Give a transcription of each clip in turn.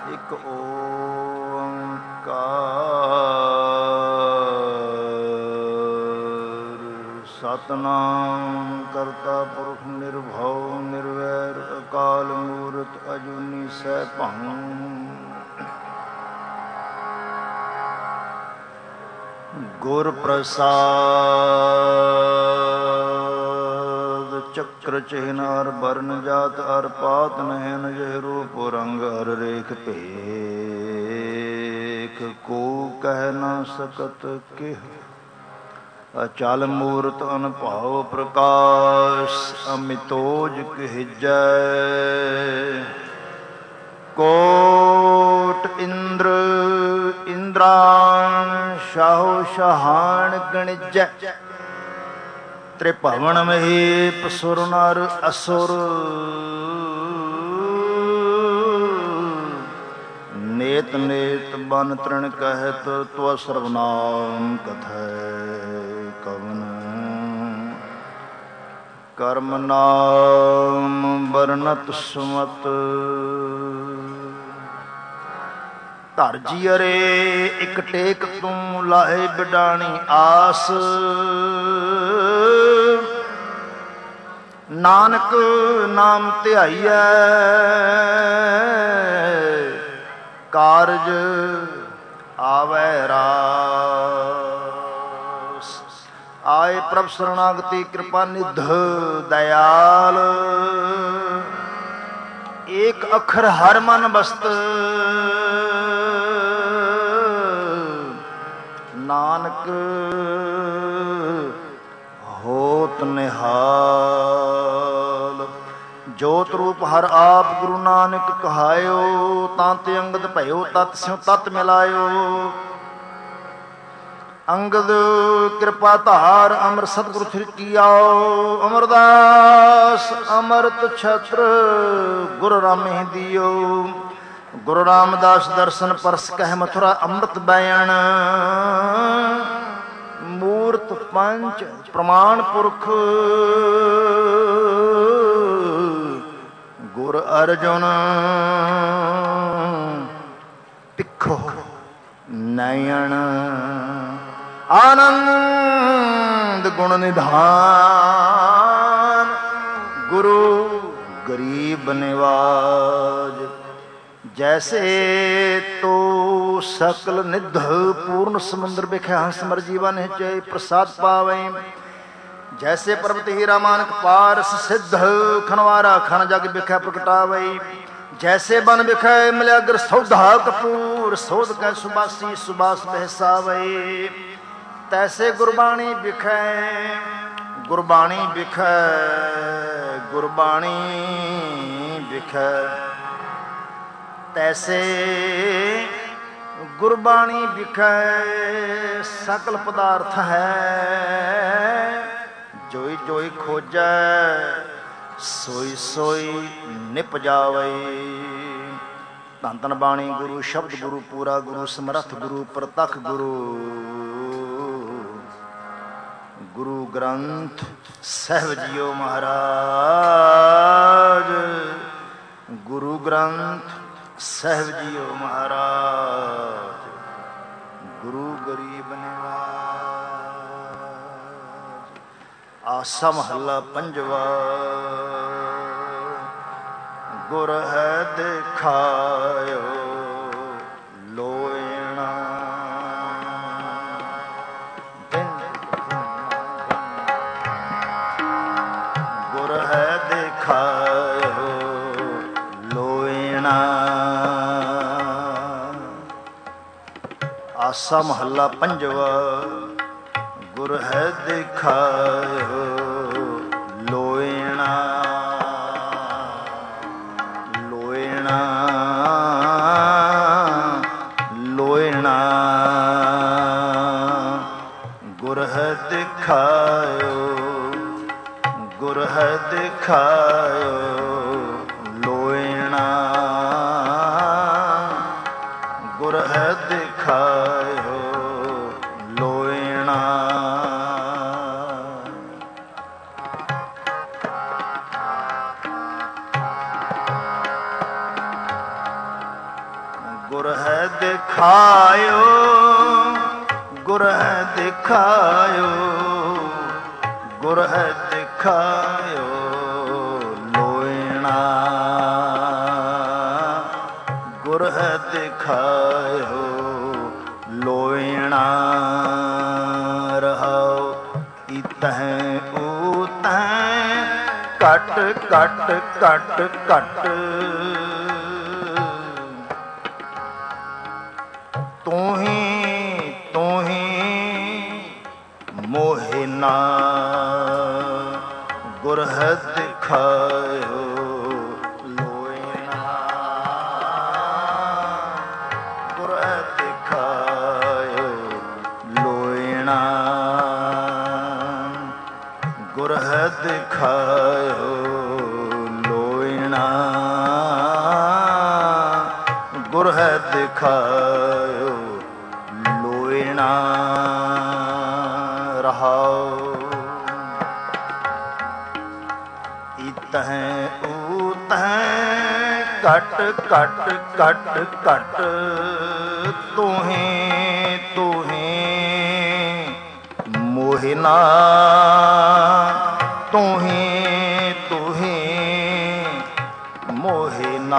ਇਕ ਓੰਕਾਰ ਸਤਿਨਾਮ ਕਰਤਾ ਪੁਰਖ ਨਿਰਭਉ ਨਿਰਵੈਰ ਅਕਾਲ ਮੂਰਤ ਅਜੂਨੀ ਸੈਭੰ ਗੁਰ ਪ੍ਰਸਾਦ ਚੱਕਰ ਚਿਹਨ ਅਰ ਬਰਨ ਜਾਤ ਅਰ ਪਾਤ ਨੈਨ ਜਹ ਰੂਪ ਰੰਗ ਅਰ ਰੇਖ ਭੇਖ ਕੋ ਕਹਿ ਨ ਸਕਤ ਕਿਹ ਅਚਲ ਮੂਰਤ ਅਨਭਉ ਪ੍ਰਕਾਸ਼ ਅਮਿਤੋਜ ਕਹਿਜੈ ਕੋਟ ਇੰਦਰ ਇੰਦਰਾਨ ਸ਼ਾਹੋ ਸ਼ਹਾਨ ਗਣਿਜੈ ਤ੍ਰਿਭਵਨ ਮਹੀਪ ਸੁਰ ਨਰ ਅਸੁਰ ਨੇਤ ਨੇਤ ਬਨ ਤ੍ਰਿਣ ਕਹਿਤ ਤਵ ਸਰਵਨਾਮ ਕਥੈ ਕਵਨ ਕਰਮ ਨਾਮ ਵਰਨਤ ਸੁਮਤ ਧਰ ਜੀਅਰੇ ਇਕ ਟੇਕ ਤੂੰ ਲਾਹੇ ਬਿਡਾਣੀ ਆਸ ਨਾਨਕ ਨਾਮ ਧਿਆਈਐ ਕਾਰਜ ਆਵੈ ਰਾਸ ਆਏ ਪ੍ਰਭ ਸਰਣਾਗਤੀ ਕਿਰਪਾ ਨਿਧ ਦਇਆਲ ਏਕ ਅੱਖਰ ਹਰ ਮਨ ਬਸਤ ਨਾਨਕ ਹੋਤ ਨਿਹਾਲ ਜੋਤ ਰੂਪ ਹਰ ਆਪ ਗੁਰੂ ਨਾਨਕ ਕਹਾਇਓ ਤਾਂ ਤੇ ਅੰਗਦ ਭਇਓ ਤਤ ਸਿਉ ਤਤ ਮਿਲਾਇਓ ਅੰਗਦ ਕਿਰਪਾ ਧਾਰ ਅਮਰ ਸਤਿਗੁਰ ਥਿਰਕੀਆਓ ਅਮਰਦਾਸ ਅਮਰਤ ਛਤਰ ਗੁਰ ਰਾਮੇ ਦਿਓ ਗੁਰੂ ਰਾਮਦਾਸ ਦਰਸ਼ਨ ਪਰਸ ਕਹਿ ਮਥੁਰਾ ਅੰਮ੍ਰਿਤ ਬੈਣ ਮੂਰਤ ਪੰਚ ਪ੍ਰਮਾਣ ਪੁਰਖ ਗੁਰ ਅਰਜੁਨ ਤਿੱਖੋ ਨਯਨ ਆਨੰਦ ਗੁਣ ਨਿਧਾਨ ਗੁਰੂ ਗਰੀਬ ਨਿਵਾਜ ਜੈਸੇ ਤੋ ਸਕਲ ਨਿਧ ਪੂਰਨ ਸਮੁੰਦਰ ਬਿਖੇ ਹੰਸ ਮਰ ਜੀਵਨ ਹਿਚੈ ਪ੍ਰਸਾਦ ਪਾਵੈ ਜੈਸੇ ਪਰਬਤ ਹੀਰਾ ਮਾਨਕ ਪਾਰਸ ਸਿੱਧ ਖਨਵਾਰਾ ਖਨ ਜਗ ਬਿਖੇ ਪ੍ਰਗਟਾਵੈ ਜੈਸੇ ਬਨ ਬਿਖੇ ਮਲਿਆਗਰ ਸੌਧਾ ਕਪੂਰ ਸੋਧ ਕੈ ਸੁਬਾਸੀ ਸੁਬਾਸ ਬਹਿਸਾਵੈ ਤੈਸੇ ਗੁਰਬਾਣੀ ਬਿਖੈ ਗੁਰਬਾਣੀ ਬਿਖੈ ਗੁਰਬਾਣੀ ਬਿਖੈ ਤੈਸੇ ਗੁਰਬਾਣੀ ਵਿਖੈ ਸਕਲ ਪਦਾਰਥ ਹੈ ਜੋਈ ਜੋਈ ਖੋਜੈ ਸੋਈ ਸੋਈ ਨਿਪਜਾਵੇ ਧੰਨ ਧੰਨ ਬਾਣੀ ਗੁਰੂ ਸ਼ਬਦ ਗੁਰੂ ਪੂਰਾ ਗੁਰੂ ਸਮਰੱਥ ਗੁਰੂ ਪ੍ਰਤੱਖ ਗੁਰੂ ਗੁਰੂ ਗ੍ਰੰਥ ਸਾਹਿਬ ਜੀਓ ਮਹਾਰਾਜ ਗੁਰੂ ਗ੍ਰੰਥ ਸਾਹਿਬ ਜੀਓ ਮਹਾਰਾਜ ਗੁਰੂ ਗਰੀਬ ਨਿਵਾਜ ਆਸਾ ਮਹੱਲਾ ਪੰਜਵਾ ਗੁਰ ਹੈ ਦਿਖਾਇਓ ਲੋਇਣਾ ਗੁਰ ਹੈ ਦਿਖਾਇਓ ਲੋਇਣਾ ਆਸਾ ਮਹੱਲਾ ਪੰਜਵਾ ਗੁਰ ਹੈ ਦਿਖਾਇਓ ਲੋਇਣਾ ਲੋਇਣਾ ਲੋਇਣਾ ਗੁਰ ਹੈ ਦਿਖਾਇਓ ਗੁਰ ਹੈ ਦਿਖਾਇਓ ਲੋਇਣਾ ਗੁਰ ਹੈ ਦਿਖਾਇਓ ਲੋਇਣਾ ਗੁਰ ਹੈ ਦਿਖਾਇਓ, ਗੁਰ ਹੈ ਦਿਖਾਇਓ, ਗੁਰ ਹੈ ਦਿਖਾਇਓ ਲੋਇਣਾ, ਗੁਰ ਹੈ ਦਿਖਾਇਓ ਲੋਇਣਾ। ਰਹਾਉ ਇਤਹਿ ਊਤਹਿ ਘਟ ਘਟ ਘਟ ਘਟ, ਤੂੰ ਹੀ ਮੋਹਿ ਨਾ, ਗੁਰ ਹੈ ਦਿਖਾਇਓ ਲੋਇਣਾ, ਗੁਰ ਹੈ ਦਿਖਾਇਓ ਲੋਇਣਾ, ਗੁਰ ਹੈ ਦਿਖਾਇਓ ਲੋਇਣਾ, ਗੁਰ ਹੈ ਦਿਖਾਇਓ ਲੋਇਣਾ। ਰਹਾਉ ਇਤਹਿ ਊਤਹਿ ਘਟ ਘਟ ਘਟ ਘਟ, ਤੂੰ ਹੀ ਮੋਹਿ ਨਾ, ਤੂੰ ਹੀ ਮੋਹਿ ਨਾ।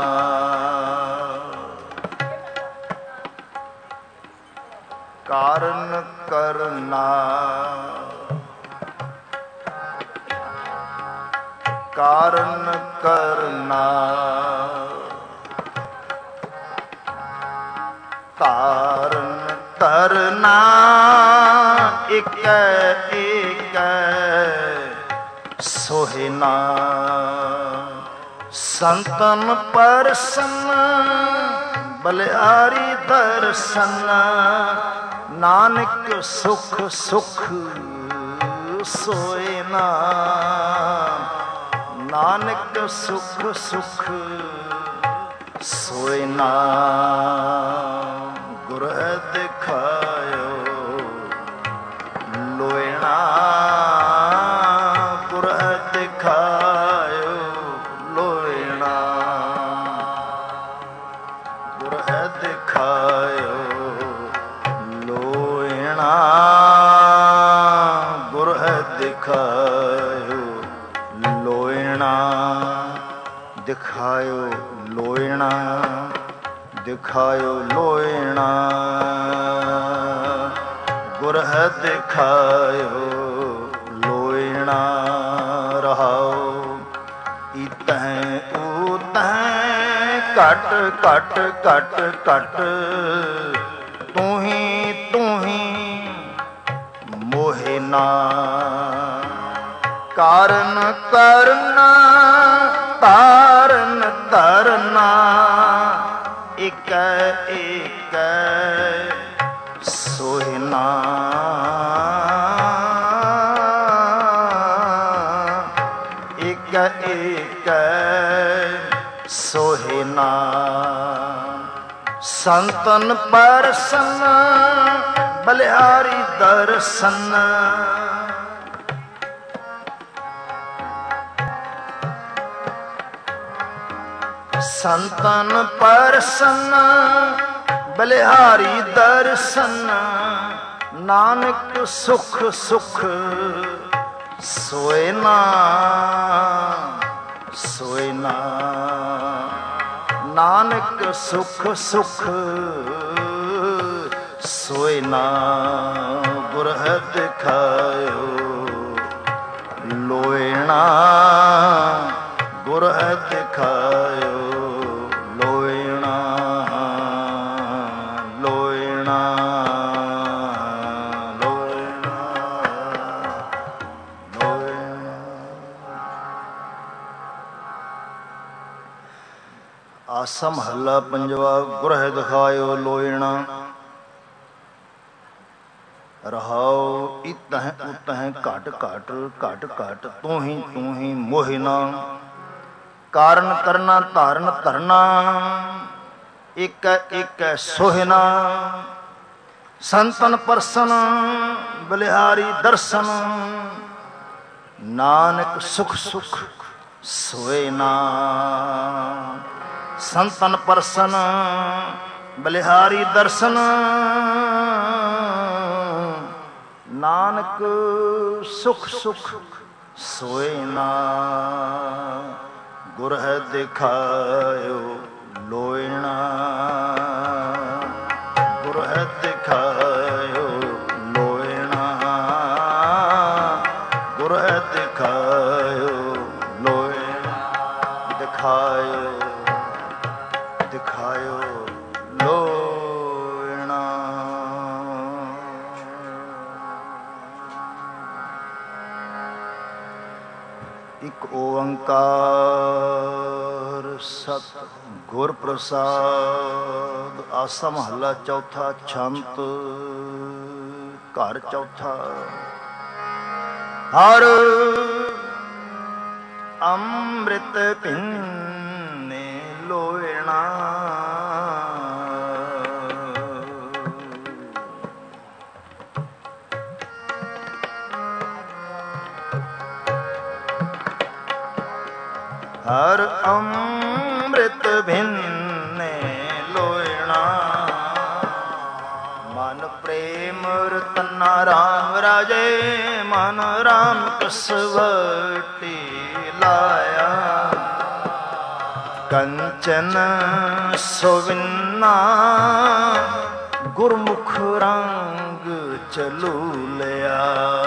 ਕਾਰਨ ਕਰਨਾ, ਕਾਰਨ ਕਰਨਾ, ਧਾਰਨ ਧਰਨਾ, ਏਕੈ ਏਕੈ ਸੋਹਿਨਾ। ਸੰਤਨ ਪਰਸਨ ਬਲਿਹਾਰੀ ਦਰਸ਼ਨ, ਨਾਨਕ ਸੁਖ ਸੁਖ ਸੋਇ ਨਾ, ਨਾਨਕ ਸੁਖ ਸੁਖ ਸੋਇ ਨਾ। ਗੁਰ ਹੈ ਦਿਖਾਇਓ ਲੋਇਣਾ, ਗੁਰ ਹੈ ਦਿਖਾਇਓ ਲੋਇਣਾ, ਗੁਰ ਹੈ ਦਿਖਾਇਓ ਲੋਇਣਾ, ਗੁਰ ਹੈ ਦਿਖਾਇਓ ਲੋਇਣਾ। ਦਿਖਾਇਓ ਲੋਇਣਾ, ਦਿਖਾਇਓ ਲੋਇਣਾ, ਗੁਰ ਹੈ ਦਿਖਾਇਓ ਲੋਇਣਾ। ਰਹਾਉ ਇਤਹਿ ਊਤਹਿ ਘਟ ਘਟ ਘਟ ਘਟ, ਤੂੰ ਹੀ ਮੋਹਿ ਨਾ। ਕਾਰਨ ਕਰਨਾ, ਧਾਰਨ ਧਰਨਾ, ਏਕੈ ਏਕੈ ਸੋਹਿਨਾ। ਏਕੈ ਏਕੈ ਸੋਹਿਨਾ। ਸੰਤਨ ਪਰਸਨ ਬਲਿਹਾਰੀ ਦਰਸ਼ਨ, ਸੰਤਨ ਪਰਸਨ ਬਲਿਹਾਰੀ ਦਰਸ਼ਨ, ਨਾਨਕ ਸੁਖ ਸੁਖ ਸੋਇ ਨਾ, ਸੋਇ ਨਾ। ਨਾਨਕ ਸੁਖ ਸੁਖ ਸੋਇ ਨਾ। ਗੁਰ ਹੈ ਦਿਖਾਇਓ ਲੋਇਣਾ, ਗੁਰ ਹੈ ਦਿਖਾਇਓ ਲੋਇਣਾ, ਲੋਇਣਾ, ਲੋਇਣਾ, ਲੋਇਣਾ। ਆਸਾ ਮਹੱਲਾ ਪੰਜਵਾ। ਗੁਰ ਹੈ ਦਿਖਾਇਓ ਲੋਇਣਾ। ਰਹਾਉ ਇਤਹਿ ਉਤਹਿ ਘਟ ਘਟ ਘਟ ਘਟ, ਤੂੰ ਹੀ ਮੋਹਿ ਨਾ। ਕਾਰਨ ਕਰਨਾ, ਧਾਰਨ ਧਰਨਾ, ਏਕੈ ਏਕੈ ਸੋਹਿਨਾ। ਸੰਤਨ ਪਰਸਨ ਬਲਿਹਾਰੀ ਦਰਸ਼ਨ, ਨਾਨਕ ਸੁਖ ਸੁਖ ਸੋਇ ਨਾ। ਸੰਤਨ ਪਰਸਨ ਬਲਿਹਾਰੀ ਦਰਸ਼ਨ ਨਾਨਕ ਸੁਖ ਸੁਖ ਸੋਏ ਨਾ ਗੁਰ ਹੈ ਦਿਖਾਇਓ ਲੋਇਣਾ ਗੁਰ ਹੈ ਦਿਖਾਇਓ ਲੋਇਣਾ ਗੁਰ ਹੈ ਦਿਖਾਇਓ ਲੋਇਣਾ ਦਿਖਾਇਓ ਦਿਖਾਇਓ ਲੋਇਣਾ। ਇਕ ਓੰਕਾਰ ਸਤ ਗੁਰ ਪ੍ਰਸਾਦ। ਆਸਾ ਮਹੱਲਾ ਚੌਥਾ। ਛੰਤ ਘਰ ਚੌਥਾ। ਹਰ ਅੰਮ੍ਰਿਤ ਪੀਨੇ ਲੋਇਣਾ ਹਰ ਅੰਮ੍ਰਿਤ ਭਿੰਨੇ ਲੋਇਣਾ ਮਨ ਪ੍ਰੇਮ ਰਤਨਾ ਰਾਮ ਰਾਜੇ ਮਨ ਰਾਮ ਕਸਵਟੀ ਲਾਇਆ ਕੰਚਨ ਸੋਵਿੰਨਾ ਗੁਰਮੁਖ ਰੰਗ ਚਲੂਲਿਆ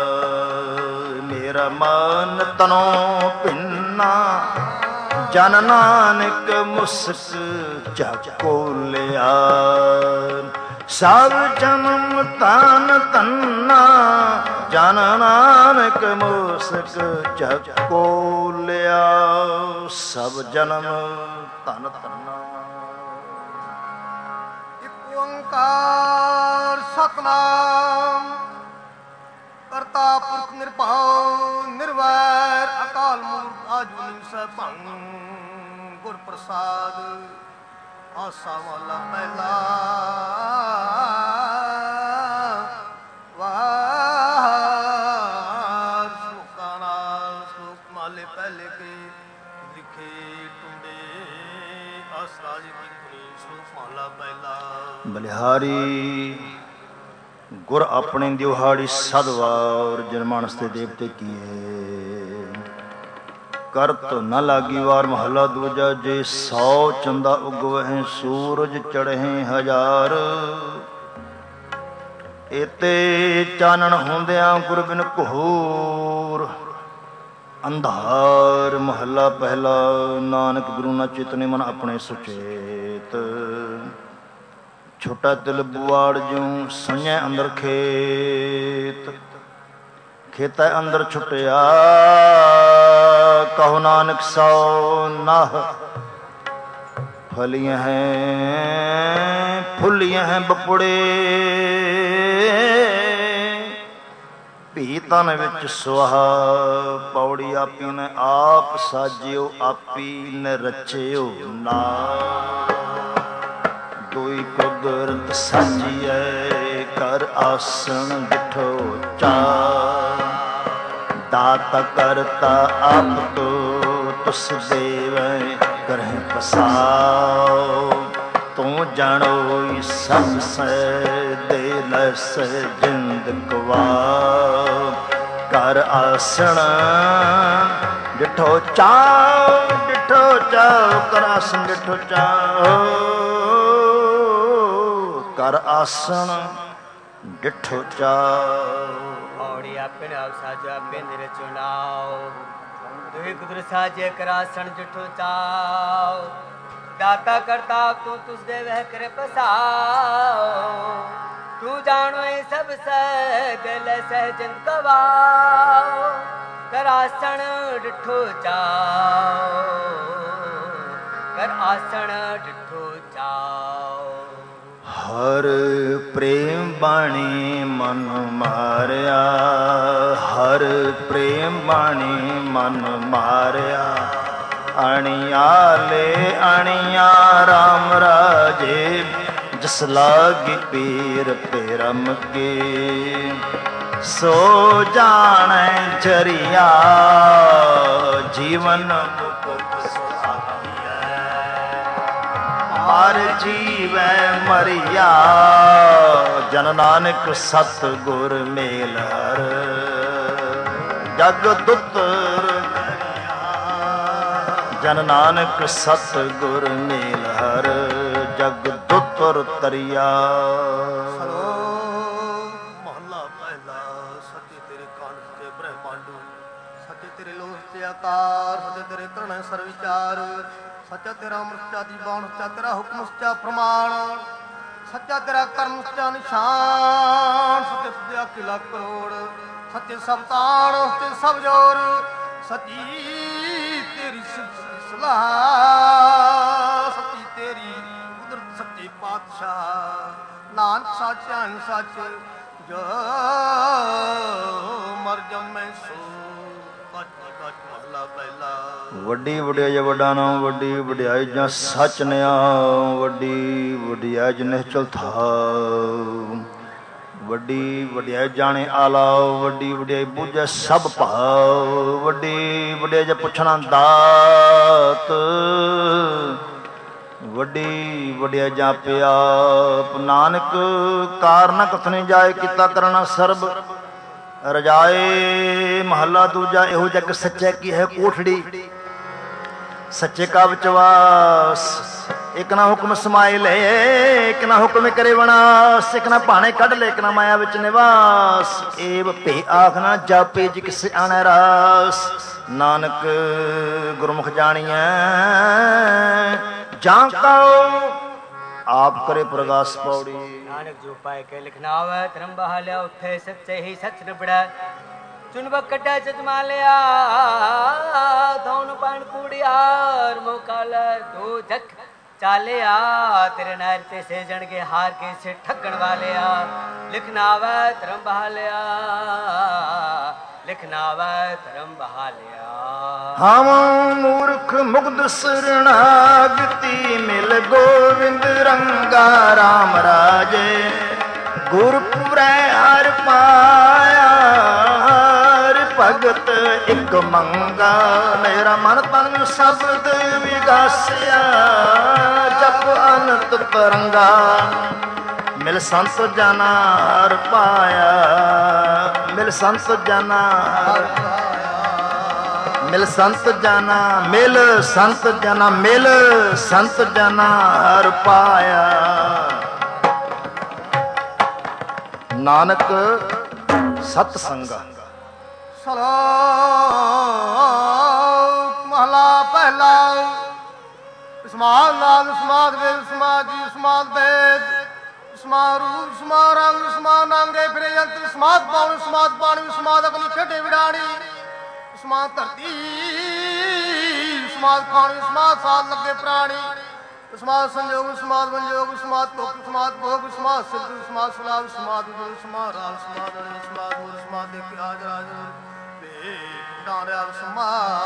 ਮੇਰਾ ਮਨ ਤਨੋਂ ਭਿੰਨਾ ਜਨ ਨਾਨਕ ਮੁਸਕ ਝਾਕੋ ਲਿਆ ਸਭ ਜਨਮ ਤਨ ਤੰਨਾ ਜਨ ਨਾਨਕ ਮੁਸਕ ਝਾਕੋ ਲਿਆ ਸਭ ਜਨਮ ਤਨ ਤੰਨਾ। ਇਕ ਓੰਕਾਰ ਸਤਿਨਾਮ ਕਰਤਾ ਪੁਰਖ ਨਿਰਭਉ ਨਿਰਵੈਰ ਅਕਾਲ ਮੂਰਤ ਆਜੂਨੀ ਸੈਭੰ ਗੁਰ ਪ੍ਰਸਾਦ। ਆਸਾ ਵਾਲਾ ਪਹਿਲਾ ਵਾਰ ਸੁਖਾਂ ਨਾਲ ਸੁਖ ਮਾਲੇ ਪਹਿਲੇ ਕੇ ਲਿਖੇ ਟੁੰਡੇ ਆਸਰਾ ਜੀ ਦੀ ਸੁਖ ਮਾਲਾ ਪਹਿਲਾ। ਬਲਿਹਾਰੀ ਗੁਰ ਆਪਣੇ ਦਿਵਹਾੜੀ ਸਦਵਾਰ ਜਨਮਾਨਸ ਤੇ ਦੇਵਤੇ ਕੀਏ ਕਰਤ ਨ ਲਾਗੀ ਵਾਰ ਮਹੱਲਾ ਦੂਜਾ। ਜੇ 100 ਚੰਦਾ ਉਗਵਹਿ ਸੂਰਜ ਚੜ੍ਹੇ ਹਜ਼ਾਰ ਇਤੇ ਚਾਨਣ ਹੁੰਦਿਆਂ ਗੁਰ ਬਿਨ ਘੋਰ ਅੰਧਾਰ। ਮਹੱਲਾ ਪਹਿਲਾ। ਨਾਨਕ ਗੁਰੂ ਨਾ ਚਿਤਨੇ ਮਨ ਆਪਣੇ ਸੁਚੇਤ ਛੋਟਾ ਦਿਲ ਬੁਆੜ ਜਿਉ ਸੰਜੈ ਅੰਦਰ ਖੇਤ ਖੇਤੈ ਅੰਦਰ ਛੁਟਿਆ ਕਹੋ ਨਾਨਕ ਸੋ ਨਾਹ ਫਲੀਆਂ ਹੈ ਫੁੱਲੀਆਂ ਹੈ ਬਪੁੜੇ ਭੀ ਤਨ ਵਿੱਚ ਸੁਆਹ ਪੌੜੀ ਆਪੀ ਨੇ ਆਪ ਸਾਜਿਓ ਆਪੀ ਨੇ ਰਚਿਓ ਨਾ ਕੋਈ ਕੁਦਰਤ ਸਾਜੀਐ ਕਰ ਆਸਣ ਡਿਠੋ ਚਾ ਦਾਤ ਕਰਤਾ ਆਪ ਤੋ ਤੁਸ ਦੇਵੈ ਕਰਹਿ ਪਸਾਉ ਤੂੰ ਜਾਣੋ ਸਭ ਸੈ ਦੇ ਲਸ ਜਿੰਦ ਕਵਾ ਕਰ ਆਸਣ ਡਿਠੋ ਚਾਉ ਕਰ ਆਸਣ ਡਿਠੋ ਚਾਉ ਕਰ ਆਸਣ ਡਿਠੋ ਚਾਉ। ਔੜੀ ਆਪੇ ਆਪ ਸਾਜੋ ਆਪੇ ਨਿਰ ਚੁਨਾਓ ਤੁਹੀ ਕੁਦਰ ਸਾਜੇ ਕਰ ਆਸਣ ਡਿਠੋ ਚਾਉ ਦਾਤਾ ਕਰਤਾ ਤੂੰ ਤੁਸ ਦੇ ਵਹਿ ਕਰ ਪਸਾਓ ਤੂੰ ਜਾਣੋ ਸਭ ਸੈ ਦਿਲ ਸਹਿ ਜਿੰਦ ਕਵਾਓ ਕਰ ਆਸਣ ਡਿਠੋ ਚਾਉ ਕਰ ਆਸਣ ਡਿਠੋ ਚਾਉ। ਹਰ ਪ੍ਰੇਮ ਬਾਣੀ ਮਨ ਮਾਰਿਆ ਹਰ ਪ੍ਰੇਮ ਬਾਣੀ ਮਨ ਮਾਰਿਆ ਅਣਿਆਲੇ ਅਣਿਆ ਰਾਮ ਰਾਜੇ ਜਿਸ ਲਾਗੀ ਪੀਰ ਪਰਮ ਕੇ ਸੋ ਜਾਣੈ ਚਰਿਆ ਜੀਵਨ ਹਰ ਜੀਵੈ ਮਰਿਆ ਜਨ ਨਾਨਕ ਸਤ ਗੁਰ ਮੇਲ ਹਰ ਜਗ ਦੁਤਰ ਜਨ ਨਾਨਕ ਸਤ ਗੁਰ ਮੇਲ ਹਰ ਜਗ ਦੁਤਰ ਤਰਿਆ। ਮਹਲਾ ਪਹਿਲਾ। ਸੱਚੇ ਤੇਰੇ ਕਾਨ ਤੇ ਬ੍ਰਹਮੰਡੂ, ਸੱਚੇ ਤੇਰੇ ਲੋਕ ਤੇ ਆਕਾਰ, ਸੱਚੇ ਤੇਰੇ ਕਰਣ ਸਰ ਵਿਚਾਰ, ਸੱਚਾ ਤੇਰਾ ਅੰਮ੍ਰਿਤ ਸੱਚਾ ਦੀ ਬਾਣ, ਸੱਚਾ ਤੇਰਾ ਹੁਕਮ ਸੱਚਾ ਪ੍ਰਮਾਣ, ਸੱਚਾ ਤੇਰਾ ਕਰਮ ਸੱਚਾ ਨਿਸ਼ਾਨ, ਸੱਚੇ ਸੱਚਾ ਕਿਲਾ ਕਰੋੜ, ਸੱਚੇ ਸਭ ਤਾਣ ਸੱਚੇ ਸਭ ਜੋਰ, ਸੱਚੀ ਤੇਰੀ ਸਲਾਹ, ਸੱਚੀ ਤੇਰੀ ਕੁਦਰਤ, ਸੱਚੇ ਪਾਤਸ਼ਾਹ ਨਾਨਕ ਸਾਚਾ ਸੱਚ ਜੋ ਮਰ ਜੰਮੈ ਸੋ ਬਚ ਬਚ। ਮਹਲਾ ਪਹਿਲਾ। ਵੱਡੀ ਵਡਿਆਈ ਵੱਡਾ ਨਾਮ, ਵੱਡੀ ਵਡਿਆਈ ਜਾਂ ਸੱਚ ਨਿਆ, ਵੱਡੀ ਵਡਿਆਈ ਜ ਨਿਹਚਲ ਥਾਉ, ਵੱਡੀ ਵਡਿਆਈ ਜਾਣੇ ਆਲਾ, ਵੱਡੀ ਵਡਿਆਈ ਬੁਝੈ ਸਭ ਭਾਉ, ਵੱਡੀ ਵਡਿਆਈ ਜ ਪੁੱਛਣਾ ਦਾਤ, ਵੱਡੀ ਵਡਿਆਈ ਜਾਪਿਆ ਆਪ। ਨਾਨਕ ਕਾਰਨ ਕਥਨੇ ਜਾਏ ਕੀਤਾ ਕਰਨਾ ਸਰਬ ਰਜਾਏ। ਮਹੱਲਾ ਦੂਜਾ। ਇਹੋ ਜਗ ਸੱਚੇ ਕੀ ਹੈ ਕੋਠੜੀ, ਸੱਚੇ ਕਾ ਵਿਚਵਾਸ, ਇੱਕ ਨਾ ਹੁਕਮ ਸਮਾਏ ਲੈ, ਇੱਕ ਨਾ ਹੁਕਮ ਕਰੇ ਵਿਨਾਸ਼, ਇੱਕ ਨਾ ਭਾਣੇ ਕੱਢ ਲੈ, ਇੱਕ ਨਾ ਮਾਇਆ ਵਿੱਚ ਨਿਵਾਸ। ਏਵ ਭੇ ਆਖ ਨਾ ਜਾਪੇ ਜੀ ਕਿਸੇ ਆਣੈ ਰਾਸ, ਨਾਨਕ ਗੁਰਮੁਖ ਜਾਣੀਐ ਜਾਂ ਕਉ ਆਪ ਕਰੇ ਪ੍ਰਗਾਸ ਪੌੜੀ। ਨਾਨਕ ਜੋ ਪਾਏ ਕੇ ਲਿਖਣਾ ਹੋਵੇ ਧਰਮ ਬਹਾਲਿਆ, ਉੱਥੇ ਸੱਚੇ ਹੀ ਸੱਚ ਨਿਬੜੈ, ਚੁਨਬ ਕੱਢੈ ਚਜਮਾ ਲਿਆ, ਧੌਣ ਪਾਣ ਕੂੜਿਆਰ ਮੋਕਾਲ ਦੋ ਜਖ ਚਾਲਿਆ, ਤੇਰੇ ਨਹਿਰ ਤੇ ਸੇਜਣਗੇ ਹਾਰ ਕੇ ਸੇ ਠੱਗਣ ਵਾਲਿਆ, ਲਿਖਣਾ ਵੇ ਧਰਮ ਬਹਾਲਿਆ, ਲਿਖਣਾ ਵੇ ਧਰਮ ਬਹਾਲਿਆ। ਹਮ ਮੂਰਖ ਮੁਗਧ ਸਰਣਾਗਤੀ, ਮਿਲ ਗੋਵਿੰਦ ਰੰਗਾ ਰਾਮ ਰਾਜੇ, ਗੁਰਪੁਰੈ ਹਰਿ ਪਾਇਆ, ਹਰਿ ਭਗਤ ਇਕ ਮੰਗਾ, ਮੇਰਾ ਮਨ ਤਨ ਸ਼ਬਦ ਵਿਗਾਸਿਆ, ਜਪ ਅਨੰਤ ਤਰੰਗਾ, ਮਿਲ ਸੰਤ ਜਨਾ ਹਰਿ ਪਾਇਆ, ਮਿਲ ਸੰਤ ਜਨਾ ਮਿਲ ਸੰਤ ਜਨਾ, ਮਿਲ ਸੰਤ ਜਨਾ, ਮਿਲ ਸੰਤ ਜਨਾ ਹਰਿ ਪਾਇਆ। ਨਾਨਕ ਸਤ ਸੰਗਾ। ਸਲੋਕ ਮਹਲਾ ਪਹਿਲਾ। ਸਮਾਦ ਨਾਦ ਸਮਾਦ ਵੇਦ ਸਮਾਦ ਜੀ ਸਮਾਦ ਵੇਦ, ਸਮਾਦ ਰੂਪ ਸਮਾਦ ਰੰਗ ਸਮਾਦ ਨਾਂਗੇ ਫਿਰੇ ਜੰਤਰ, ਸਮਾਦ ਪਾਉਣ ਸਮਾਦ ਪਾਣੀ, ਸਮਾਦ ਅਗਨੀ ਖੇਡੇ ਵਿਡਾਣੀ, ਸਮਾਦ ਧਰਤੀ ਸਮਾਦ ਖਾਣੀ, ਸਮਾਦ ਸਾਧ ਲੱਗੇ ਪ੍ਰਾਣੀ, ਸਮਾਦ ਸੰਜੋਗ ਸਮਾਦ ਬੰਜੋਗ, ਸਮਾਦ ਭੋਗ ਸਮਾਦ ਭੋਗ, ਸਮਾਦ ਸਿੱਧ ਸਮਾਦ ਸਲਾਭ, ਸਮਾਦ ਗੁਰੂ ਸਮਾਦ ਰਾਮ, ਸਮਾਦ ਅੜੇ ਸਮਾਦ ਗੁਰ, ਸਮਾਦ ਦੇ ਕੇ ਆਜ ਰਾਜ ਡਾਰਿਆ ਸਮਾਦ।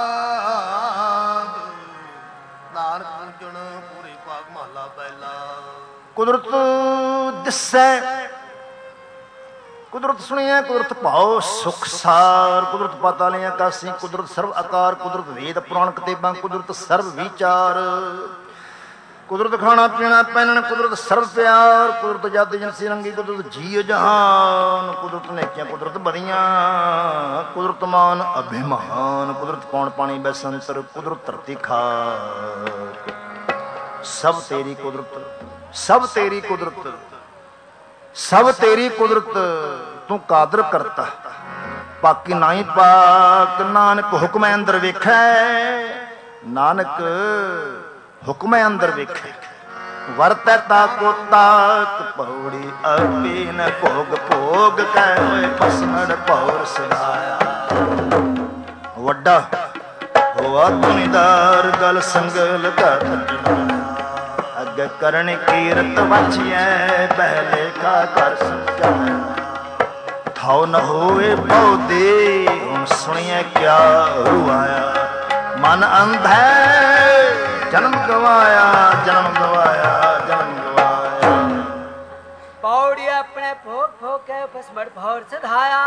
ਨਾਨਕ ਪੂਜਣ ਪੂਰੇ ਭਾਗ। ਮਹਲਾ ਪਹਿਲਾ। ਕੁਦਰਤ ਦਿਸੈ ਕੁਦਰਤ ਸੁਣੀਐ, ਕੁਦਰਤ ਭਾਉ ਸੁਖ ਸਾਰ, ਕੁਦਰਤ ਪਾਤਾਲੇ ਆਕਾਸੀ, ਕੁਦਰਤ ਸਰਵ ਆਕਾਰ, ਕੁਦਰਤ ਵੇਦ ਪੁਰਾਣ ਕਿਤਾਬਾਂ, ਕੁਦਰਤ ਸਰਵ ਵਿਚਾਰ, ਕੁਦਰਤ ਖਾਣਾ ਪੀਣਾ ਪਹਿਨਣ, ਕੁਦਰਤ ਸਰਵ ਪਿਆਰ, ਕੁਦਰਤ ਜਦ ਜੰਸੀ ਰੰਗੀ, ਕੁਦਰਤ ਜੀਅ ਜਹਾਨ, ਕੁਦਰਤ ਨੇਕੀਆਂ ਕੁਦਰਤ ਬੜੀਆਂ, ਕੁਦਰਤ ਮਾਨ ਅਭਿਮਾਨ, ਕੁਦਰਤ ਪੌਣ ਪਾਣੀ ਬੈਸੰਤਰ, ਕੁਦਰਤ ਧਰਤੀ ਖਾਕ, ਸਭ ਤੇਰੀ ਕੁਦਰਤ, ਸਭ ਤੇਰੀ ਕੁਦਰਤ, ਸਭ ਤੇਰੀ ਕੁਦਰਤ, ਤੂੰ ਕਾਦਰ ਕਰਤਾ ਬਾਕੀ ਨਾਹੀ ਪਾਕ। ਨਾਨਕ ਹੁਕਮੈ ਅੰਦਰ ਵੇਖੈ, ਨਾਨਕ ਹੁਕਮੈ ਅੰਦਰ ਵੇਖੈ, ਵਰਤੈ ਤਾਕੋ ਤਾਕ, ਪੌੜੀ ਆਪੇ ਨ ਭੋਗ ਭੋਗ, ਕਹਿ ਹੋਏ ਪਸਮੜ ਪੌਰ ਸਦਾਇਆ। ਵੱਡਾ ਹੋਆ ਧੁਨੀਦਾਰ, ਗਲ ਸੰਗਲ ਘਰ, ਅੱਗੇ ਕਰਨ ਕੀਰਤ ਵਚਿਐ, ਪਹਿਲੇ ਕਾ ਕਰ ਸਮਝਾਇਆ। ਥਾਉ ਨ ਹੋਵੇ ਬਹੁ ਦੇ, ਹੁਣ ਸੁਣੀਐ ਕਿਆ ਰੁਆਇਆ, ਮਨ ਅੰਧੈ ਜਨਮ ਗਵਾਇਆ, ਜਨਮ ਗਵਾਇਆ, ਜਨਮ ਗਵਾਇਆ। ਪੌੜੀ ਆਪਣੇ ਭੋਗ ਭੋਗ ਕੇ ਪਸਮੜ ਭੌਰ ਸਧਾਇਆ,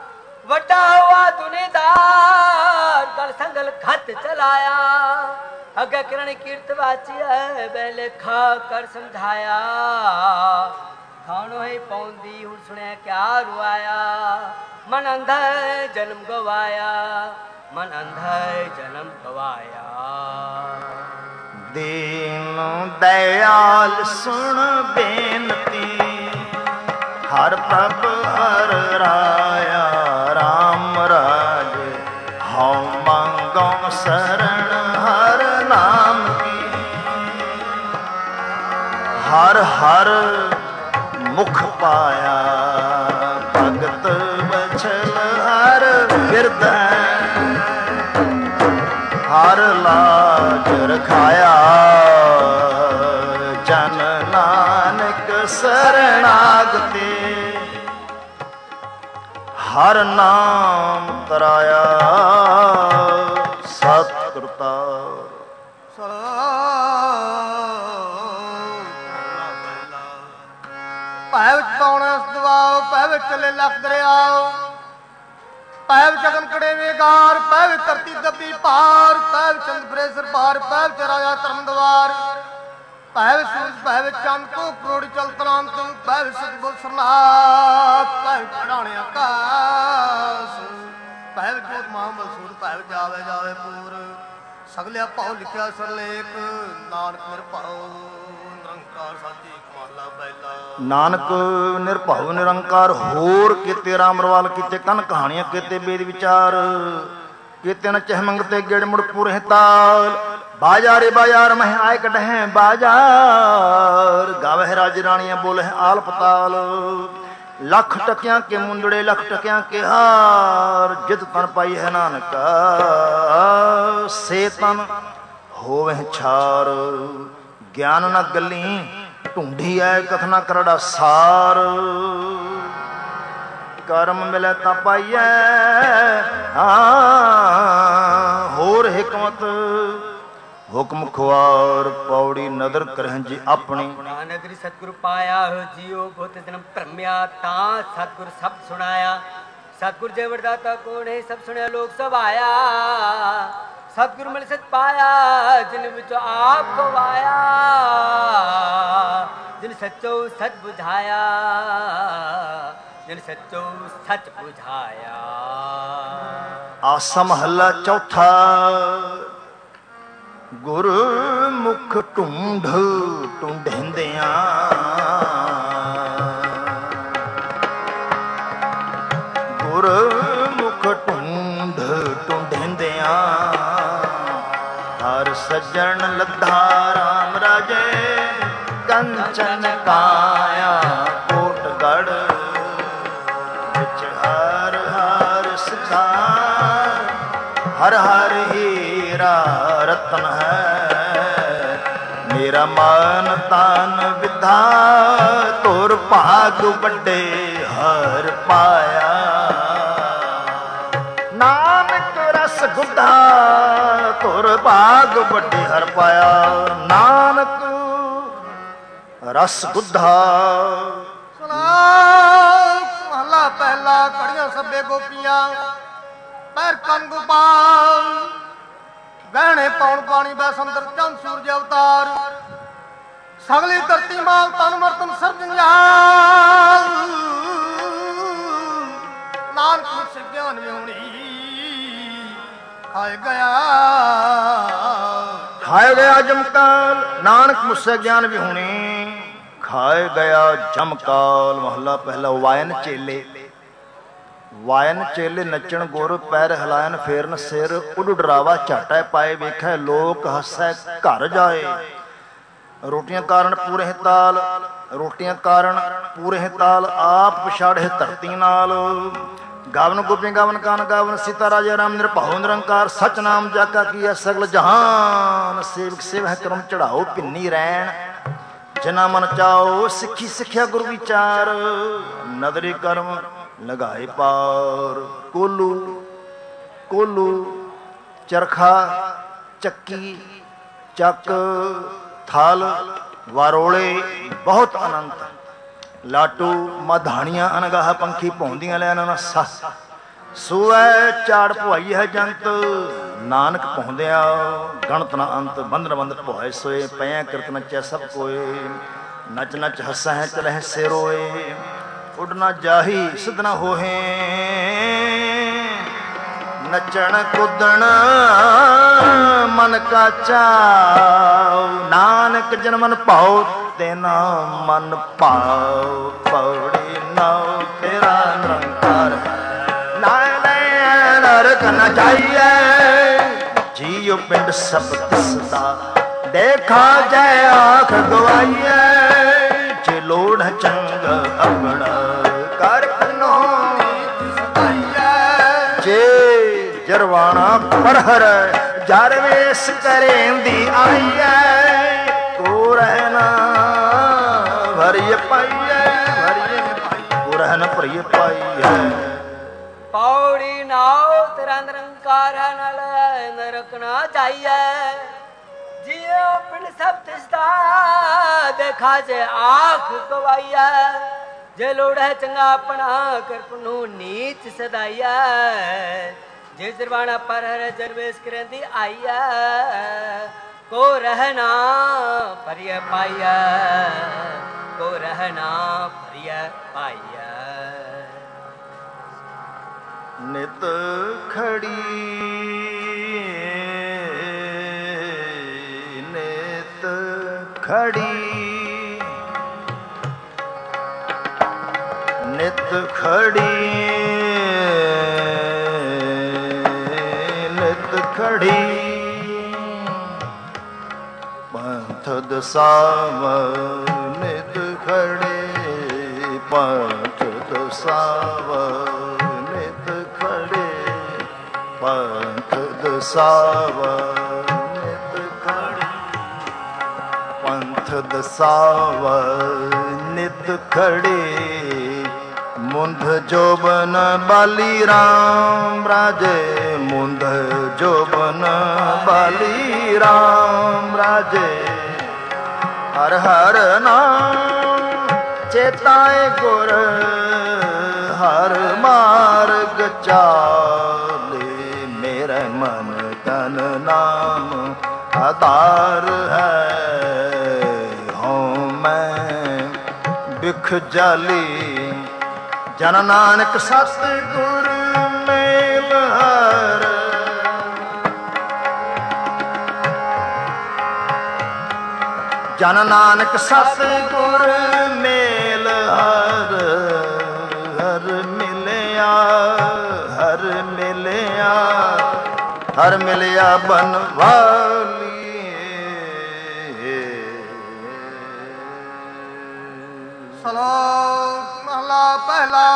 ਵੱਡਾ ਹੋਆ ਧੁਨੀਦਾਰ, ਗਲ ਸੰਗਲ ਖਤ ਚਲਾਇਆ, अगे किरण कीर्त वाची है बेले खा कर समझाया खानो ही पौंदी हूँ सुने क्या रुआया मन अंधा जन्म गवाया मन अंधा जन्म गवाया। दीन दयाल सुन बेनती हर प्रभ हर राया राम राज हौ मांगो शरण हर नाम की हर हर मुख पाया भगत बछल हर हृदय हर लाज रखाया जन नानक शरणागति हर नाम तराया सतकृता। ਭੈ ਵਿੱਚ ਪਾਉਣਾ ਦਵਾਓ ਭੈ ਵਿੱਚ ਚਲੇ ਲੱਖ ਦਰਿਆਓ ਪੈ ਵਿੱਚ ਗਗਨ ਕੜੇਵੇਂ ਗਾਰ ਪੈ ਵਿੱਚ ਧਰਤੀ ਦੱਬੀ ਪਾਰ ਪੈ ਵਿੱਚ ਚੰਦ ਫਿਰੇ ਸਿਰ ਪਾਰ ਪੈ ਵਿੱਚ ਰਾਜਾ ਧਰਮ ਦਵਾਰ ਪੈ ਵਿੱਚ ਸੂਰਜ ਪੈ ਵਿੱਚ ਚੰਦ ਕੋ ਕਰੋੜੀ ਚਲ ਤਰਾਂਤ ਪੈ ਵਿੱਚ ਸਤਿਗੁਰ ਸਰਨਾਥ ਪੈ ਵਿੱਚ ਚੜਾਣੇ ਆਕਾਸ ਪੈ ਵਿੱਚ ਜੋਤ ਮਹਾਮਲ ਸੂਰ ਪੈ ਵਿੱਚ ਜਾਵੇ ਜਾਵੇ ਪੂਰ ਸਗਲਿਆ ਭਾਉ ਲਿਖਿਆ ਸਰਲੇਖ ਨਾਨਕ ਨਿਰਭਉ ਨਿਰੰਕਾਰ ਸਾਚੀ ਕਮਾਲਾ ਪਹਿਲਾ। ਨਾਨਕ ਨਿਰਭਉ ਨਿਰੰਕਾਰ ਹੋਰ ਕੀਤੇ ਰਾਮ ਰਵਾਲ ਕੀਤੇ ਕਨ ਕਹਾਣੀਆਂ ਕੀਤੇ ਬੇਦ ਵਿਚਾਰ ਕੀਤੇ ਨ ਚਹ ਮੰਗਤੇ ਗੇੜ ਮੁੜ ਪੂਰੇ ਤਾਲ ਬਾਜਾਰੇ ਬਾਜ਼ਾਰ ਮਹਿ ਆਏ ਕਢਹਿ ਬਾਜ਼ਾਰ ਗਾਵਹਿ ਰਾਜ ਰਾਣੀਆਂ ਬੋਲੇ ਆਲ ਪਤਾਲ ਲੱਖ ਟਕਿਆਂ ਕੇ ਮੁੰਦੜੇ ਲੱਖ ਟਕਿਆਂ ਕੇ ਹਾਰ ਜਿਤ ਤਨ ਪਾਈ ਹੈ ਨਾਨਕ ਸੇ ਤਨ ਹੋਵੇ ਛਾਰ ਗਿਆਨ ਨਾ ਗੱਲੀ ਢੂੰਢੀ ਐ ਕਥਨਾ ਕਰੜਾ ਸਾਰ ਕਰਮ ਮਿਲੇ ਤਾਂ ਪਾਈਐ ਹੋਰ ਹਿਕਮਤ ਹੁਕਮ ਖੁਆਰ ਪੌੜੀ ਨਦਰ ਕਰਹਿ ਜੀ ਆਪਣੀ ਨਗਰੀ ਸਤਿਗੁਰ ਪਾਇਆ ਹੋ ਜੀਓ ਬਹੁਤ ਜਨਮ ਭਰਮਿਆ ਤਾਂ ਸਤਿਗੁਰ ਸਭ ਸੁਣਾਇਆ ਸਤਿਗੁਰ ਜੇ ਵਰਦਾਤਾ ਕੋਣ ਹੈ ਸਭ ਸੁਣਿਆ ਲੋਕ ਸਭ ਆਇਆ ਸਤਿਗੁਰ ਮਿਲ ਸਤ ਪਾਇਆ ਜਿਨ ਵਿੱਚੋਂ ਆਪ ਖਵਾਇਆ ਜਿਨ ਸੱਚੋ ਸੱਚ ਬੁਝਾਇਆ ਜਿਨ ਸੱਚੋ ਸੱਚ ਬੁਝਾਇਆ। ਆਸਾ ਮਹੱਲਾ ਚੌਥਾ ਗੁਰ ਮੁਖ ਢੂੰਢ ਢੂੰਢਿੰਦਿਆਂ ਗੁਰ ਮੁਖ ਢੂੰਢ ਢੂੰਢਿੰਦਿਆਂ ਹਰ ਸੱਜਣ ਲੱਧਾ ਰਾਮ ਰਾਜੇ ਕੰਚਨ ਕਾਇਆ ਕੋਟ ਗੜ ਵਿੱਚ ਹਰ ਹਰ ਸਿਧਾਰ ਹਰ ਹਰ ਹੀਰਾ ਰਤਨ ਹੈ ਮੇਰਾ ਮਨ ਤਨ ਵਿਧਾ ਤੁਰ ਭਾਗ ਵੱਡੇ ਹਰ ਪਾਇਆ ਨਾਨਕ ਰਸ ਗੁੱਧਾ ਤੁਰ ਭਾਗ ਵੱਡੇ ਹਰ ਪਾਇਆ ਨਾਨਕ ਰਸ ਗੁੱਧਾ। ਮਹਲਾ ਪਹਿਲਾ ਕੜੀਆਂ ਸੱਬੇ ਗੋਪੀਆਂ ਪੈਰ ਕੰਨ ਗੋਪਾਲ ਗਹਿਣੇ ਪਾਉਣ ਪਾਣੀ ਬੈ ਸੰਦਰ ਚੰਦ ਸੂਰਜ ਅਵਤਾਰ ਸਗਲੀ ਧਰਤੀ ਮਾਲ ਤਨ ਮਰਤਨ ਸਰਬ ਜੰਜਾਲ ਨਾਨਕ ਮੁਖ ਗਿਆਨ ਵਿਉਣੀ ਖਾਏ ਗਿਆ ਜਮਕਾਲ ਨਾਨਕ ਮੁਸੇ ਗਿਆਨ ਵਿਹੂਣੀ ਖਾਏ ਗਿਆ ਜਮਕਾਲ। ਮਹੱਲਾ ਪਹਿਲਾ ਵਾਇਨ ਚੇਲੇ ਵਾਇਨ ਚੇਲੇ ਨੱਚਣ ਗੁਰ ਪੈਰ ਹਿਲਾਇਨ ਫੇਰਨ ਸਿਰ ਉੱਡ ਡਰਾਵਾ ਝਾਟਾ ਪਾਏ ਵੇਖੈ ਲੋਕ ਹੱਸੈ ਘਰ ਜਾਏ ਰੋਟੀਆਂ ਕਾਰਨ ਪੂਰੇ ਤਾਲ ਰੋਟੀਆਂ ਕਾਰਨ ਪੂਰੇ ਤਾਲ ਆਪ ਪਛਾੜੇ ਧਰਤੀ ਨਾਲ ਗਾਵਨ ਗੋਪੀ ਗਾਵਨ ਕਾਨ ਗਾਵਨ ਸੀਤਾ ਰਾਜਾ ਰਾਮ ਨਿਰਭਉ ਨਿਰੰਕਾਰ ਸਚ ਨਾਮ ਜਾਕਾ ਕੀ ਸਗਲ ਜਹਾਨ ਸੇਵਕ ਸੇਵ ਕਰਮ ਚੜਾਓ ਪਿੰਨੀ ਰੈਣ ਜਿਨਾ ਮਨ ਚਾਓ ਸਿੱਖੀ ਸਿੱਖਿਆ ਗੁਰ ਵਿਚਾਰ ਨਦਰੀ ਕਰਮ ਲਗਾਏ ਪਾਰ ਕੋਲੂ ਕੋਲੂ ਚਰਖਾ ਚੱਕੀ ਚੱਕ ਥਲ ਵਾਰੋਲੇ ਬਹੁਤ ਅਨੰਤ ਲਾਟੂ ਮਧਾਣੀਆਂ ਅਨਗਾਹ ਪੰਖੀ ਭੌਂਦੀਆਂ ਲੈ ਇਹਨਾਂ ਸੱਸ ਸੂਐ ਝਾੜ ਭੁਆਈ ਹੈ ਜੰਤ ਨਾਨਕ ਪਹੁੰਦਿਆ ਗਣਤ ਨਾ ਅੰਤ ਬੰਧਨ ਬੰਧ ਭੁਆਏ ਸੋਏ ਪਿਆ ਕਿਰਤ ਨਚੈ ਸਭ ਕੋਏ ਨਚ ਨਚ ਹੱਸੈ ਚਲਹਿ ਸੇ ਰੋਏ ਉੱਡ ਨਾ ਜਾਹੀ ਸਿਧ ਨਾ ਹੋਹੇ ਨੱਚਣ ਕੁੱਦਣ ਮਨ ਕਾ ਚਾਉ ਨਾਨਕ ਜਨ ਮਨ ਭਾਉ ਤੇਨਾ ਮਨ ਭਾਉ ਪੌੜੀ ਨਾਉ ਤੇਰਾ ਨਿਰੰਕਾਰ ਨਰਕ ਨ ਜਾਈਐ ਜੀਉ ਪਿੰਡ ਸਭ ਤਿਸਦਾ ਦੇਖਾ ਜੈ ਆਖ ਗਵਾਈਐ ਜੇ ਲੋੜ ਚੰਗ ਅਵਣ ਕਰ ਕਨੋ ਜੇ ਜਰਵਾਣਾ ਪਰਹਰ ਜਰਵੇਸ ਕਰੇਂਦੀ ਆਈਐ ਕੋ ਰਹਿਣਾ ਭਰੀਏ ਪਾਈਐ ਕੋ ਰਹਿਣਾ ਭਰੀਏ ਪਾਈਐ ਪੌੜੀ ਨਾਉ ਤੇਰਾ ਨਿਰੰਕਾਰ ਨਾਲ ਨਰਕ ਨਾ ਜਾਈਐ ਜੀਉ ਪਿੰਡ ਸਭ ਤਿਸਦਾ ਦੇਖਾ ਜੇ ਆਖ ਗਵਾਈਐ ਜੇ ਲੋੜ ਹੈ ਚੰਗਾ ਆਪਣਾ ਕਿਰਪ ਨੂੰ ਨੀਚ ਸਦਾਈਐ ਜੇ ਜਰਵਾਣਾ ਪਰ ਹਰ ਜਰਵੇਸ ਕਰੇਂਦੀ ਆਈਐ ਕੋ ਰਹਿਣਾ ਭਰੀਏ ਪਾਈਐ ਕੋ ਰਹਿਣਾ ਭਰੀਏ ਪਾਈਐ ਨਿਤ ਖੜੀ ਨਿਤ ਖੜੀ ਨਿਤ ਖੜੀ ਨਿਤ ਖੜੀ ਪੰਥ ਦਸਾਵ ਨਿਤ ਖੜੇ ਪੰਥ ਦਸਾਵ ਪੰਥ ਦਸਾਵ ਨਿਤ ਖੜੀ ਪੰਥ ਦਸਾਵ ਨਿਤ ਖੜੇ ਮੁੰਧ ਜੋਬਨ ਬਾਲੀ ਰਾਮ ਰਾਜੇ ਮੁੰਧ ਜੋਬਨ ਬਾਲੀ ਰਾਮ ਰਾਜੇ ਹਰ ਹਰ ਨਾਮ ਚੇਤਾਏ ਗੁਰ ਹਰ ਮਾਰਗ ਚਾਲੇ ਮੇਰੇ ਮਨ ਤਨ ਨਾਮ ਆਧਾਰ ਹੈ ਹਉ ਮੈਂ ਬਿਖ ਜਾਲੀ ਜਨ ਨਾਨਕ ਸਤ ਗੁਰ ਮੇਲ ਹਰ ਜਨ ਨਾਨਕ ਸਤ ਗੁਰ ਮੇਲ ਹਰ ਹਰ ਮਿਲਿਆ ਹਰ ਮਿਲਿਆ ਹਰ ਮਿਲਿਆ ਬਨਵਾਲੀ ਸਲਾਮ ਮਹਲਾ ਪਹਿਲਾ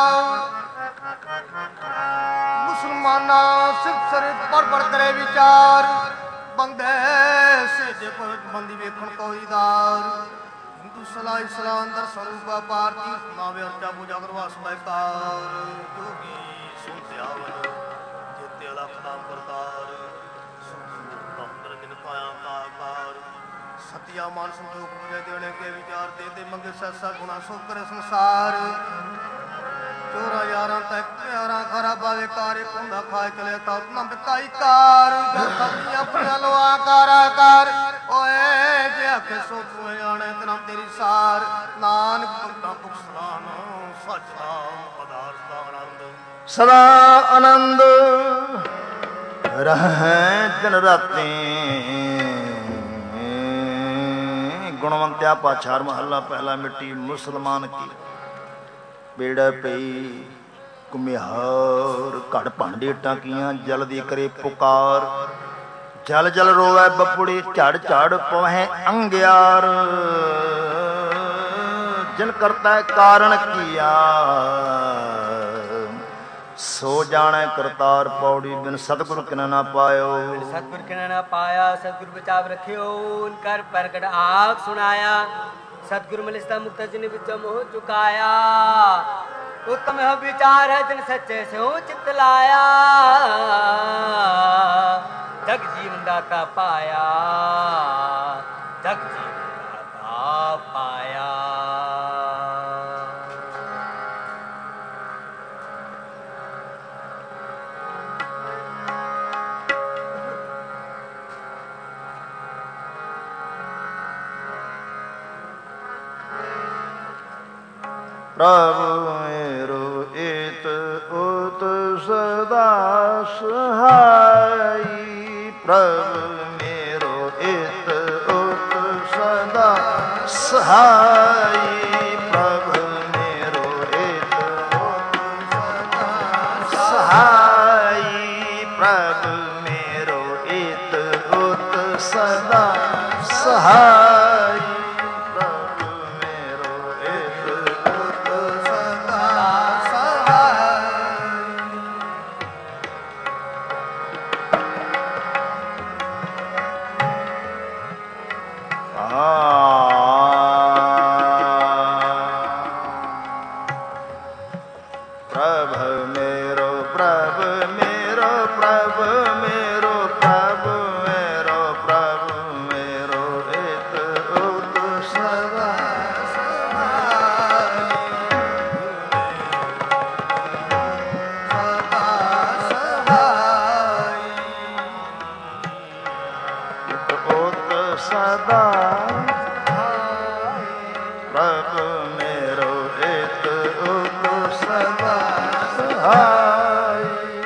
ਮੁਸਲਮਾਨਾਂ ਸਿੱਖ ਸਰ ਪਰ ਕਰੇ ਵਿਚਾਰ ਬੰਦੇ ਸੇਜੇ ਪਰ ਬੰਦੀ ਵੇਖਣ ਕੋਈਦਾਰ ਹਿੰਦੂ ਸਲਾਹ ਇਸਲਾਮ ਦਰ ਸਰੂਪਾ ਪਾਰਤੀ ਨਾਵੇ ਅਰਚਾ ਪੂਜਾ ਕਰਵਾ ਸਮਾਇਕਾਰ ਜੋਗੀ ਸੁਨਿਆਵਨ ਜੇਤੇ ਅਲਖ ਨਾਮ ਕਰਤਾਰ ਸੰਦਰ ਦਿਨ ਕਾਇਆ ਕਾਕਾਰ ਸਤਿਆ ਮਨ ਸੰਤੋਖ ਮੁਝੇ ਦੇਣੇ ਕੇ ਵਿਚਾਰ ਦੇ ਮੰਗੇ ਸੱਸਾ ਗੁਣਾ ਸੋ ਕਰੇ ਸੰਸਾਰ ਚੋਰਾ ਯਾਰਾਂ ਤੱਕ ਪਿਆਰਾ ਖਰਾ ਬਾਵੇ ਕਾਰੇ ਕੁੰਦਾ ਖਾਏ ਚਲੇ ਤਾ ਨਾ ਬਿਕਾਈ ਕਾਰ ਸਭੀ ਆਪਣਾ ਲੋਆ ਕਾਰਾ ਕਰ ਓਏ ਜੇ ਆਖੇ ਸੋ ਤੂੰ ਆਣੇ ਤਨਾ ਤੇਰੀ ਸਾਰ ਨਾਨਕ ਭਗਤਾਂ ਭੁਖ ਸਲਾਨ ਸੱਚ ਨਾਮ ਪਦਾਰਥ ਦਾ ਆਨੰਦ ਸਦਾ ਆਨੰਦ ਰਹਿ ਦਿਨ ਰਾਤੀ ਗੁਣਵੰਤਿਆ ਪਾਛਾਰ ਮਹੱਲਾ ਪਹਿਲਾ ਮਿੱਟੀ ਮੁਸਲਮਾਨ ਕੀ ਬੇੜਾ ਪਈ ਘੁਮਿਆਰ ਘੜ ਭਾਂਡੇ ਟਾਕੀਆਂ ਜਲ ਦੀ ਕਰੇ ਪੁਕਾਰ ਜਲ ਜਲ ਰੋਵੈ ਬਪੁੜੀ ਝੜ ਝੜ ਪਵਹਿ ਅੰਗਿਆਰ ਜਿਨ ਕਰਤਾ ਕਾਰਨ ਕੀਆ ਸੋ ਜਾਣੈ ਕਰਤਾਰ ਪੌੜੀ ਬਿਨ ਸਤਿਗੁਰ ਕਿਨ ਨਾ ਪਾਇਓ ਸਤਿਗੁਰ ਕਿਨ ਨਾ ਪਾਇਆ ਸਤਿਗੁਰ ਬਚਾਵ ਰੱਖਿਓ ਉਨਕਰ ਪ੍ਰਗਟ ਆਪ ਸੁਣਾਇਆ सतगुरु मिलता मुक्त जिन विचो मोह चुकाया उत्तम है विचार है जिन सच्चे से चित लाया जग जीवन दाता पाया जग जीवन दाता पाया ਪ੍ਰਭ ਮੇਰੋ ਏਤ ਉਤ ਸਦਾ ਸਹਾਈ ਪ੍ਰਭ ਮੇਰੋ ਏਤ ਉਤ ਸਦਾ ਸਹਾਈ ਪ੍ਰਭ ਮੇਰੋ ਏਤ ਉਤ ਸਦਾ ਸਹਾਈ ਪ੍ਰਭ ਮੇਰੋ ਏਤ ਉਤ ਸਦਾ ਸਹਾਈ ਪ੍ਰਭ ਮੇਰੋ ਏਤ ਉਤ ਸਦਾ ਸਹਾਈ ਪ੍ਰਭ ਮੇਰੋ ਪ੍ਰਭ ਮੇਰੋ ਪ੍ਰਭ ਮੇਰੋ ਪ੍ਰਭ ਮੇਰੋ ਪ੍ਰਭ ਮੇਰੋ ਏਤ ਉਤ ਸਦਾ ਸਹਾਈ ਸਦਾ ਸਹਾਈ ਉਤ ਸਦਾ ਪ੍ਰਭ ਮੇਰੋ ਏਤ ਉਤ ਸਦਾ ਸਹਾਈ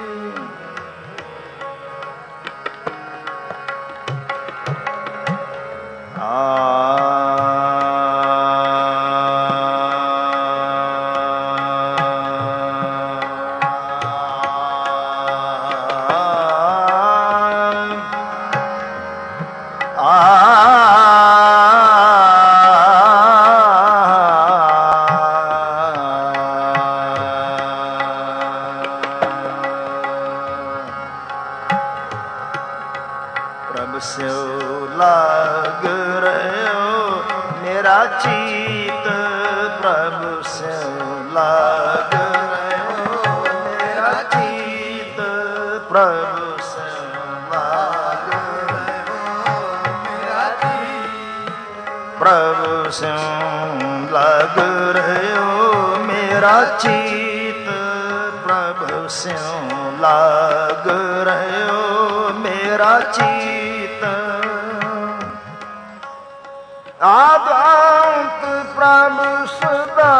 ਪ੍ਰਭ ਸਿਉ ਲਾਗ ਰਹਿਓ ਮੇਰਾ ਚੀਤ ਪ੍ਰਭ ਸਿਉ ਲਾਗ ਰਹਿਓ ਮੇਰਾ ਚੀਤ ਪ੍ਰਭ ਸਿਉ ਲਾਗ ਰਹਿਓ ਮੇਰਾ ਚੀਤ ਪ੍ਰਭ ਸਿਉ ਲਾਗ ਰਹਿਓ ਮੇਰਾ ਚੀਤ ਪ੍ਰਭ ਸਿਉ ਲਾਗ ਰਹਿਓ ਮੇਰਾ ਚੀਤ ਆਦਿ ਅੰਤ ਪ੍ਰਭ ਸਦਾ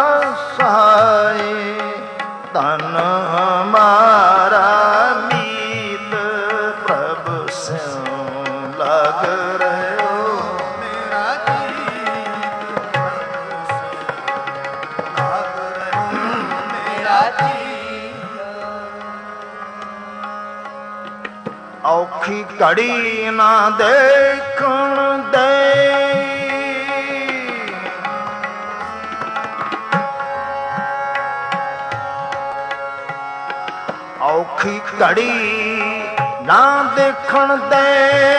ਸਹਾਈ ਧਨ ਹਮਾਰਾ ਮੀਤ ਪ੍ਰਭ ਸਿਉ ਲਗ ਰਹਿਓ ਮੇਰਾ ਚੀਤ ਪ੍ਰਭ ਸਿਉ ਲਗ ਰਹਿਓ ਮੇਰਾ ਚੀਤ ਔਖੀ ਘੜੀ ਨਾ ਦੇਖਣ ਦੇ ਔਖੀ ਘੜੀ ਨਾ ਦੇਖਣ ਦੇ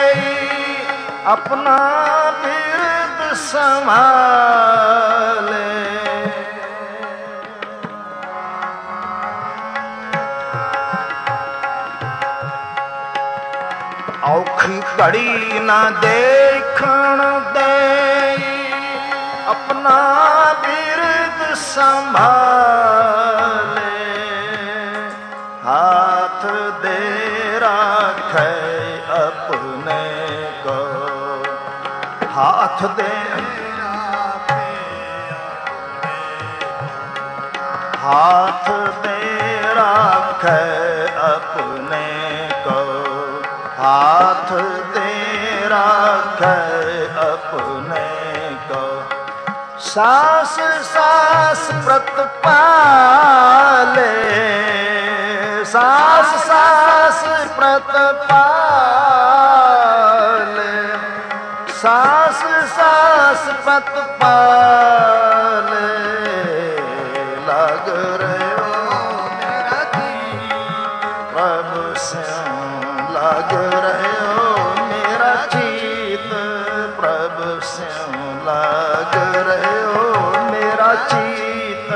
ਆਪਣਾ ਬਿਰਦ ਸੰਭਾਲੇ ਔਖੀ ਘੜੀ ਨਾ ਦੇਖਣ ਦੇ ਆਪਣਾ ਬਿਰਦ ਸੰਭਾਲੇ हाथ दे राखे अपने को हाथ दे हाथ दे राखे अपने को हाथ दे राखे अपने को सास सास प्रतिपाले सास सास प्रतिपाले सास सास प्रतिपाले लग रहे हो मेरा चीत प्रभु सिंह लग रहे हो मेरा चीत प्रभु सिंह लग रहे हो मेरा चीत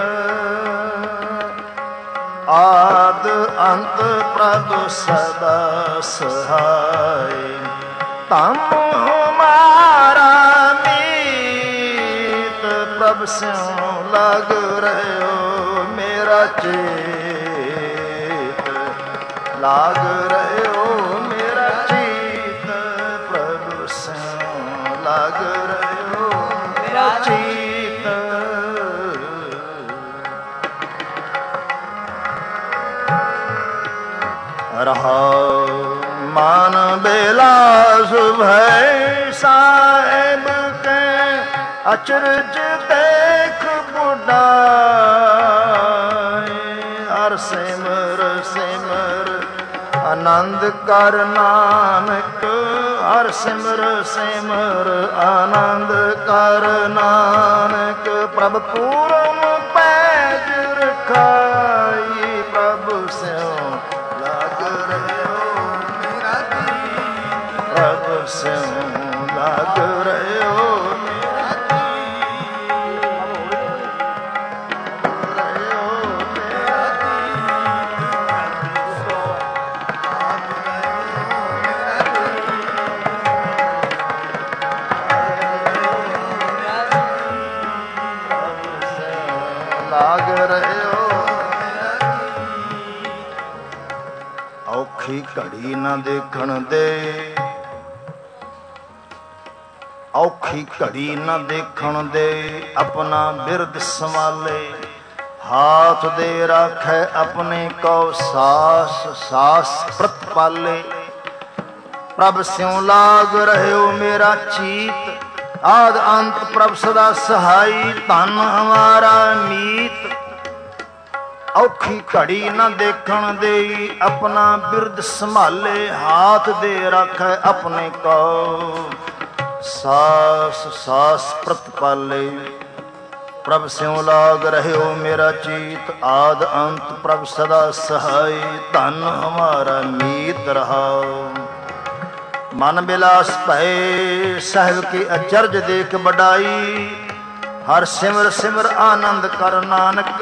आद अंत प्रभु सदा सहाय तम हमारा मीत प्रभु सिंह लग रहे हो मेरा चीत लाग रहे हो मेरा चीत प्रभु सिंह लाग रहे हो मेरा चीत ਅਚਰਜ ਦੇਖ ਬੁਢਾਏ ਹਰ ਸਿਮਰ ਸਿਮਰ ਆਨੰਦ ਕਰ ਨਾਨਕ ਹਰ ਸਿਮਰ ਸਿਮਰ ਆਨੰਦ ਕਰ ਨਾਨਕ ਪ੍ਰਭ ਪੂਰਨ ਪੈਜ ਰਖਾਈ ਪ੍ਰਭ ਸਿਉ ਲਾਗ ਰਹਿਓ ਮੇਰਾ ਜੀ ਪ੍ਰਭ ਸਿਉ ਲਾਗ ਰਹਿਓ ਔਖੀ ਘੜੀ ਨਾ ਦੇਖਣ ਦੇ ਔਖੀ ਘੜੀ ਨਾ ਦੇਖਣ ਦੇ ਆਪਣਾ ਬਿਰਦ ਸੰਭਾਲੇ ਹਾਥ ਦੇ ਰਾਖੈ ਆਪਣੇ ਕੋ ਸਾਸ ਸਾਸ ਪ੍ਰਤ ਪਾਲੇ ਪ੍ਰਭ ਸਿਉ ਲਾਗ ਰਹਿਓ ਮੇਰਾ ਚੀਤ ਆਦ ਅੰਤ ਪ੍ਰਭ ਸਦਾ ਸਹਾਈ ਧਨ ਹਮਾਰਾ ਮੀਤ ਔਖੀ ਘੜੀ ਨਾ ਦੇਖਣ ਦੇਈ ਆਪਣਾ ਬਿਰਦ ਸੰਭਾਲੇ ਹਾਥ ਦੇ ਰੱਖੈ ਆਪਣੇ ਕੋ ਸਾਸ ਸਾਸ ਪ੍ਰਤ ਪਾਲੇ ਪ੍ਰਭ ਸਿਉ ਲਾਗ ਰਹਿਓ ਮੇਰਾ ਚੀਤ ਆਦ ਅੰਤ ਪ੍ਰਭ ਸਦਾ ਸਹਾਈ ਧਨ ਹਮਾਰਾ ਮੀਤ ਰਹਾਓ ਮਨ ਬਿਲਾਸ ਭਏ ਸਾਹਿਬ ਕੀ ਅਚਰਜ ਦੇਖ ਬਡਾਈ ਹਰ ਸਿਮਰ ਸਿਮਰ ਆਨੰਦ ਕਰ ਨਾਨਕ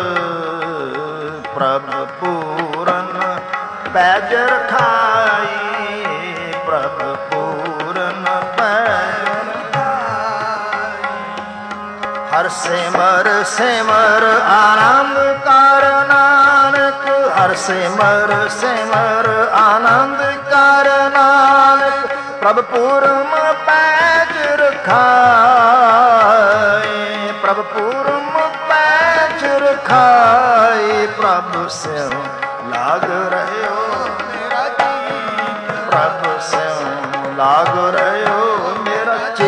ਪ੍ਰਭ ਪੂਰਨ ਪੈਜ ਰਖਾਈ ਪ੍ਰਭ ਪੂਰਨ ਪੈਜ ਰਖਾਈ ਹਰ ਸਿਮਰ ਸਿਮਰ ਆਨੰਦ ਕਰ ਨਾਨਕ ਹਰ ਸਿਮਰ ਸਿਮਰ ਆਨੰਦ ਕਰ ਨਾਨਕ ਪ੍ਰਭ ਪੂਰਨ ਪੈਜ ਰਖਾਈ ਪ੍ਰਭ ਪੂਰਨ ਪੈਜ ਰਖਾਈ ਪ੍ਰਭ ਸਿਉ ਲਾਗ ਰਹਿਓ ਮੇਰਾ ਜੀ ਪ੍ਰਭ ਸਿਉ ਲਾਗ ਰਹਿਓ ਮੇਰਾ ਜੀ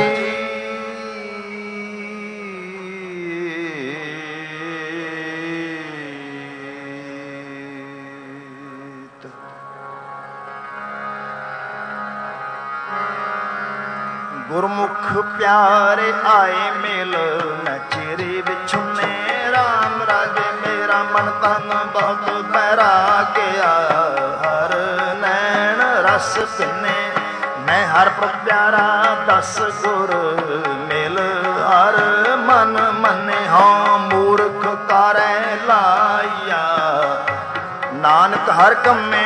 ਗੁਰਮੁਖ ਪਿਆਰੇ ਆਏ ਮਿਲ ਨਚੇਰੇ ਵਿਛੁਨੇ ਰਾਮ ਰਾਜੇ ਮੇਰਾ ਮਨ ਤਨ ਬਹੁਤ ਬੈਰਾਗਿਆ ਹਰ ਨੈਣ ਰਸ ਪਿੰਨੇ ਮੈਂ ਹਰ ਪ੍ਰਭ ਪਿਆਰਾ ਦਸ ਗੁਰ ਮਿਲ ਹਰ ਮਨ ਮੰਨੇ ਹਾਂ ਮੂਰਖ ਕਰੈ ਲਾਇਆ ਨਾਨਕ ਹਰ ਕੰਮੇ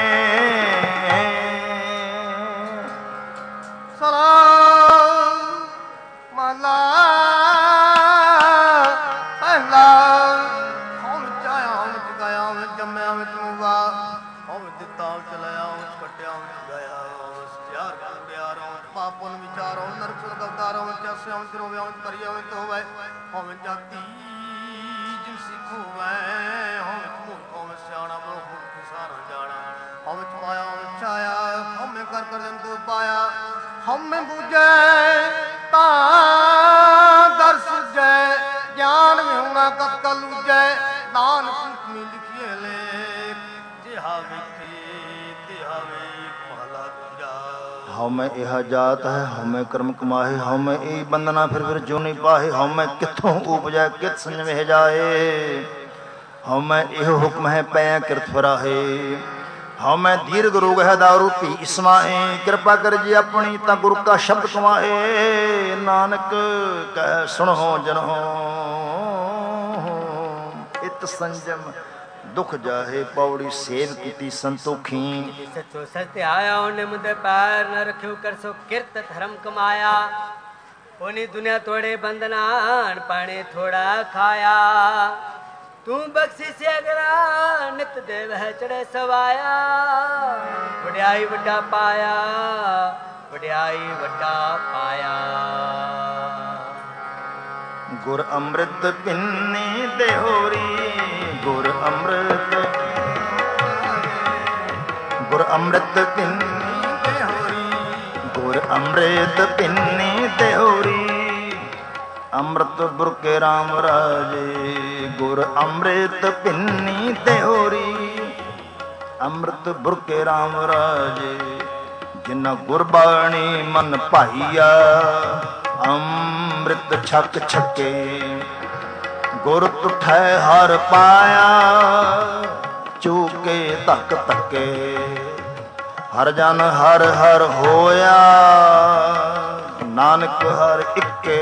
ਹਉਮੈ ਬੁਝੈ ਤਾਂ ਦਰ ਸੁਝੈ ਗਿਆਨ ਵਿਹੁਣਾ ਕਤ ਕਲੂਜੈ ਨਾਨਕ ਸੁਖਮੀ ਲਿਖੀਏ ਲੇਖ ਜਿਹਾ ਵੇਖੇ ਤਿਹਾ ਵੇਖ ਮਹਲਾ ਦੂਜਾ ਹਉਮੈ ਇਹ ਜਾਤ ਹੈ ਹਉਮੈ ਕਰਮ ਕਮਾਹੇ ਹਉਮੈ ਇਹ ਬੰਦਨਾ ਫਿਰ ਜੋ ਨਹੀਂ ਪਾਹੇ ਹਉਮੈ ਕਿੱਥੋਂ ਉਪਜੈ ਕਿਤ ਸੰਜਮਹਿ ਜਾਏ ਹਉਮੈ ਇਹ ਹੁਕਮ ਹੈ ਪੈ ਕਿਰਤ ਫਰਾਹੇ ਹਉਮੈ ਦੀਰਘ ਰੋਗ ਹੈ ਦਾਰੂ ਪੀ ਇਸਮਾਏ ਕਿਰਪਾ ਕਰ ਜੀ ਆਪਣੀ ਤਾਂ ਗੁਰੂ ਕਾ ਸ਼ਬਦ ਕਮਾਏ ਨਾਨਕ ਕਹਿ ਸੁਣੋ ਜਨੋ ਇਤ ਸੰਜਮ ਦੁਖ ਜਾਹੇ ਪੌੜੀ ਸੇਵ ਕੀਤੀ ਸੰਤੋਖੀ ਸਚੋ ਸਤਿ ਆਇਆ ਉਹਨੇ ਮੁੰਦੇ ਪੈਰ ਨ ਰੱਖਿਓ ਕਰ ਸੋ ਕਿਰਤ ਧਰਮ ਕਮਾਇਆ ਉਹਨੇ ਦੁਨੀਆ ਤੋੜੇ ਬੰਦਨਾਨ ਪਾਣੇ ਥੋੜਾ ਖਾਇਆ ਤੂੰ ਬਖਸ਼ੀ ਸਿਆਗਰਾ ਨਿਤ ਦੇ ਵਹਿ ਚੜੇ ਸਵਾਇਆ ਵਡਿਆਈ ਵੱਡਾ ਪਾਇਆ ਵਡਿਆਈ ਵੱਡਾ ਪਾਇਆ ਗੁਰ ਅੰਮ੍ਰਿਤ ਪਿੰਨੀ ਦੇਹੋਰੀ ਗੁਰ ਅੰਮ੍ਰਿਤ ਪਿੰਨੀ ਦੇਹੋਰੀ ਗੁਰ ਅੰਮ੍ਰਿਤ ਪਿੰਨੀ ਦੇਹੋਰੀ ਅੰਮ੍ਰਿਤ ਬੁਰਕੇ ਰਾਮ ਰਾਜੇ ਗੁਰ ਅੰਮ੍ਰਿਤ ਪਿੰਨੀ ਤੇ ਹੋਰੀ ਅੰਮ੍ਰਿਤ ਬੁਰਕੇ ਰਾਮ ਰਾਜੇ ਜਿਨ੍ਹਾਂ ਗੁਰਬਾਣੀ ਮਨ ਭਾਈਆ ਅੰਮ੍ਰਿਤ ਛਕ ਛਕੇ ਗੁਰ ਤੁਠੈ ਹਰ ਪਾਇਆ ਚੂਕੇ ਧੱਕ ਧੱਕੇ ਹਰ ਜਨ ਹਰ ਹਰ ਹੋਇਆ ਨਾਨਕ ਹਰ ਇੱਕੇ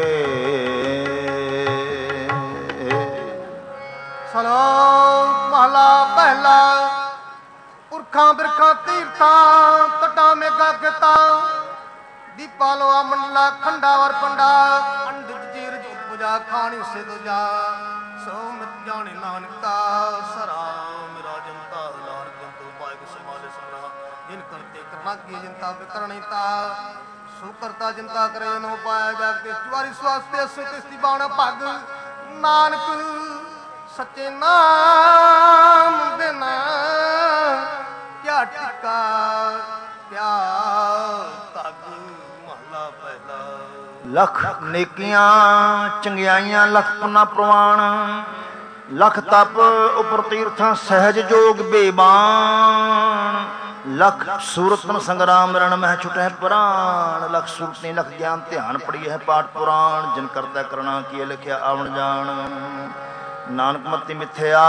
ਸਲੋਕ ਮਹਲਾ ਪਹਿਲਾ ਪੁਰਖਾਂ ਬਿਰਖਾਂ ਤੀਰਥਾਂ ਤਟਾਂ ਮੇਘਾ ਕਿਤਾ ਦੀਪਾ ਲੋਆ ਮੰਡਲਾ ਖੰਡਾ ਵਰ ਪੰਡਾ ਅੰਡ ਜੀਰ ਜੋ ਪੁਜਾ ਖਾਣੀ ਸੇ ਦੁਜਾ ਸੋ ਮਿਤ ਜਾਣੇ ਨਾਨਕਾ ਸਰਾ ਮੇਰਾ ਜਨਤਾ ਲਾਰ ਜੰਤੂ ਪਾਇਕ ਸਮਾਲੇ ਸਮਰਾ ਜਿਨ ਕਰਤੇ ਕਰਨਾ ਕੀ ਜਨਤਾ ਬਿਕਰਣੀ ਤਾ ਸੋ ਕਰਤਾ ਜਨਤਾ ਕਰੇ ਨੋ ਪਾਇਆ ਜਗ ਤੇ ਚਵਾਰੀ ਸਵਾਸਤੇ ਅਸੇ ਤਿਸਤੀ ਬਾਣ ਭਗ ਨਾਨਕ ਸੱਚੇ ਨਾਮ ਬਿਨਾ ਕਿਆ ਟਿਕਾ ਕਿਆ ਤਗ ਮਹਲਾ ਪਹਿਲਾ ਲਖ ਨੇਕੀਆਂ ਚੰਗਿਆਈਆਂ ਲਖ ਪੁਨਾ ਪ੍ਰਵਾਨ ਲਖ ਤਪ ਉਪਰ ਤੀਰਥਾਂ ਸਹਿਜ ਜੋਗ ਬੇਬਾਨ ਲਖ ਸੂਰਤਨ ਸੰਗਰਾਮ ਰਣ ਮਹਿ ਛੁਟੈ ਪ੍ਰਾਣ ਲਖ ਸੂਰਤਨੀ ਲਖ ਗਿਆਨ ਧਿਆਨ ਪੜੀ ਹੈ ਪਾਠ ਪੁਰਾਣ ਜਿਨ ਕਰਦਾ ਕਰਣਾ ਕੀ ਲਿਖਿਆ ਆਵਣ ਜਾਣ ਨਾਨਕ ਮਤੀ ਮਿਥਿਆ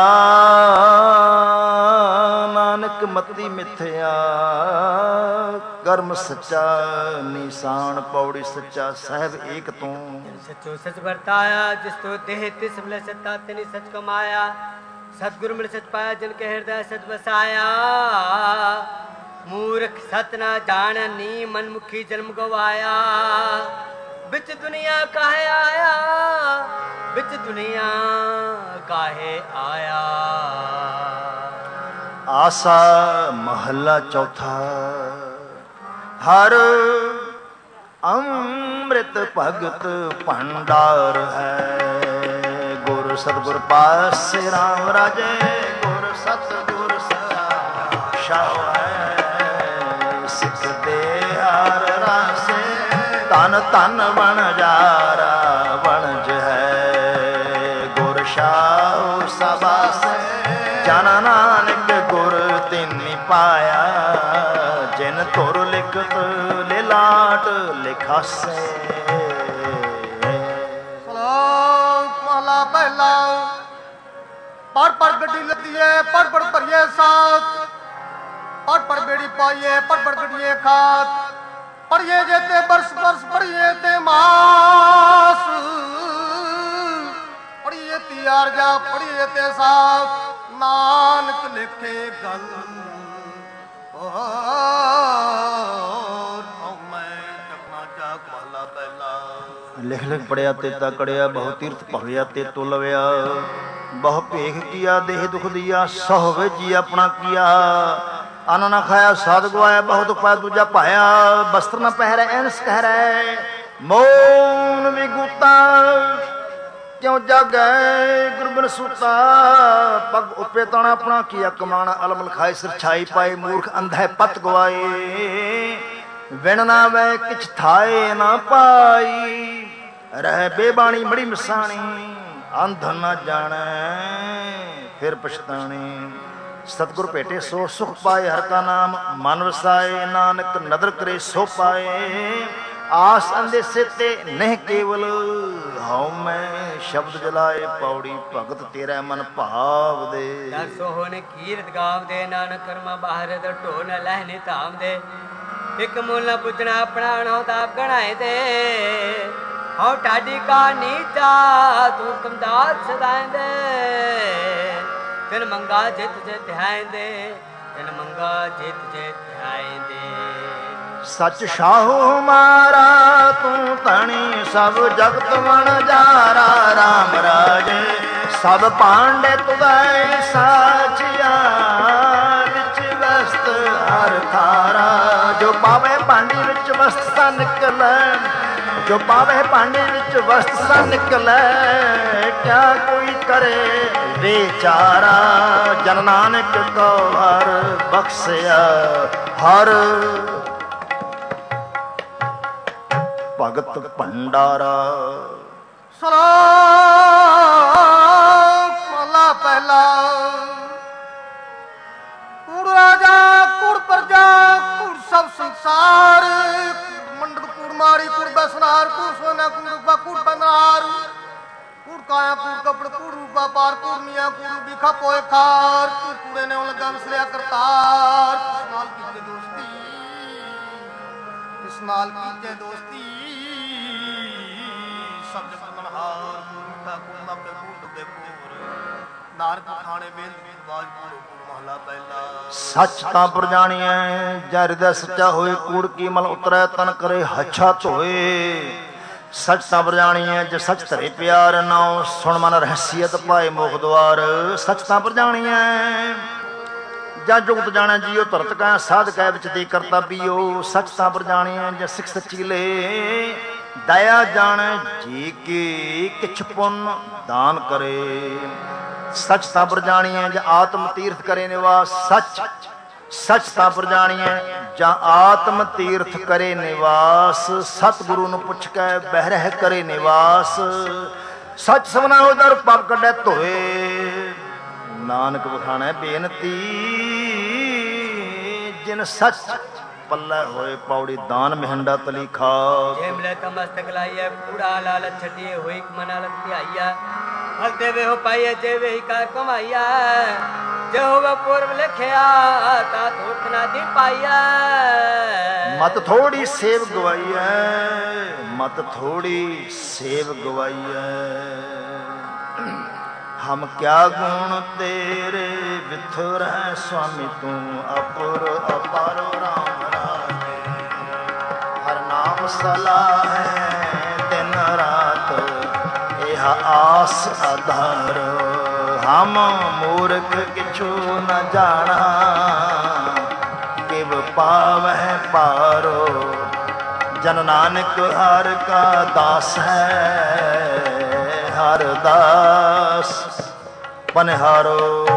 ਨਾਨਕ ਮਤੀ ਮਿਥਿਆ ਕਰਮ ਸੱਚਾ ਨਿਸ਼ਾਨ ਪੌੜੀ ਸੱਚਾ ਸਾਹਿਬ ਏਕ ਤੂੰ ਸੱਚੋ ਸੱਚ ਵਰਤਾਇਆ ਜਿਸ ਤੋਂ ਦੇਹ ਤਿਸ ਮਿਲੇ ਸੱਤਾ ਤੇਨੀ ਸੱਚ ਕਮਾਇਆ ਸਤਿਗੁਰੂ ਮਿਲ ਸੱਚ ਪਾਇਆ ਜਿਨ ਕੇ ਹਿਰਦੈ ਸੱਚ ਵਸਾਇਆ ਮੂਰਖ ਸਤ ਨਾ ਜਾਣਨੀ ਮਨਮੁਖੀ ਜਨਮ ਗਵਾਇਆ ਵਿੱਚ ਦੁਨੀਆ ਕਾਹੇ ਆਇਆ ਵਿੱਚ ਦੁਨੀਆ ਕਾਹੇ ਆਇਆ ਆਸਾ ਮਹੱਲਾ ਚੌਥਾ ਹਰ ਅੰਮ੍ਰਿਤ ਭਗਤ ਭੰਡਾਰ ਹੈ ਗੁਰ ਸਤਿਗੁਰ ਪਾਸੇ ਰਾਮ ਰਾਜੇ ਗੁਰ ਸਤਿਗੁਰ ਸ਼ਾਹ ਹੈ ਸਿੱਖ ਦੇ ਹਰ ਰਾਸੇ ਧਨ ਧਨ ਬਣ ਜਾਰਾ ਬਣਜ ਹੈ ਗੁਰ ਸ਼ਾਹ ਸਬਾਸੇ ਜਨ ਨਾਨਕ ਗੁਰ ਤਿਨਿ ਪਾਇਆ ਜਿਨ ਤੁਰ ਲਿਖਤ ਲਿਲਾਟ ਲਿਖਾਸੇ ਸਲੋਕ ਮਹਲਾ ਪਹਿਲਾ ਪੜ ਪੜ ਗੱਡੀ ਲੱਦੀਏ ਪੜ ਪੜ ਭਰੀਏ ਸਾਥ ਪੜ ਪੜ ਬੇੜੀ ਪਾਈਏ ਪੜ ਪੜ ਗੱਡੀਏ ਖਾਤ ਪੜੀਏ ਜੇ ਤੇ ਬਰਸ ਬਰਸ ਪੜੀਏ ਤੇ ਮਾਸ ਪੜੀਏ ਤਿਆਰ ਜਾ ਪੜੀਏ ਤੇ ਸਾਥ ਨਾਨਕ ਲਿਖੇ ਗੱਲ ਲਿਖ ਲਿਖ ਪੜਿਆ ਤੇ ਤਾ ਕੜਿਆ ਬਹੁ ਤੀਰਥ ਭਵਿਆ ਤੇ ਤੋ ਲਵਿਆ ਬਹੁ ਭੇਖ ਕੀਆ ਦੇਹ ਦੁਖ ਦੀਆ ਸਹੁ ਵੇਜੀ ਆਪਣਾ ਕੀਆ ਅਨ ਨਾ ਖਾਇਆ ਸਾਧ ਗਵਾਇਆ ਬਹੁਤ ਪਾਇਆ ਦੂਜਾ ਭਾਇਆ ਬਸਤਰ ਨਾ ਪਹਿਰੈ ਐਨਸ ਕਹਿਰੈ ਮੋਨ ਵਿਗੂਤਾ ਕਿਉਂ ਜਾਗੈ ਗੁਰਬਿਨ ਸੂਤਾ ਪਗ ਉਪੇ ਤਾਣਾ ਆਪਣਾ ਕੀਆ ਕਮਾਣਾ ਅਲਮ ਲਖਾਏ ਸਿਰ ਛਾਈ ਪਾਏ ਮੂਰਖ ਅੰਧੈ ਪਤ ਗਵਾਏ ਵਿਣ ਨਾ ਵੈ ਕਿਛ ਥਾਏ ਨਾ ਪਾਈ ਰਹਿ ਬੇਬਾਣੀ ਮੜੀ ਮਿਸਾਣੀ ਅੰਧ ਨਾ ਜਾਣੈ ਫਿਰ ਪਛਤਾਣੀ ਸਤਿਗੁਰ ਭੇਟੇ ਸੋ ਸੁਖ ਪਾਏ ਹਰ ਕਾ ਨਾਮ ਮਨ ਵਸਾਏ ਨਾਨਕ ਨਦਰ ਕਰੇ ਸੋ ਪਾਏ ਆਸ ਅੰਦੇਸੇ ਤੇ ਨਹੀਂ ਕੇਵਲ ਹਉ ਮੈਂ ਸ਼ਬਦ ਜਲਾਏ ਪੌੜੀ ਭਗਤ ਤੇਰਾ ਮਨ ਭਾਵ ਦੇ ਦਰ ਸੋਹਣ ਕੀਰਤ ਗਾਵਦੇ ਨਾਨਕ ਕਰਮਾ ਬਾਹਰ ਦ ਢੋ ਨ ਲਹਿਨੇ ਧਾਮ ਦੇ ਇੱਕ ਮੁੱਲ ਨ ਪੁੱਛਣਾ ਆਪਣਾ ਅਣੋ ਤਾਂ ਗਣਾਏ ਦੇ ਹਉ ਢਾਡੀ ਕਾ ਨੀਚਾ ਤੂੰ ਕਮਦਾਰ ਸਦਾਇਂਦੇ ਤਿਨ ਮੰਗਾ ਜਿਤ ਜੇ ਧਿਆਇਂਦੇ ਤਿਨ ਮੰਗਾ ਜਿਤ ਜੇ ਧਿਆਇਂਦੇ ਸੱਚ ਸ਼ਾਹੂ ਮਾਰਾ ਤੂੰ ਧਣੀ ਸਭ ਜਗਤ ਵਣ ਜਾਰਾ ਰਾਮ ਰਾਜੇ ਸਭ ਪਾਂਡੇ ਤੁਗਾਏ ਸਾਚਿਆ ਵਿੱਚ ਵਸਤ ਹਰ ਥਾਰਾ ਜੋ ਪਾਵੇ ਭਾਂਡੀ ਵਿੱਚ ਵਸਤ ਸਾ ਨਿਕਲੈ ਜੋ ਪਾਵੇ ਭਾਂਡੇ ਵਿੱਚ ਵਸਤ ਸਾ ਨਿਕਲੈ ਕਿਆ ਕੋਈ ਕਰੇ ਵਿਚਾਰਾ ਜਨ ਨਾਨਕ ਕੋ ਹਰ ਬਖਸ਼ਿਆ ਹਰ ਭਗਤ ਭੰਡਾਰਾ ਸਲੋਕ ਮਹਲਾ ਪਹਿਲਾ। ਕੂੜ ਰਾਜਾ ਕੂੜ ਪ੍ਰਜਾ ਕੂੜ ਸਭ ਸੰਸਾਰ, ਮੰਡਪ ਕੂੜ ਮਾਰੀ ਕੂੜ ਬਸਨਾਰ, ਕੂੜ ਸੋਨਾ ਕੂੜ ਰੂਪਾ ਕੂੜ ਬਨਾਰ, ਕੂੜ ਕਾਇਆ ਕੂੜ ਕਪੜ ਕੂੜ ਰੂਪਾ ਪਾਰ, ਕੂੜ ਮੀਆਂ ਕੂੜ ਬਿਖਾ ਪੋਏ ਖਾਰ, ਕੂੜ ਕੂੜੇ ਨੇ ਲਗਾ ਵਿਸਰਿਆ ਕਰਤਾਰ। ਕਿਸ ਨਾਲ ਕੀਤੇ ਦੋਸਤੀ, ਕਿਸ ਨਾਲ ਕੀਤੇ ਦੋਸਤੀ, ਸਭ ਜਗਤ ਮਨਹਾਰ, ਕੂੜ ਮਿੱਠਾ ਕੂੜ ਨੱਬੇ ਕੂੜ ਡੁੱਬੇ ਕੂੜ, ਨਾਨਕ ਖਾਣੇ ਵੇਲ ਬਾਜ ਕੂੜ ਮਹਲਾ ਪਹਿਲਾ। ਸੱਚ ਤਾਂ ਪ੍ਰਜਾਣੀਐ ਜੈ ਹਿਰਦੈ ਸੱਚਾ ਹੋਏ, ਕੂੜ ਕੀ ਮਲ ਉਤਰੈ ਤਨ ਕਰੇ ਹੱਛਾ ਧੋਏ। ਸੱਚ ਤਾਂ ਪ੍ਰਜਾਣੀਐ ਜੇ ਸੱਚ ਧਰੇ ਪਿਆਰ, ਨਾਉ ਸੁਣ ਮਨ ਰਹਸੀਅਤ ਪਾਏ ਮੋਖ ਦੁਆਰ। ਸੱਚ ਤਾਂ ਪ੍ਰਜਾਣੀਐ ਜਾਂ ਜੁਗਤ ਜਾਣੈ ਜੀਓ, ਧਰਤ ਕੈ ਸਾਧ ਕੈ ਵਿੱਚ ਦੇ ਕਰਤਾ ਪੀਓ। ਸੱਚ ਤਾਂ ਪ੍ਰਜਾਣੀਐ ਜੇ ਸਿੱਖ ਸੱਚੀਲੇ, ਦਇਆ ਜਾਣੈ ਜੀ ਕੀ ਕਿਛ ਪੁੰਨ ਦਾਨ ਕਰੇ। ਸੱਚ ਤਾਂ ਪ੍ਰਜਾਣੀਐ ਜਾਂ ਆਤਮ ਤੀਰਥ ਕਰੇ ਨਿਵਾਸ। ਸੱਚ ਤਾਂ ਪ੍ਰਜਾਣੀਐ ਜਾਂ ਆਤਮ ਤੀਰਥ ਕਰੇ ਨਿਵਾਸ। ਸਤਿਗੁਰੂ ਨੂੰ ਪੁੱਛ ਕੇ ਬਹਿਰਹਿ ਕਰੇ ਨਿਵਾਸ। ਸੱਚ ਸਭਨਾ ਹੋ ਦਰ ਪਾਪ ਕੱਢੈ ਧੋਏ, ਨਾਨਕ ਵਖਾਣੈ ਬੇਨਤੀ। ਜਿਨ ਸੱਚ ਪੱਲੇ ਹੋਏ ਪੌੜੀ ਦਾਨ ਮਹਿੰਡਾ ਤਲੀ ਖਾ। ਜੇ ਮਿਲੇ ਤਾਂ ਮਸਤਕ ਲਾਈਐ ਕੂੜਾ ਲਾਲਚ ਛੱਡੀਏ, ਹੋਈ ਮਨਾ ਲਗ ਧਿਆਈਐ। ਫਲ ਦੇਵੇ ਹੋ ਪਾਈਐ ਜੇ ਵੇ ਕਰ ਕਮਾਈਐ, ਜੇ ਹੋਵੇ ਪੂਰਬ ਲਿਖਿਆ ਤਾਂ ਥੋੜ੍ਹ ਨਾ ਦੀ ਪਾਈਐ। ਮਤ ਥੋੜੀ ਸੇਵ ਗਵਾਈਐ, ਮਤ ਥੋੜੀ ਸੇਵ ਗਵਾਈਐ। ਹਮ ਕਿਆ ਗੁਣ ਤੇਰੇ ਵਿਥੁਰੈ, ਸੁਆਮੀ ਤੂੰ ਅਪੁਰ ਅਪਾਰੋ ਰਾਮ ਰਾਜੇ। ਹਰ ਨਾਮ ਸਲਾਹੈ ਦਿਨ ਰਾਤ, ਇਹ ਆਸ ਆਧਾਰ। ਹਮ ਮੂਰਖ ਕਿਛੂ ਨ ਜਾਣਾ, ਕਿਵ ਪਾਵਹਿ ਪਾਰੋ। ਜਨ ਨਾਨਕ ਹਰ ਕਾ ਦਾਸ ਹੈ, ਹਰ ਦਾਸ ਬਨਿਹਾਰੋ।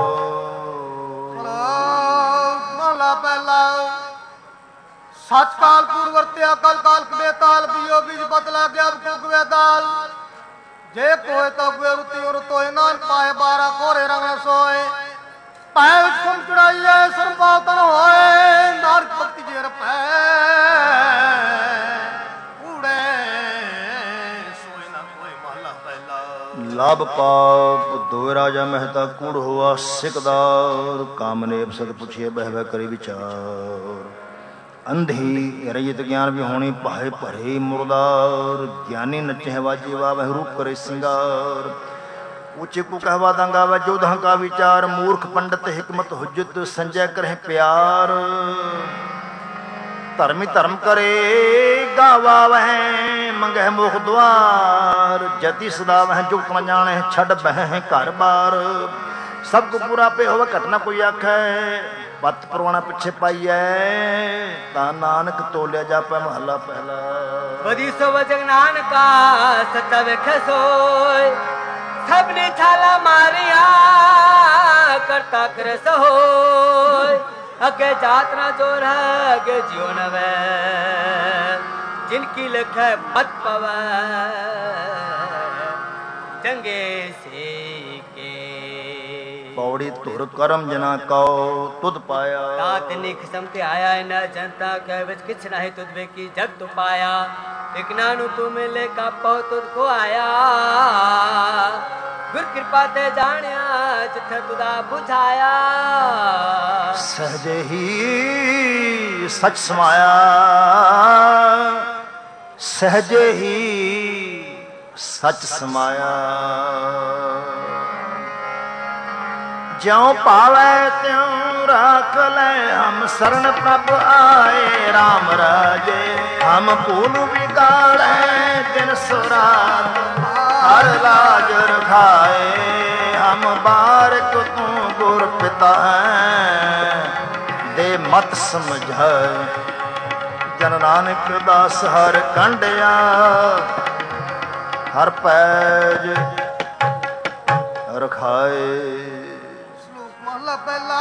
ਮਹਲਾ ਪਹਿਲਾ। ਸੱਚ ਕਾਲ ਪੂਰ ਵਰਤਿਆ ਕਲ ਕਾਲ ਕਬੇ ਤਾਲ, ਬੀਓ ਬੀਜ ਬਦਲਾ ਗਿਆ ਕੁਗਵੇ ਦਾਲ। ਜੇ ਕੋਏ ਤੋ ਗੁਏ ਰੁਤੀ ਔਰ ਤੋਏ, ਨਾਨਕ ਪਾਏ ਬਾਰਾ ਕੋਰੇ ਰੰਗ ਸੋਏ। ਪੈ ਵਿੱਚ ਸੁਮ ਚੜਾਈਏ ਸਰਮ ਪਾਤਨ ਹੋਏ, ਨਾਨਕ ਭਗਤੀ ਜੇ ਰਪੈ ਕੂੜੇ ਸੋਏ ਨਾ ਕੋਈ। ਮਹਲਾ ਪਹਿਲਾ। ਲਾਭ ਪਾਪ ਦੋਇ ਰਾਜਾ ਮਹਿਤਾ, ਕੂੜ ਹੋਆ ਸਿਕਦਾਰ। ਕਾਮਨੇਬ ਸਤ ਪੁੱਛੀਏ ਬਹਿ ਬਹਿ ਕਰੀ ਵਿਚਾਰ। ਅੰਧੀ ਰਜਤ ਗਿਆਨ ਵੀ ਹੋਣੀ ਭਾਏ ਭਰੇ ਮੁਰਦਾਰ। ਗਿਆਨੀ ਨਚਹਿ ਵਾਜੇ ਵਾਵਹਿ ਰੂਪ ਕਰੇ ਸਿੰਗਾਰ। ਉੱਚੇ ਕੋ ਕਹਿਵਾ ਦੰਗਾ ਵੈ ਜੋਧਾਂ ਕਾ ਵਿਚਾਰ। ਮੂਰਖ ਪੰਡਤ ਹਿਕਮਤ ਹੁਜਤ, ਸੰਜੈ ਕਰਹਿ ਪਿਆਰ। ਧਰਮੀ ਧਰਮ ਕਰੇ ਗਾਵਾ ਵਹਿ, ਮੰਗਹਿ ਮੋਖ ਦੁਆਰ। ਜਤੀ ਸਦਾ ਵਹਿ ਜੁਗਤ ਨ ਜਾਣਹਿ, ਛੱਡ ਬਹਿ ਘਰ ਬਾਰ। ਸਭ ਕੋ ਪੂਰਾ ਪੇ ਹੋਵੇ ਘਟਨਾ ਕੋਈ ਆਖੈ, ਪਤ ਪਰਵਾਣਾ ਪਿੱਛੇ ਪਾਈਐ। ਤਾਂ ਨਾਨਕ ਤੋਲਿਆ ਜਾਪੈ ਮਹਲਾ ਪਹਿਲਾ। ਬਦੀ ਸੋ ਵਜਗ ਨਾਨਕਾ ਸੱਚਾ ਵੇਖੈ ਸੋਏ। ਸਭ ਨੇ ਛਾਲਾ ਮਾਰਿਆ ਕਰਤਾ ਕਰ ਸੋਏ। ਅੱਗੇ ਜਾਤ ਨਾ ਚੋਰ ਹੈ ਅੱਗੇ ਜਿਉ ਨ ਵੈ, ਜਿਨਕੀ ਲਿਖੈ ਪਤ ਪਵੈ ਚੰਗੇ ਸੇ ਕੇ। ਪੌੜੀ ਧੁਰ ਕਰਮ ਜਨਾ ਕਉ ਤੁਧ ਪਾਇਆ। तात निख समते आया न जनता कह विच किछ नहीं तुझ वे की जग तु पाया। इकना नु तू मिले का पौ तुझ को आया। गुर कृपा ते जानिया जिथे तुदा बुझाया। सहजे ही सच समाया, सहजे ही सच समाया। ज्यों पावै त्यों राख ले, हम शरण प्रभ आए राम राजे। हम भूल बिगाड़े दिन सुरात, हर लाज रखाए। हम बारक तू गुर पिता है, दे मत समझाए। जन नानक दास हर कंडिया, हर पैज रखाए। ਮਹਲਾ ਪਹਿਲਾ।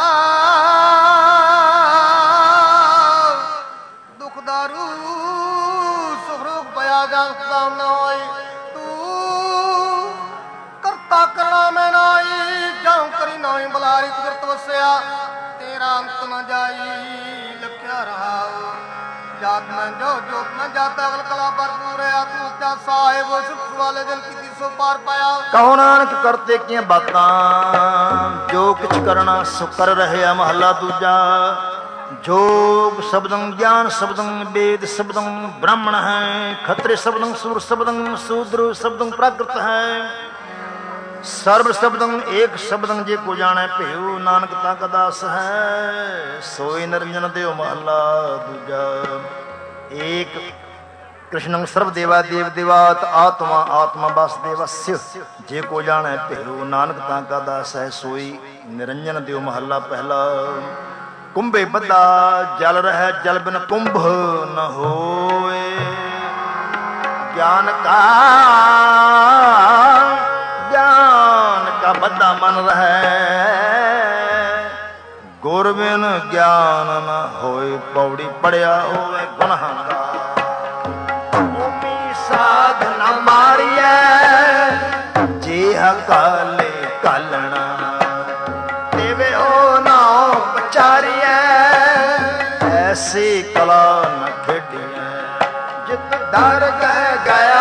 ਦੁਖ ਦਾਰੂ ਸੁਖ ਰੋਗ ਪਿਆ ਜਾਂ ਸਾਮ ਨਾ ਹੋਈ। ਤੂੰ ਵਸਿਆ ਤੇਰਾ ਅੰਤ ਨ ਜਾਈ ਲਖਿਆ ਰਹਾ ਜਾਤ ਮੈਂ ਜੋ ਜੋਤ ਮੈਂ ਜਾਤਾ ਅਵਲ ਕਲਾ ਭਰਪੂਰ ਆ ਤੂੰ ਉੱਚਾ ਸਾਹਿਬ ਸੁਖ ਵਾਲੇ ਦਿਨ ਕੀਤੀ ਸੋ ਪਾਰ ਪਾਇਆ ਕਹੋ ਨਾਨਕ ਕਰਤੇ ਕੀਆਂ ਬਾਤਾਂ ਜੋ ਕਿਛ ਕਰਨਾ ਸੋ ਕਰ ਰਹਿਆ ਮਹੱਲਾ ਦੂਜਾ जोग शब्दं ज्ञान शब्दं वेद शब्दं ब्राह्मण है खत्रे शब्दं सूर शब्दं शूद्र शब्दं प्राकृत है सर्व शब्दं एक शब्दं जे को जाने भेऊ नानक ताका दास है सोई निरंजन देव महला दूजा एक कृष्णं सर्व देवा देव देवात आत्मा आत्मा वासुदेवस्य जे को जाने भेऊ नानक ताका दास है सोई निरंजन देव महला पहला कुंभे बद्दा जल रह जल बिन कुंभ न होए ज्ञान का बद्दा मन रहे गुर बिन ज्ञान न होए पौड़ी पड़िया होए गुनहगार ओमी साध न मारिए जेह काले कालना देवे ओ नाओ पचारिए ऐसी कला न खेडिए जित डर गया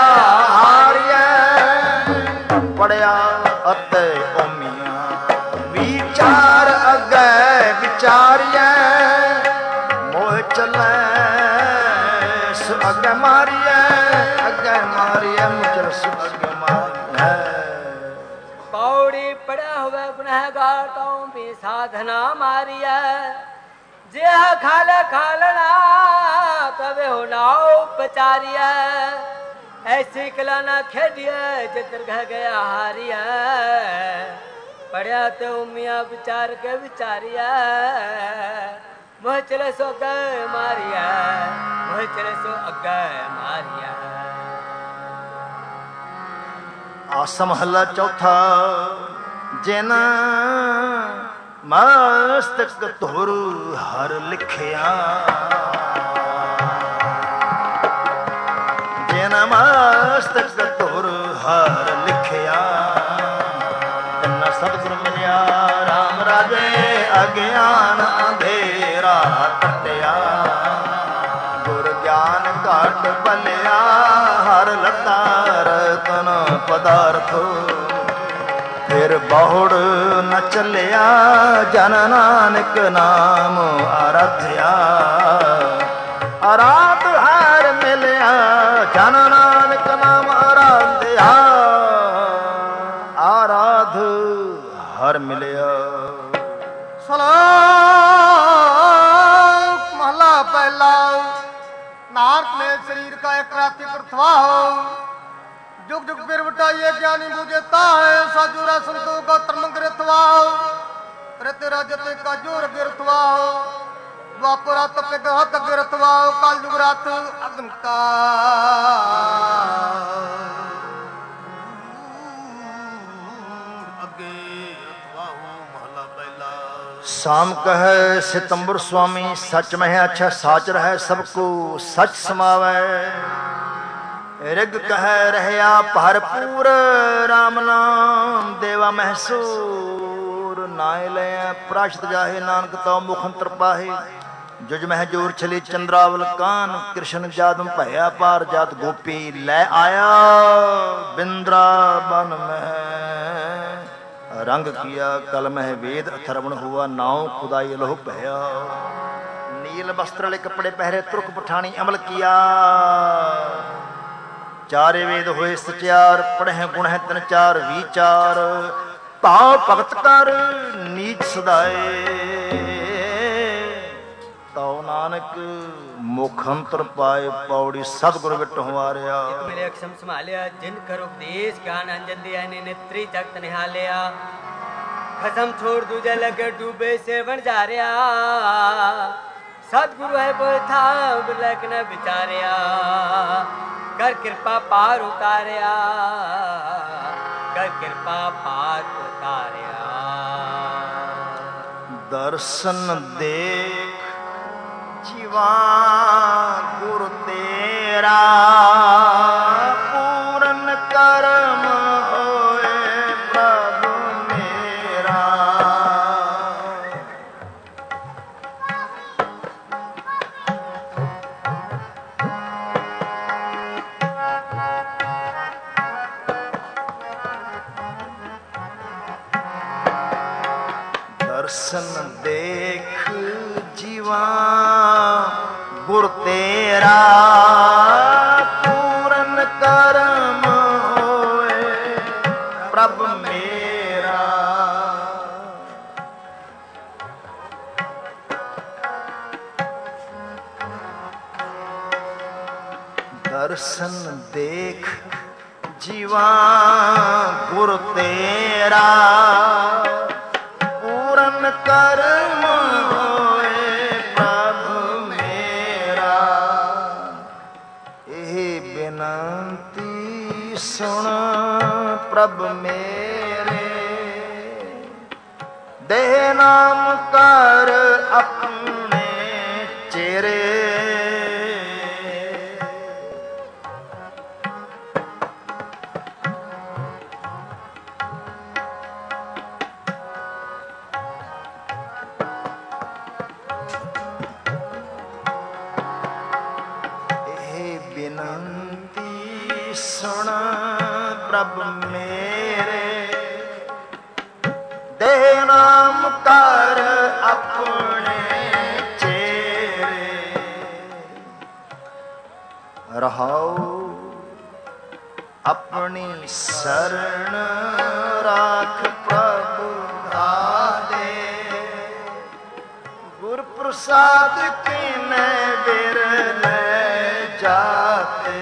हारिए पढ़िया अते ओमिया विचार अगे विचारिए मोह चले सु अगे मारिए मुचल सु अगे मारिए पौड़ी पड़ा हुआ गुनहगार तो भी साधना मारिया जे खालना तवे हो नाव पचारिया ऐसी कला ना खेडिया जितर घ गया हारिया पढ़िया तो उमिया विचार के विचारिया मोह चले सो अगे मारिया मोह चले सो अगे मारिया आसा महला चौथा जिन मस्तक धुर हर लिखिया जिन मस्तक धुर हर लिखिया तिन सतगुर मिलिया राम राजे अज्ञान अंधेरा कटिया गुर ज्ञान घट बलिया हर लता रतन पदार्थ फिर बहुड़ न चलिया जन नानक नाम आराध्या आराध हर मिलिया जन नानक नाम आराध्या आराध हर मिलिया सलोक महला पहला नारक ने शरीर का एक रात्रि कृतवा हो जुग जुग फिर बटाइए ज्ञानी बुझता है साजूरा संतो का धर्म गिरतवा तेरा जते का जोर गिरतवा द्वापरा तपे का हक गिरतवा काल जुग रात अग्न का अगे महला पहला शाम कह सितंबर स्वामी सच में अच्छा साच रहे सबको सच समावे ऋग कह रहया भरपूर राम नाम देवा महसूर नाय ले प्राशत जाहे नानक तो मुखंतर पाहे जुज मह जोर चले चंद्रावल कान कृष्ण जादम भया पार जात गोपी ले आया बिंद्रावन में रंग किया कल मह वेद अथर्वण हुआ नाव खुदाई लोह भया नील वस्त्र वाले कपड़े पहरे तुर्क पठानी अमल किया चारे वेद होए सचार पढ़े गुण है तिन चार विचार भाव भगत कर नीच सदाए तो नानक मुखंतर पाए पौड़ी सतगुरु विट हुआरिया मिले अक्षम संभालिया जिन कर उपदेश ज्ञान अंजन दिया ने नेत्री जगत निहालिया खसम छोड़ दूजा लगे डूबे से बन जा रहा सतगुरु है बोल था बुलक न विचारिया कर कृपा पार उतारिया कर कृपा पार उतारिया दर्शन देख जीवा गुरु तेरा पूर्ण कर्म होए प्रभु मेरा ਦਰਸ਼ਨ ਦੇਖ ਜੀਵਾ ਗੁਰ ਤੇਰਾ ਪੂਰਨ ਕਰਮ ਹੋਏ ਪ੍ਰਭ ਮੇਰਾ। ਦਰਸ਼ਨ ਦੇਖ ਜੀਵਾ ਗੁਰ ਤੇਰਾ ਪੂਰਨ ਕਰਮ ਹੋਏ ਪ੍ਰਭ ਮੇਰਾ। ਇਹ ਬੇਨਤੀ ਸੁਣ ਪ੍ਰਭ ਮੇਰੇ, ਦੇ ਨਾਮ ਕਰ ਆਪਣੇ ਚਿਹਰੇ। ਬੇਨਤੀ ਸੁਣ ਪ੍ਰਭ ਮੇਰੇ, ਦੇ ਨਾਮ ਕਰ ਆਪਣੇ ਚਿਹਰੇ। ਰਹਾਉ ਆਪਣੀ ਸਰਣ ਰਾਖ ਪ੍ਰਭ ਦਾਦੇ, ਗੁਰ ਪ੍ਰਸਾਦ ਕੀਨੇ ਬਿਰਲੇ ਜਾਤੇ।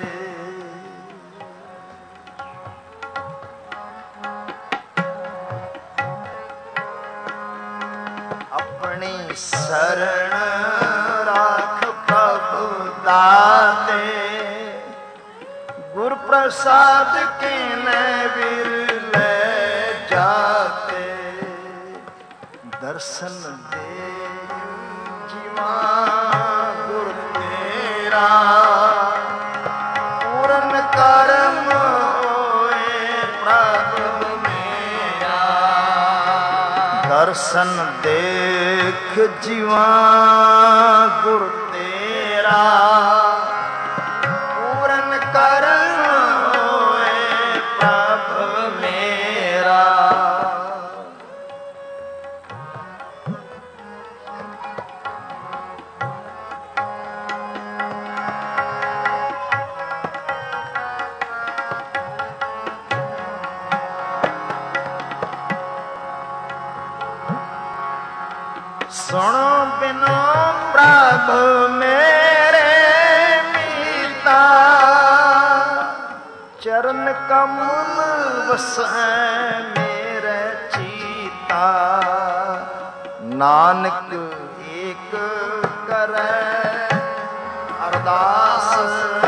ਆਪਣੀ ਸਰਣ ਰਾਖ ਪ੍ਰਭ ਦਾਤੇ, ਗੁਰ ਪ੍ਰਸਾਦ ਕੀਨੇ ਬਿਰਲੇ ਜਾਤੇ। ਦਰਸ਼ਨ ਦੇ ਜੀਵਾ ਗੁਰ ਤੇਰਾ ਪੂਰਨ ਕਰਮ ਹੋਏ ਪ੍ਰਭ ਮੇਰਾ। ਦਰਸ਼ਨ ਦੇਖ ਜੀਵਾ ਗੁਰ ਤੇਰਾ ਪੂਰਨ ਕਰਮ ਹੋਏ ਪ੍ਰਭ ਮੇਰਾ। ਸੁਣ ਬਿਨੋ ਪ੍ਰਭ ਮੇਰੇ ਮੀਤਾ, ਚਰਨ ਕਮਲ ਵਸੈ ਮੇਰੇ ਚੀਤਾ। ਨਾਨਕ ਏਕ ਕਰੈ ਅਰਦਾਸ,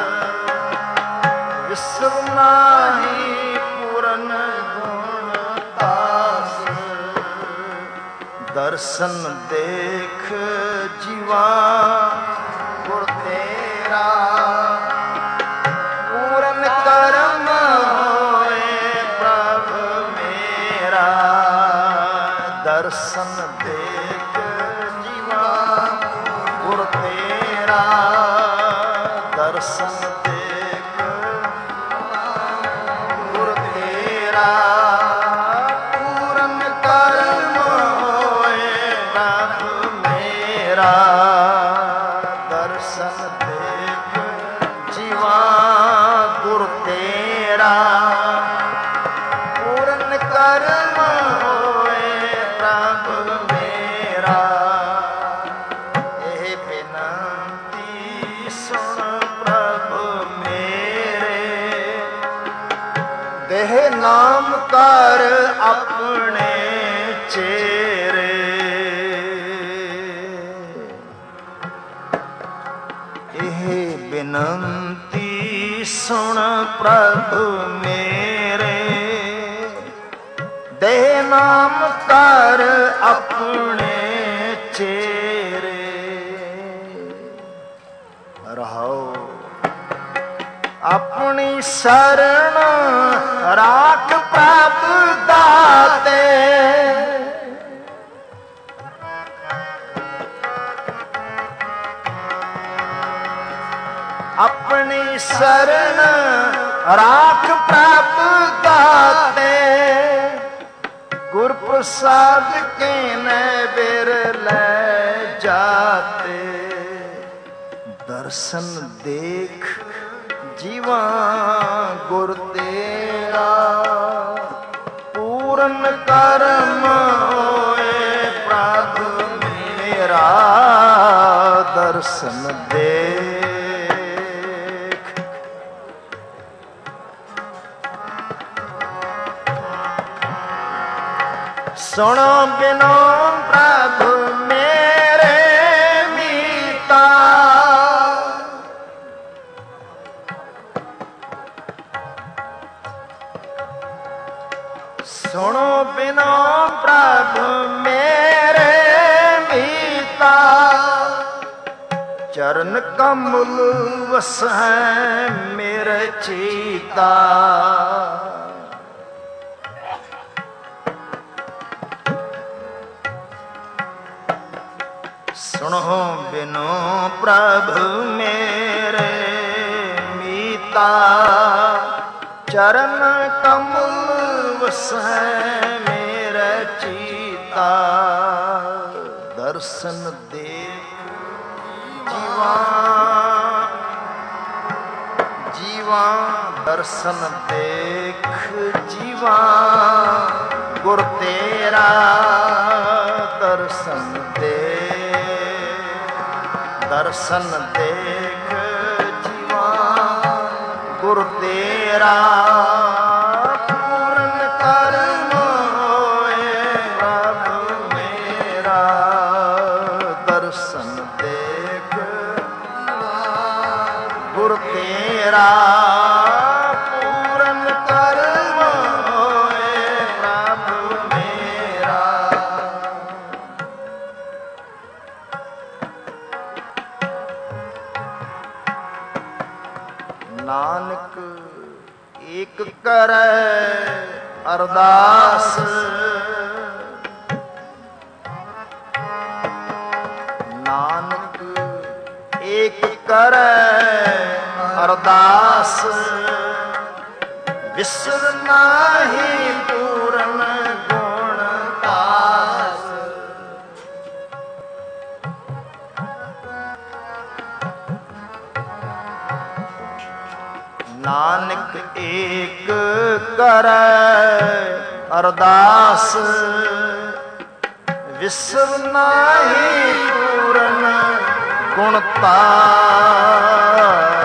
ਵਿਸਰ ਨਾਹੀ ਪੂਰਨ ਗੁਣ ਤਾਸ। ਦਰਸ਼ਨ ਦੇਖ ਜੀਵਾ ਗੁਰ ਤੇਰਾ ਪੂਰਨ ਕਰਮ ਹੋਏ ਪ੍ਰਭ ਮੇਰਾ। ਦਰਸ਼ਨ ਦੇਖ ਜੀਵਾ ਗੁਰ ਤੇਰਾ, ਦਰਸ਼ਨ ਦੇਖ ਗੁਰ ਤੇਰਾ ਪੂਰਨ ਕਰਮ ਹੋਏ ਪ੍ਰਭ ਮੇਰਾ। ਦਰਸ਼ਨ ਦੇਖ ਜੀਵਾ ਗੁਰ ਤੇਰਾ ਪੂਰਨ ਕਰਮ ਹੋਏ ਪ੍ਰਭ ਮੇਰਾ। ਇਹ ਬੇਨਤੀ ਸੁਣ ਪ੍ਰਭ ਮੇਰੇ, ਦੇਹ ਨਾਮ ਕਰ ਆਪਣੇ ਚਿਹਰੇ। ਇਹ ਬੇਨਤੀ ਸੁਣ ਪ੍ਰਭ ਮੇਰੇ, ਦੇ ਨਾਮ ਕਰ ਆਪਣੇ ਚਿਹਰੇ। ਰਹਾਉ ਆਪਣੀ ਸਰਣ ਰਾਖ ਪ੍ਰਭ ਦਾਤੇ, ਆਪਣੀ ਸਰਣ ਰਾਖ ਪ੍ਰਭ ਦਾਤੇ। ਗੁਰ साधके ने बिरले जाते, दर्शन देख जीवा गुर तेरा, पूर्ण कर्म होए प्रभु मेरा, दर्शन देख। सुनो बिनो प्रभु मेरे मीता, सुनो बिनो प्रभु मेरे मीता, चरण कमल वस है मेरे चीता। सुनो बिनो प्रभु मेरे मीता, चरण कमल वस है मेरा चीता। दर्शन देख जीवा जीवा, दर्शन देख जीवा गुर तेरा, दर्शन देख, दर्शन देख जीवा गुर तेरा, पूर्ण कर्म होए प्रभु मेरा, दर्शन देख गुर तेरा, पूर्ण कर्म होए प्रभु मेरा। नानक एक करे अरदास, नानक एक करे अरदास, विसर नाहि पूर्ण गुण दास। नानक एक करे अरदास, विसर नाहि पूर्ण गुण तास।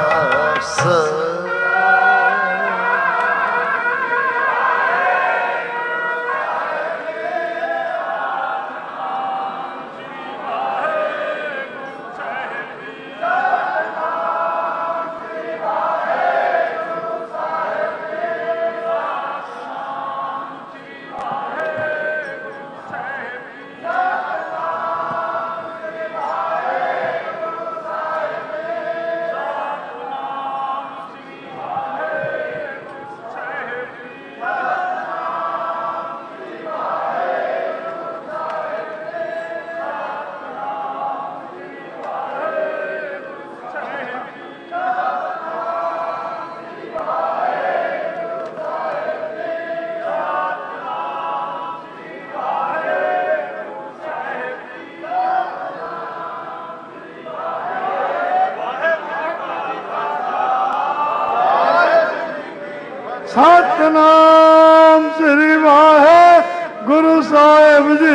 सतनाम श्री वाहेगुरु साहिब जी,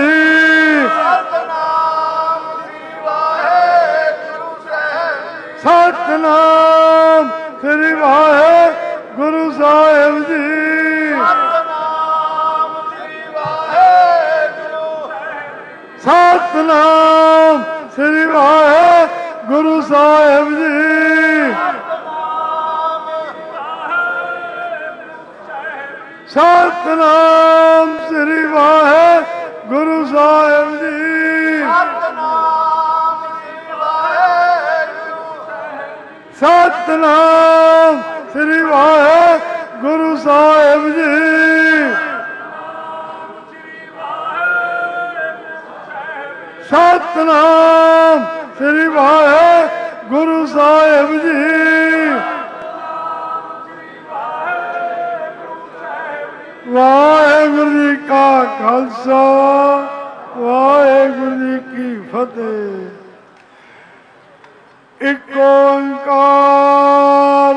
सतनाम श्री वाहेगुरु साहिब, सतनाम श्री वाहेगुरु साहिब जी, सतनाम श्री वाहेगुरु सतनाम श्री वाहेगुरु साहिब, साहिब जी, सतनाम श्री वाहेगुरु साहिब जी, सतनाम श्री वाहेगुरु साहिब जी, सतनाम श्री वाहेगुरु साहिब जी, ਵਾਹਿਗੁਰੂ ਜੀ ਕਾ ਖਾਲਸਾ ਵਾਹਿਗੁਰੂ ਜੀ ਕੀ ਫਤਿਹ। ਇੱਕ ਓੰਕਾਰ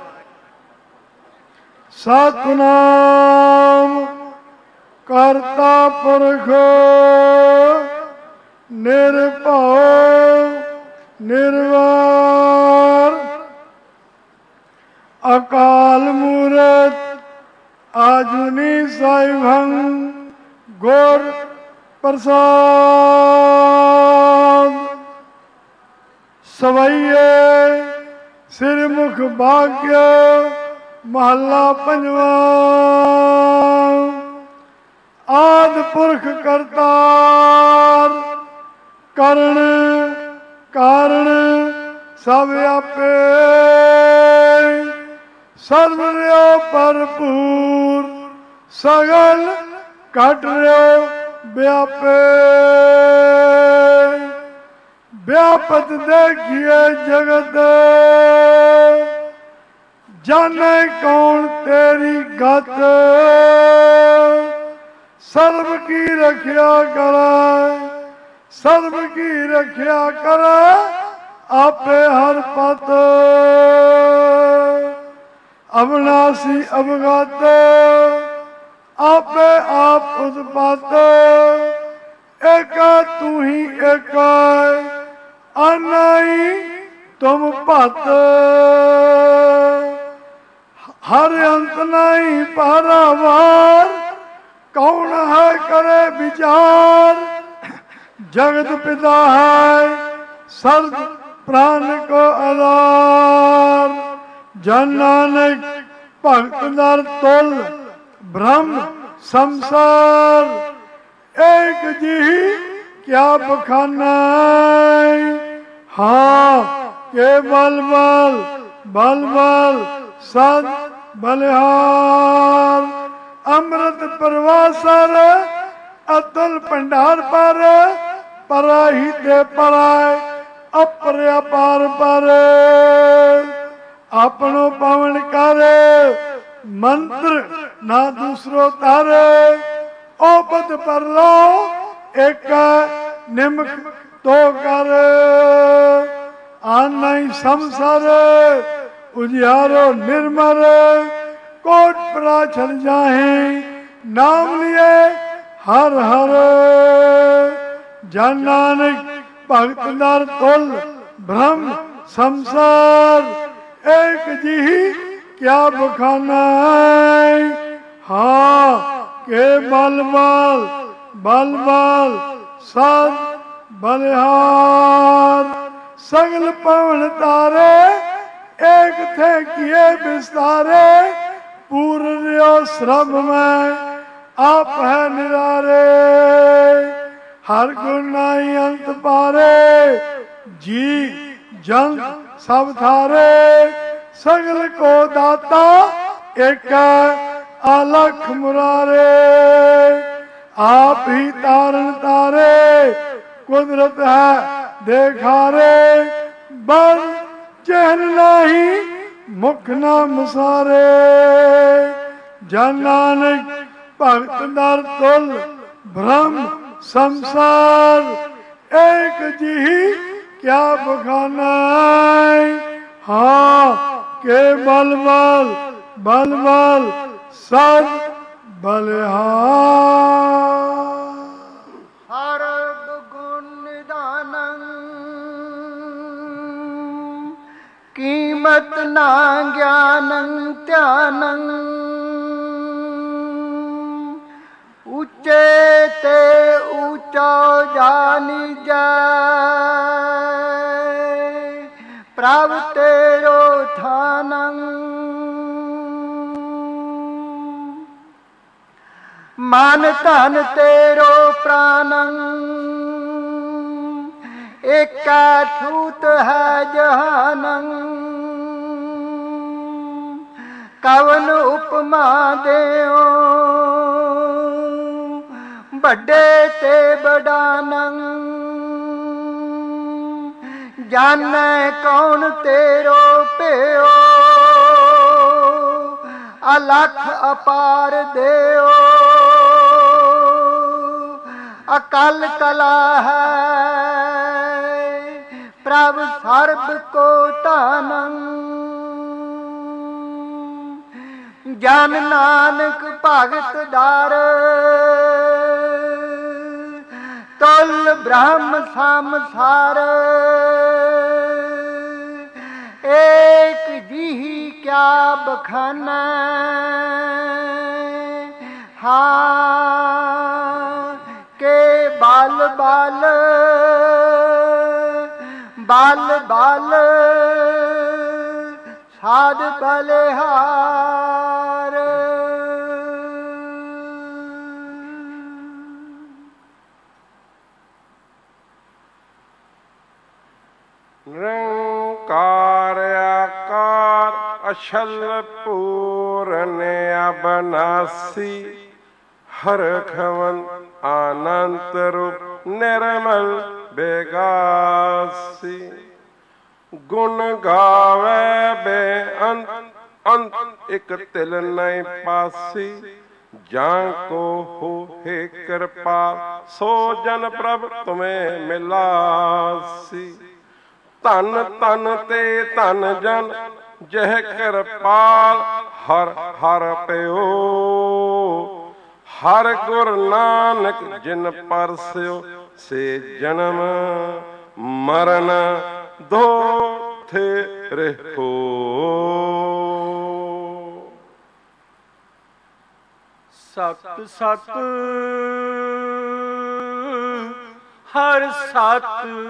ਸਤਿਨਾਮ ਕਰਤਾ ਪੁਰਖ ਨਿਰਭਉ ਨਿਰਵੈਰ ਅਕਾਲ ਮੂਰਤ ਆਜੂਨੀ ਸਾਹਿਬੰ ਗੁਰ ਪ੍ਰਸਾਦ। ਸਵਈਏ ਸਿਰ ਮੁਖ ਭਾਗਯ ਮਹੱਲਾ ਪੰਜਵਾਂ। ਆਦਿ ਪੁਰਖ ਕਰਤਾਰ ਕਰਨ ਕਾਰਣ ਸਭ ਆਪੇ ਸਰਬ ਰਿਓ ਭਰਪੂਰ ਸਗਲ ਘਟ ਰਿਓ ਵਿਆਪੇ। ਵਿਆਪਤ ਦੇਖੀਏ ਜਗਤ ਜਾਣੇ ਕੌਣ ਤੇਰੀ ਗਤ। ਸਰਬ ਕੀ ਰਖਿਆ ਕਰੇ ਸਰਬ ਕੀ ਰਖਿਆ ਕਰੇ ਆਪੇ ਹਰ ਪਤ। ਅਵਨਾਸੀ ਅਵਗਤ ਆਪੇ ਆਪ ਉਤਪਤ। ਏਕ ਤੂੰ ਹੀ ਏਕ ਅਨਾਈ ਤੁਮ ਭਤ। ਹਰ ਅੰਤ ਨਹੀਂ ਪਾਰਾਵਾਰ ਕੌਣ ਹੈ करे विचार। जगत पिता है सर्व प्राण को आधार। जन नानक भक्त नर तुल ब्रह्म संसार। एक जी क्या बखाना हाँ के बल बल बल बल सद बलिहार। अमृत प्रवासर अतुल भंडार पर पराही ते पराय अपर अपार पर। अपनो पवन कर मंत्र ना दूसरो तर। ओपत पर लो एक निमक तो कर। आना ही संसार उजियारो निर्मल। कोट प्राचल जाहे नाम लिए हर हर। जन नानक भगत नर तुल ब्रह्म संसार। एक जी क्या बखाना हाँ के बल बल बल बल सद बलिहार। सगल पवन तारे एक थे किए विस्तारे। पूर्णो श्रम में आप है निरारे। हर गुण नहीं अंत पारे जी जंत सब थारे। सगल को दाता एक अलख मुरारे। आप ही तारण तारे कुदरत है देखारे। बल चहन नहीं मुख नाम सारे। जन नानक भगत नर तुल ब्रह्म संसार। एक जी क्या बखाना हाँ के बल बल बल बल सद बलिहार। सर्व गुण निदानं कीमत ना ज्ञानं ध्यानं। ऊंचे ते ऊंचा जानी जाए प्रभ तेरो थानं। मान धन तेरो प्राणं एका ठूत है जहानं। कवन उपमा देओ बड़े ते बड़ानं। जाने कौन तेरो प्यो ਅਲਖ ਅਪਾਰ ਦੇਓ ਅਕਲ ਕਲਾ ਹੈ ਪ੍ਰਭ ਸਰਬ ਕੋ ਧਾਨੰ ਗਿਆਨ ਨਾਨਕ ਭਗਤ ਦਾਰ ਤੁਲ ਬ੍ਰਹਮ ਸੰਸਾਰ ਏਕ ਜੀਹੀ ਕਿਆ ਬਖਾਨਾ ਹਾਂ ਕੇ ਬਲ ਬਲ ਬਲ ਬਲ ਸਾਧ ਬਲਿਹਾਰ ਨਿਰੰਕਾਰ ਆਕਾਰ ਅਛਲ ਪੂਰਨ ਅਬਨਾਸੀ ਹਰਖਵਨ ਆਨੰਤ ਰੂਪ ਨਿਰਮਲ ਬੇਗਾਸੀ ਗੁਣ ਗਾਵੇ ਬੇਅੰਤ ਅੰਤ ਇਕ ਤਿਲ ਨਹੀਂ ਪਾਸੀ ਜਾਂ ਕੋ ਹੋਏ ਕਿਰਪਾ ਸੋ ਜਨ ਪ੍ਰਭ ਤੁਮੇ ਮਿਲਾਸੀ ਧਨ ਧਨ ਤੇ ਧਨ ਜਨ ਜਹ ਕਿਰਪਾਲ ਹਰ ਹਰ ਪਿਓ ਹਰ ਗੁਰ ਨਾਨਕ ਜਿਨ ਪਰਸਿਓ ਸੇ ਜਨਮ ਮਰਨ ਦੋ ਥੇ ਰਹੋ। ਸਤ ਸਤ ਹਰ ਸਤ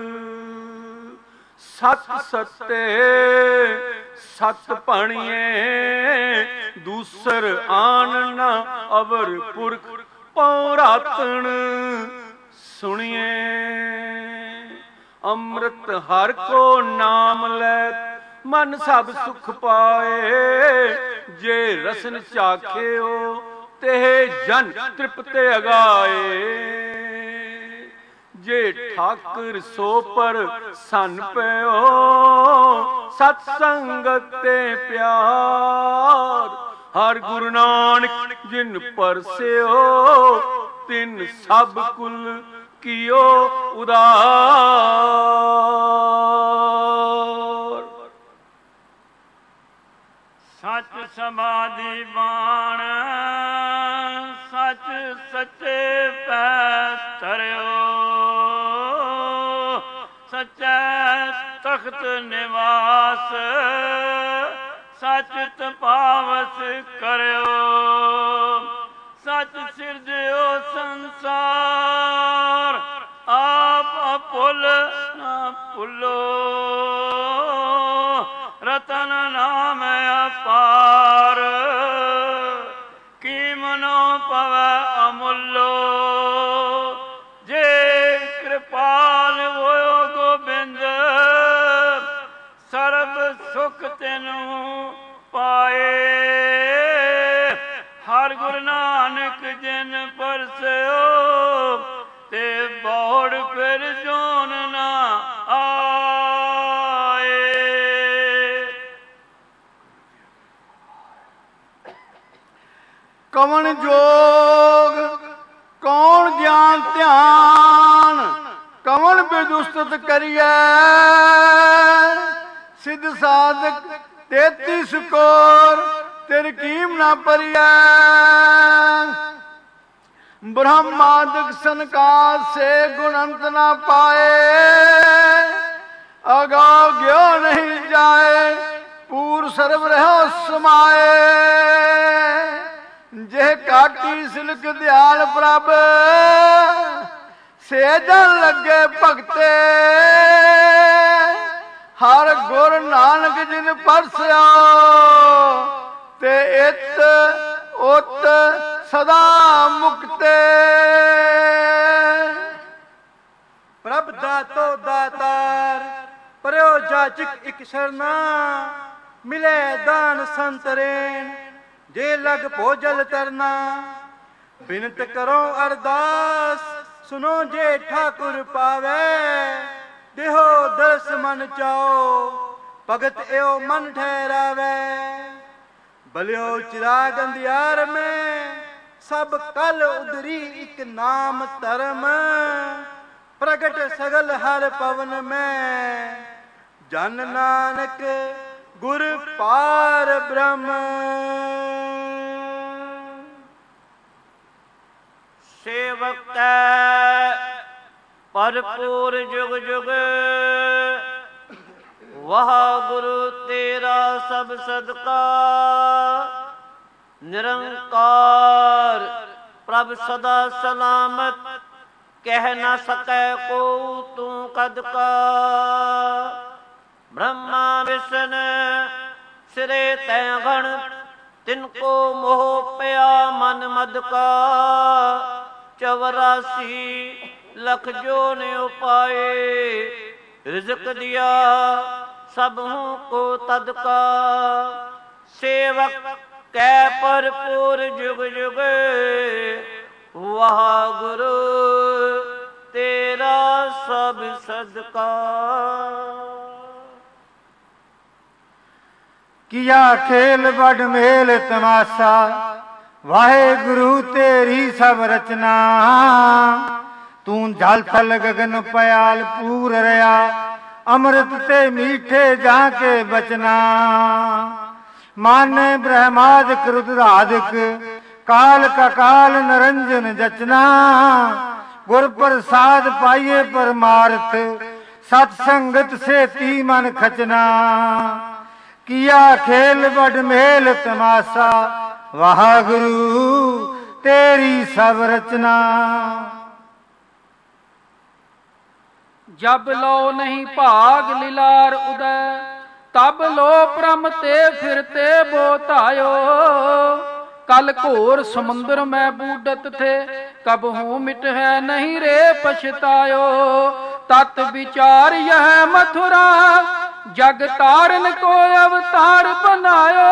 ਸਤ ਸਤੇ ਸਤ ਭਣੀਏ ਦੂਸਰ ਆਨ ਨ ਅਵਰ ਪੁਰਖ ਪਉ ਰਾਤਣ ਸੁਣੀਏ ਅੰਮ੍ਰਿਤ ਹਰ ਕੋ ਨਾਮ ਲੈ ਮਨ ਸਭ ਸੁਖ ਪਾਏ ਜੇ ਰਸਨ ਚਾਖਿਓ ਤੇ ਜਨ ਤ੍ਰਿਪਤ ਅਗਾਏ ਜੇ ਠਾਕੁਰ ਸੋ ਪਰ ਸੰਨ ਪਿਓ ਸਤ ਸੰਗਤ ਤੇ ਪਿਆਰ ਹਰ ਗੁਰੂ ਨਾਨਕ ਜਿਨ ਪਰਸਿਓ ਤਿਨ ਸਭ ਕੁਲ ਕੀਓ ਉਦਾਰ। ਸਚ ਸਮਾਧੀ ਬਾਣ ਸਚ ਸੱਚੇ ਪੈ ਧਰਿਓ ਸਚੈ ਤਖਤ ਨਿਵਾਸ ਸਚ ਤਪਾਵਸ ਕਰਿਓ ਸਚ ਸਿਰਜਿਓ ਸੰਸਾਰ ਆਪ ਭੁੱਲ ਨਾ ਭੁੱਲੋ ਰਤਨ ਨਾਮ ਅਪਾਰ ਕੀ ਮਨੋ ਪਵੈ ਅਮੁੱਲੋ ਜੇ ਕਿਰਪਾਲ ਹੋਇਓ ਗੋਬਿੰਦ ਸਰਬ ਸੁਖ ਤੈਨੂੰ ਪਾਏ ਹਰ ਗੁਰੂ ਨਾਨਕ ਜਿਨ ਪਰਸਿਓ ਤੇ ਬੋੜ ਫਿਰ ਜੋਨ ਨਾ ਆਏ। ਕਵਣ ਜੋਗ ਕੌਣ ਗਿਆਨ ਧਿਆਨ ਕਵਣ ਬਿਦੁਸਤਤ ਕਰੀਐ ਸਿੱਧ ਸਾਧਕ 33 ਕੋਰ ਤੇਰ ਕੀਮ ਨਾ ਪਰਿਐ ब्रह्मादिक संकास से गुण अंत न पाए अगाव ग्यो नहीं जाए पूर सर्व रहो समाए जे काटी सिलक दयाल प्रभ सेजन लगे भगते हर गुर नानक जिन परसिया ते इत उत सदा मुक्ते प्रभ दातो दातार पर्यो जाचक इक शरणा मिले दान संतरेन जे लग भोजल तरना बिनत करो अरदास सुनो जे ठाकुर पावे देहो दर्श मन चाओ भगत एओ मन ठहरावे बलियो चिराग अंधियार में सब कल उदरी एक नाम धर्म प्रगट सगल हर पवन में जन नानक गुर पार ब्रह्म। सेवक भरपूर जुग जुग वह गुरु तेरा सब सदका निरंकार प्रभ सदा सलामत कह न सकै को तू कद का। ब्रह्मा विष्णु सिरे तै गण तिनको मोह पया मन मद का। 84 लख जो ने उपाए रिज़्क़ दिया सबहू को तदका। सेवक कै भरपूर जुग जुग वाह गुरु तेरा सब सदका। किया खेल बड़ मेल तमाशा वाहे गुरु तेरी सब रचना। तू जल थल गगन पयाल पूर रया अमृत ते मीठे जाके बचना। माने ब्रह्मादिक रुद्रादिक काल का काल निरंजन जचना। गुर प्रसाद पाइए परमार्थ सत्संगत से ती मन खचना। किया खेल बड़ मेल तमाशा वाह गुरु तेरी सब रचना। जब लो नहीं भाग लीलार उदय तब लो प्रम ते फिरते बोतायो। कल घोर समुद्र में बूडत थे कब हूँ मिट है नहीं रे पछतायो। तत् विचार यह मथुरा जग तारन को अवतार बनायो।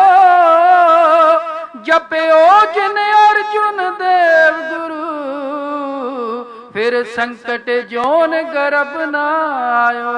जपयो जिन अर्जुन देव गुरु फिर संकट जोन गर्भ न आयो।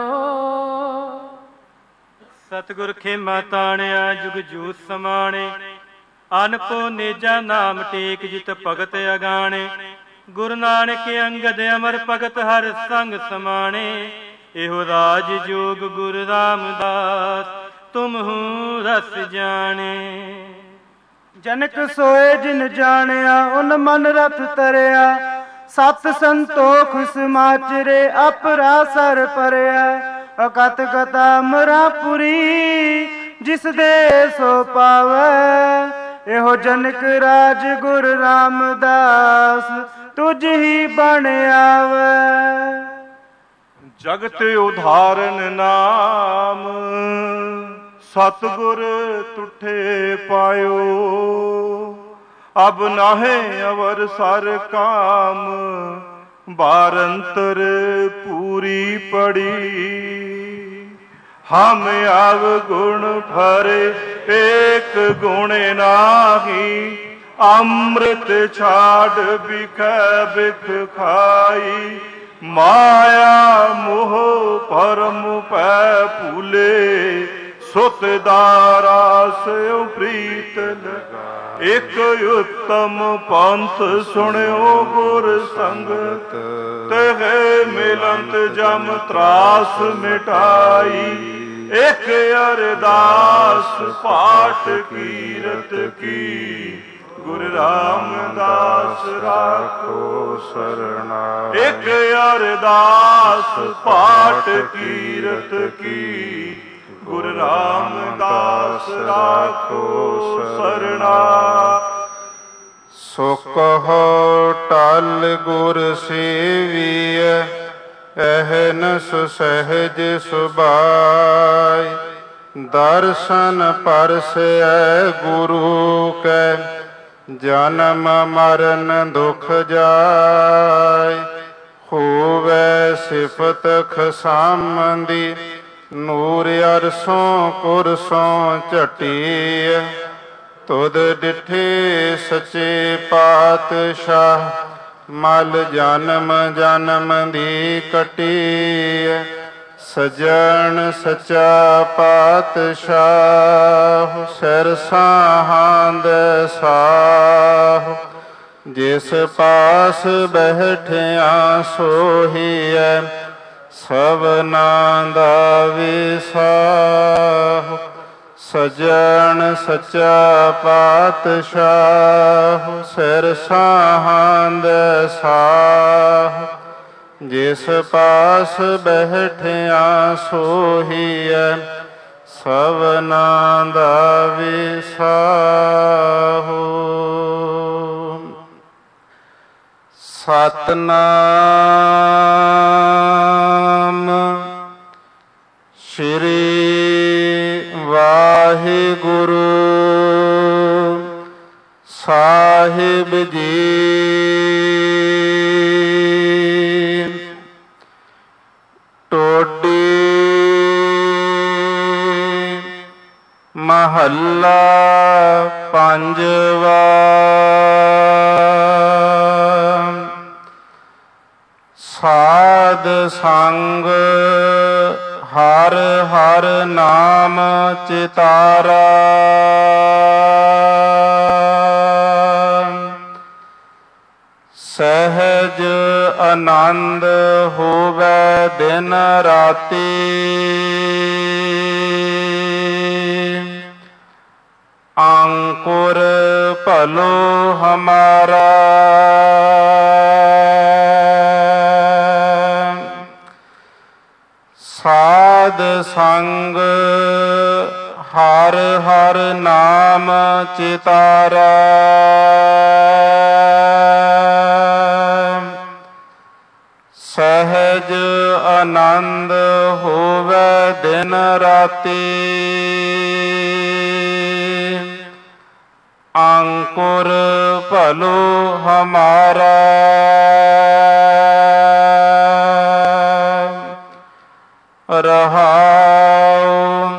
सतगुर खेमा ताणिया जुग जूस समाणे अनको नेजा नाम टेक जित भगत अगाणे। गुरु नानक अंगद अमर भगत हर संग समाणे। एहो राज जोग गुरु रामदास तुम हूँ रस जाने। जनक सोए जिन जानिया उन मन रथ तरिया। सत संतोख समाचरे अपरा सर परया। अकत कथा मरापुरी जिस दे सो पावै। एहो जनक राज गुरु रामदास तुझ ही बन आवे। जगत उधारन नाम सतगुर तुठे पायो। अब नाहे अवर सर काम बारंतर पूरी पड़ी। हम अवगुण भरे एक गुण नाही। अमृत छाड़ बिख बिख खाई। माया मोह परम पै भूले। सुत दारा से प्रीत लगा। एक उत्तम पंथ सुनियो गुर संगत। तह मिलंत जम त्रास मिटाई। एक अरदास पाठ कीरत की। गुरु रामदास राखो सरना। एक अरदास पाठ कीरत की। गुरु रामदास राखो सरना। सुख टल गुर सेविय अहनस सहज सुबाय। दर्शन परसै गुरु कै जन्म मरण दुख जाय। होवै सिफत खसामंदी नूर अरसों कुरसों झटिय। तुद डिठे सचे पातशाह मल जन्म जन्म दी कटी। ਸਜਣ ਸਚਾ ਪਾਤਸ਼ਾਹ, ਸਿਰ ਸਾਹਾਂਦ ਸਾਹ। ਜਿਸ ਪਾਸ ਬੈਠਿਆ ਸੋਹੀਐ, ਸਭਨਾਂ ਦਾ ਵਿਸਾਹ। ਸਜਣ ਸਚਾ ਪਾਤਸ਼ਾਹ, ਸਿਰ ਸਾਹਾਂਦ ਸਾਹ। ਜਿਸ ਪਾਸ ਬੈਠਿਆ ਸੋਹੀਐ, ਸਭਨਾਂ ਦਾ ਵਿਸਾਹ। ਸਤਿਨਾਮ ਸ੍ਰੀ ਵਾਹਿਗੁਰੂ ਸਾਹਿਬ ਜੀ। ਟੋਡੀ ਮਹੱਲਾ ਪੰਜਵਾ। ਸਾਧ ਸੰਗ ਹਰ ਹਰ ਨਾਮ ਚਿਤਾਰਾ। ਸਹਿਜ ਆਨੰਦ ਹੋਵੇ ਦਿਨ ਰਾਤੀ। ਅੰਕੁਰ ਭਲੋ ਹਮਾਰਾ। ਸਾਧ ਸੰਗ ਹਰ ਹਰ ਨਾਮ ਚਿਤਾਰਾ। ਸਹਿਜ ਆਨੰਦ ਹੋਵੇ ਦਿਨ ਰਾਤੀ। ਅੰਕੁਰ ਭਲੋ ਹਮਾਰਾ। ਰਹਾਉ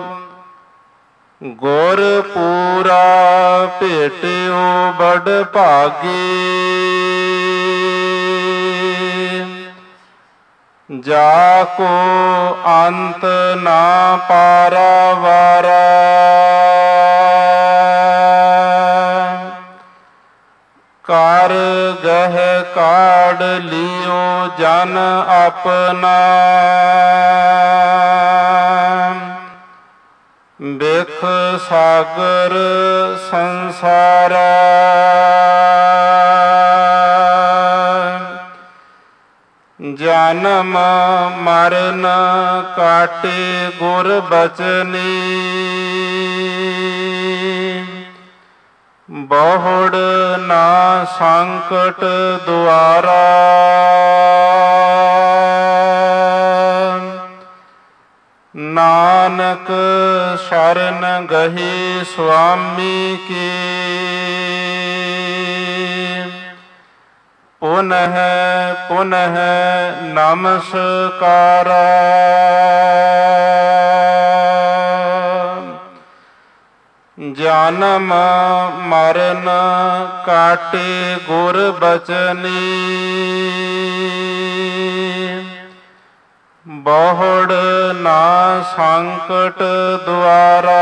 ਗੁਰ ਪੂਰਾ ਭੇਟਿਓ ਬੜ ਭਾਗੀ। ਜਾ ਕੋ ਅੰਤ ਨਾ ਪਾਰਾਵਾਰਾ। ਕਰ ਗਹਿ ਕਾਢ ਲਿਓ ਜਨ ਆਪਣਾ। ਬਿਖ ਸਾਗਰ ਸੰਸਾਰਾ। ਜਨਮ ਮਰਨ ਕਾਟੇ ਗੁਰ ਬਚਨੀ। ਬਹੁੜ ਨਾ ਸੰਕਟ ਦੁਆਰਾ। ਨਾਨਕ ਸ਼ਰਨ ਗਹੀ ਸੁਆਮੀ ਕੀ। ਪੁਨਹ ਪੁਨਹ ਨਮਸਕਾਰਾ। ਜਨਮ ਮਰਨ ਕਾਟੇ ਗੁਰ ਬਚਨੀ। ਬਹੁੜ ਨਾ ਸੰਕਟ ਦੁਆਰਾ।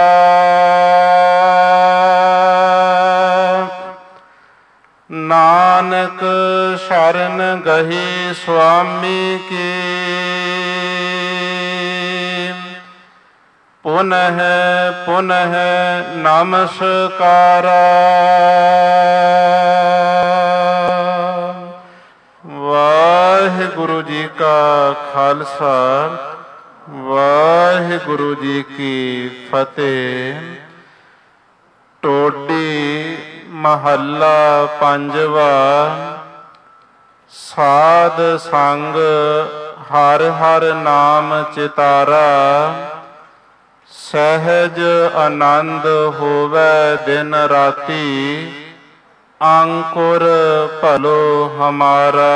ਨਾਨਕ ਸ਼ਰਨ ਗਹੀ ਸੁਆਮੀ ਕੀ। ਪੁਨਹ ਪੁਨਹ ਨਮਸਕਾਰਾ। ਵਾਹਿਗੁਰੂ ਜੀ ਕਾ ਖਾਲਸਾ, ਵਾਹਿਗੁਰੂ ਜੀ ਕੀ ਫਤਿਹ। ਟੋਡੀ ਮਹੱਲਾ ਪੰਜਵਾ। ਸਾਧ ਸੰਗ ਹਰ ਹਰ ਨਾਮ ਚਿਤਾਰਾ। ਸਹਿਜ ਆਨੰਦ ਹੋਵੇ ਦਿਨ ਰਾਤੀ। ਅੰਕੁਰ ਭਲੋ ਹਮਾਰਾ।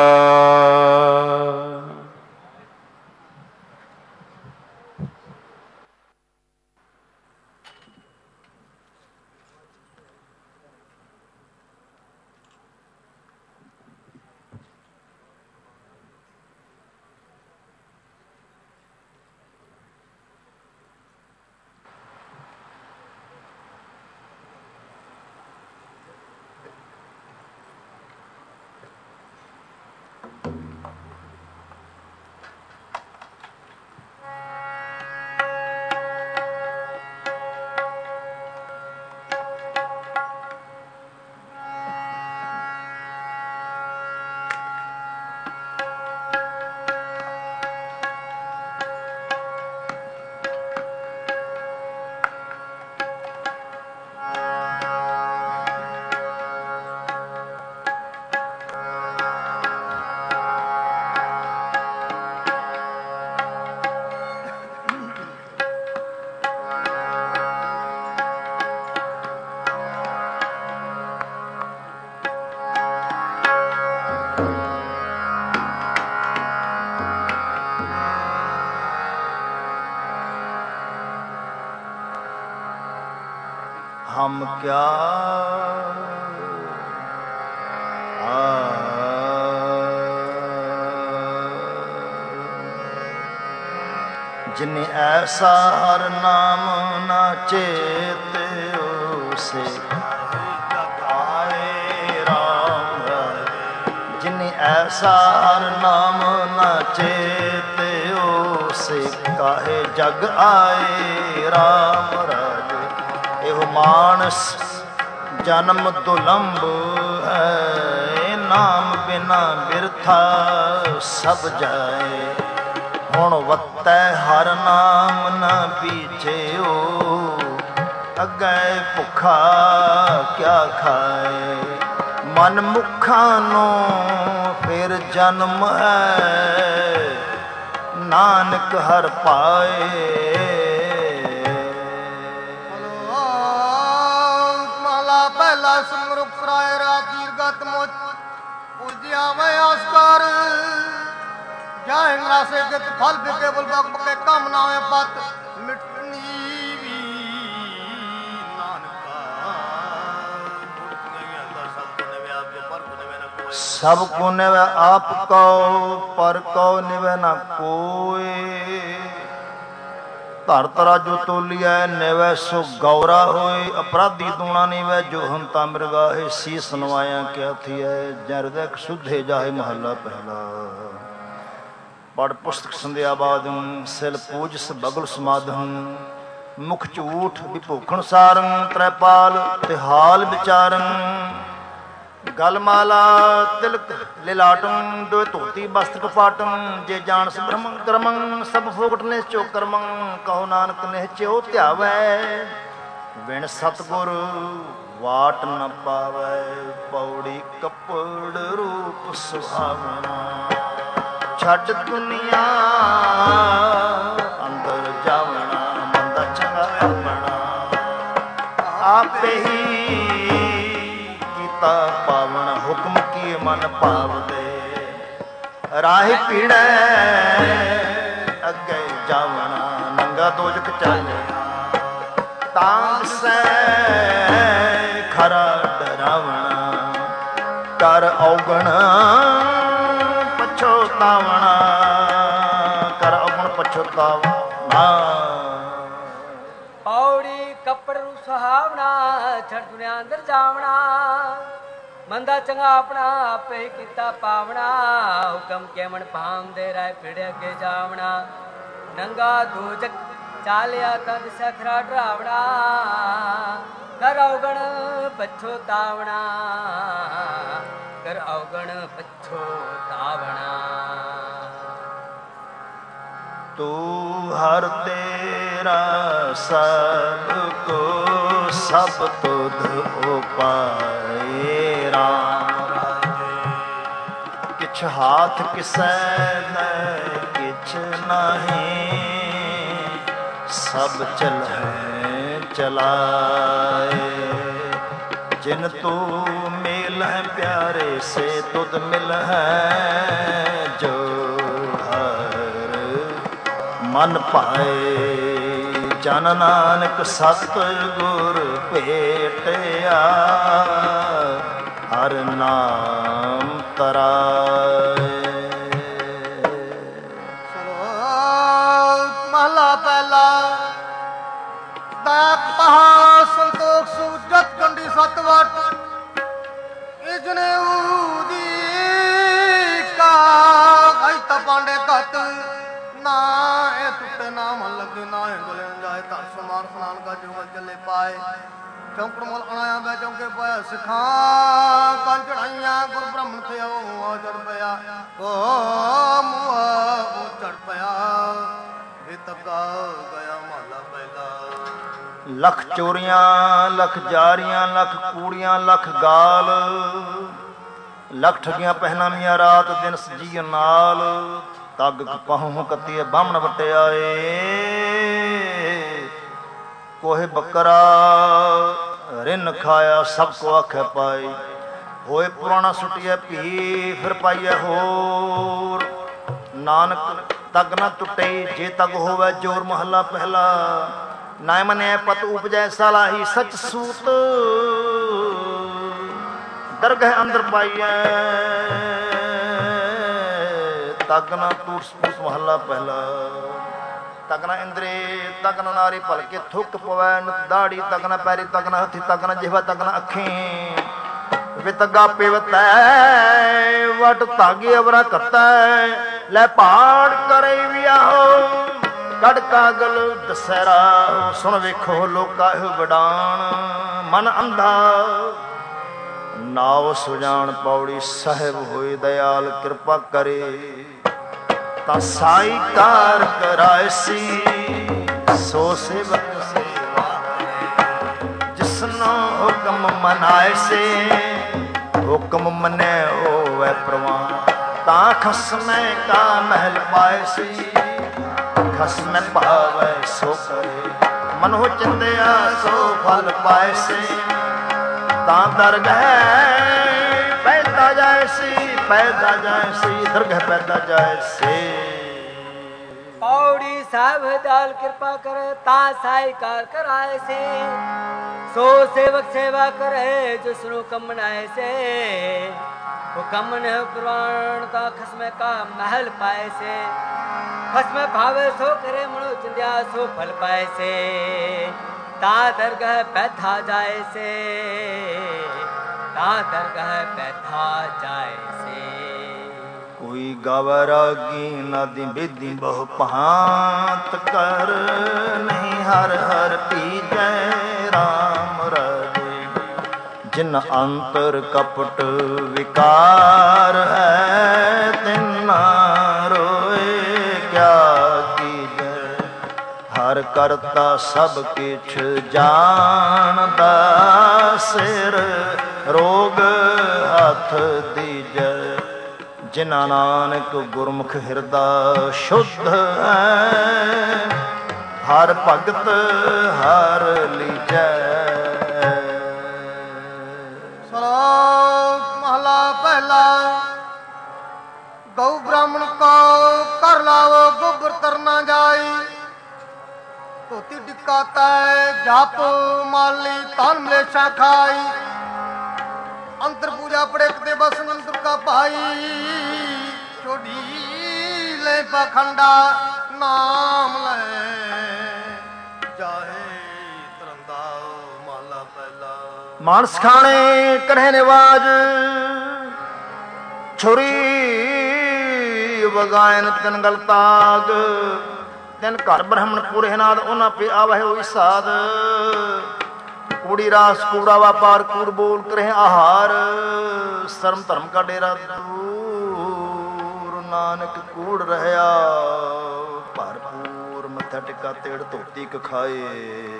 हम क्या जिन्हें ऐसा हर नाम ना चेत उसे आए राम राज। जिन्हें ऐसा हर नाम ना चेत उसे काहे जग आए राम राज। एहो मानस जन्म दुलंब है नाम बिना बिरथा सब जाए। हुण वत्तै हर नाम न बीछेओ अगे भुखा क्या खाए। मन मुखा नो फिर जन्म है नानक हर पाए। माला पहला सुमरुख सराय राजीर गत मुझ पूजिया मैं आस्कार जाएंगा से गत फल बिके बुल बक बके कम ना है पत मिटनी भी नानका सब को निवे आप कहो पर कहो निवे ना कोई। धर तराजू तोलिया निवे सो गौरा होए। अपराधी दूना निवे जो हंता मृगाहे। शीस नवाया क्या थी है जरदक सुधे जाए महला पहला। पढ़ पुस्तक संध्या बादम सिल पूजस बगल समाधम। मुख झूठ विभूखण सारंग त्रैपाल तिहाल विचारन। गलमाला तिलक लिलाटम दो धोती वस्त्र कपाटम। जे जानस ब्रह्म क्रमं सब फोकट ने चो कर्मं। कहो नानक ने च्यो ध्यावै बिन सतगुर वाट न पावै। पौड़ी कपड़ रूप सुहावना छड़ दुनिया अंदर जावना। मंदा चंगा अपना आपे ही कीता पावना। हुक्म किए मन पाव दे राह पीड़े अगे जावना। नंगा दोजक चले तांग से खरा डरावना। कर औगण पछोतावना कर औगण पछोतावना। पौड़ी कपड़ रू सुहावना छड़ दुनिया अंदर जावना। मंदा चंगा अपना आपे ही कीता पावना। हुक्म के मन भाम दे राय फिड़े अगे जावना। नंगा दोजक चालिया तद सखरा डरावना। कर औगण पछोतावना कर औगण पछोतावना। तू हर तेरा सब को सब तुध उपाए राम राजे। किछ हाथ किसै न किछ नहीं सब चलैं चलाए। जिन तू मिल है प्यारे से तुद मिल है जो हर मन पाए। जन नानक सतगुर भेटिया हर नाम तराए। महला पहला दाक पहा संतोख सुजत गंडी सतवट। इजने ऊदी का गईता पांडे कत ना ए टूटे ना मन लगे ना ए गले जाए। तर समार स्नान का जुगल चले पाए। चौकड़ मोल अणाया बे चौके पाया सिखा कान चढ़ाइया गुर ब्राह्मण थे ओ चढ़ पया ओ मुआ ओ चढ़ पया। तका गया महला पहला। लख चोरियां लख जारियां लख कूड़ियां लख गाल। लख ठगियां पहना मिया रात दिन सजी नाल। तग पहूं कतीए बामण वटियाए। कोहे बकरा रिन खाया सबको आखे पाई। ਹੋਏ ਪੁਰਾਣਾ ਸੁਟਿਆ ਭੀ ਫਿਰ ਪਾਈਐ ਹੋਰ। ਨਾਨਕ ਤਗ ਨਾ ਟੁੱਟੇ ਜੇ ਤਗ ਹੋਵੇ ਜੋਰ। ਮਹੱਲਾ ਪਹਿਲਾ। ਨਾ ਮੰਨਿਆ ਪਤ ਉਪਜੈ ਸਲਾਹੀ ਸਚ ਸੂਤ। ਦਰਗਹ ਅੰਦਰ ਪਾਈਐ ਤਗ ਨਾ ਟੂਟ ਸਪੂਤ। ਮਹੱਲਾ ਪਹਿਲਾ। ਤਗ ਨਾ ਇੰਦਰੇ ਤਗ ਨਾ ਨਾਰੀ ਭਲਕੇ ਥੁੱਕ ਪਵੈ। ਦਾੜੀ ਤਗ ਨਾ ਪੈਰੀ ਤਗ ਨਾ ਹੱਥੀ ਤਗ ਨਾ ਜਿਹਵਾ ਤਗ ਨਾ ਅੱਖੀਂ। ਵਿਤਗਾ ਪਿਵਤੈ ਵਟ ਧਾਗੇ ਅਵਰਾ ਕਰਤੈ। ਲੈ ਪਹਾੜ ਕਰੇ ਵਿਆਹੋ ਕੱਢ ਕਾਗਲ ਦਸਹਿਰਾ। ਸੁਣ ਵੇਖੋ ਲੋਕਾ ਇਹ ਵਡਾਣ ਮਨ ਅੰਧਾ। ਨਾਉ ਸੁਜਾਨ ਪੌੜੀ ਸਾਹਿਬ ਹੋਏ ਦਇਆਲ ਕਿਰਪਾ ਕਰੇ। ਤਾਂ ਸਾਈ ਕਾਰ ਕਰਾਇਸੀ ਸੋ ਸੇਵਕ ਸੇਵਾ। ਜਿਸਨੋ ਹੁਕਮ ਮਨਾਏ ਸੇ ਹੁਕਮ ਮੰਨੈ ਹੋਵੇ ਪ੍ਰਵਾਨ। ਤਾਂ ਖਸਮੈ ਕਾ ਮਹਿਲ ਪਾਏ ਸੀ ਖਸਮੈ ਭਾਵੈ ਸੋ ਕਰੇ। ਮਨੋ ਚਿੰਦਿਆ ਸੋ ਫਲ ਪਾਏ ਸੇ। ਤਾਂ ਦਰਗਹ ਪੈਦਾ ਜਾਏ ਸੀ ਪੈਦਾ ਜਾਏ ਸੀ ਦਰਗਹ ਪੈਦਾ ਜਾਏ ਸੀ। ਪੌੜੀ ਸਾਹਿਬ ਦਾਲ ਕਿਰਪਾ ਕਰੇ ਤਾਂ ਸਾਈਕਾਰ ਕਰਾਏ ਸੇ। ਸੋ ਸੇਵਕ ਸੇਵਾ ਕਰੇ ਜਿਸਨੂੰ ਕਮਨਾਏ ਸੇ। ਹੁਕਮ ਨੇ ਪੁਰਾਣ ਤਾਂ ਖਸਮੇ ਕਾ ਮਹਿਲ ਪਾਏ ਸੇ। ਖਸਮੇ ਭਾਵੇ ਸੋ ਕਰੇ ਮਨੋ ਚਿੰਦਿਆ ਸੋ ਫਲ ਪਾਏ ਸੇ। ਤਾਂ ਦਰਗਹ ਪੈਠਾ ਜਾਏ ਸੇ ਤਾਂ ਦਰਗਹ ਪੈਠਾ ਜਾਏ ਸੇ। ਕੋਈ ਗਾਵੈ ਰਾਗੀ ਨਾਦੀ ਬੇਦੀ ਬਹੁ ਭਾਂਤ ਕਰ। ਨਹੀਂ ਹਰ ਹਰ ਪੀਜੈ ਰਾਮ ਰਾਜੇ। ਜਿਨ ਅੰਤਰ ਕਪਟ ਵਿਕਾਰ ਹੈ ਤਿਨਾ ਰੋਏ ਕਿਆ ਕੀਜੈ। ਹਰ ਕਰਤਾ ਸਭ ਕਿਛ ਜਾਣਦਾ ਸਿਰ ਰੋਗ ਹੱਥ ਦੀਜੈ। ਜਿਨਾ ਨਾਨਕ ਗੁਰਮੁਖ ਹਿਰਦਾ ਸ਼ੁੱਧ ਹੈ। ਹਰ ਭਗਤ ਹਰ ਲੀਜੈ। ਸਲੋਕ ਮਹਲਾ ਪਹਿਲਾ। ਗਊ ਬ੍ਰਾਹਮਣ ਕੋ ਕਰ ਲਾਵੋ ਗੋਬਰ ਤਰਨਾ ਜਾਈ। ਧੋਤੀ ਟਿੱਕਾ ਤੈ ਜਪ ਮਾਲੀ ਧਨ ਮਲੇਸ਼ਾ ਖਾਈ। ਅੰਤਰ ਪੂਜਾ ਪੜੇ ਤੇ ਬਸ ਅੰਤਰ ਕਾ ਭਾਈ। ਛੋੜੀ ਲੈ ਪਖੰਡਾ ਨਾਮ ਲੈ ਜਾਏ ਤਰੰਦਾ। ਮਹਲਾ ਪਹਿਲਾ। ਮਾਨਸ ਖਾਣੇ ਕਰੇ ਨਿਵਾਜ ਛੁਰੀ ਵਗਾਇਨ ਤਿਨ ਗਲ ਤਾਗ। ਤਿਨ ਘਰ ਬ੍ਰਾਹਮਣ ਪੂਰੇ ਨਾਦ ਉਹਨਾਂ ਪੇ ਆਵਹਿ ਹੋਈ ਸਾਧ। ਕੂੜੀ ਰਾਸ ਕੂੜਾ ਵਾਪਾਰ ਕੂੜ ਬੋਲ ਕਰੇ ਆਹਾਰ। ਸ਼ਰਮ ਧਰਮ ਕਾ ਡੇਰਾ ਦੂਰ ਨਾਨਕ ਕੂੜ ਰਹਿਆ ਭਰਪੂਰ। ਮੱਥਾ ਟਿੱਕਾ ਤੇੜ ਧੋਤੀ ਕਖਾਏ।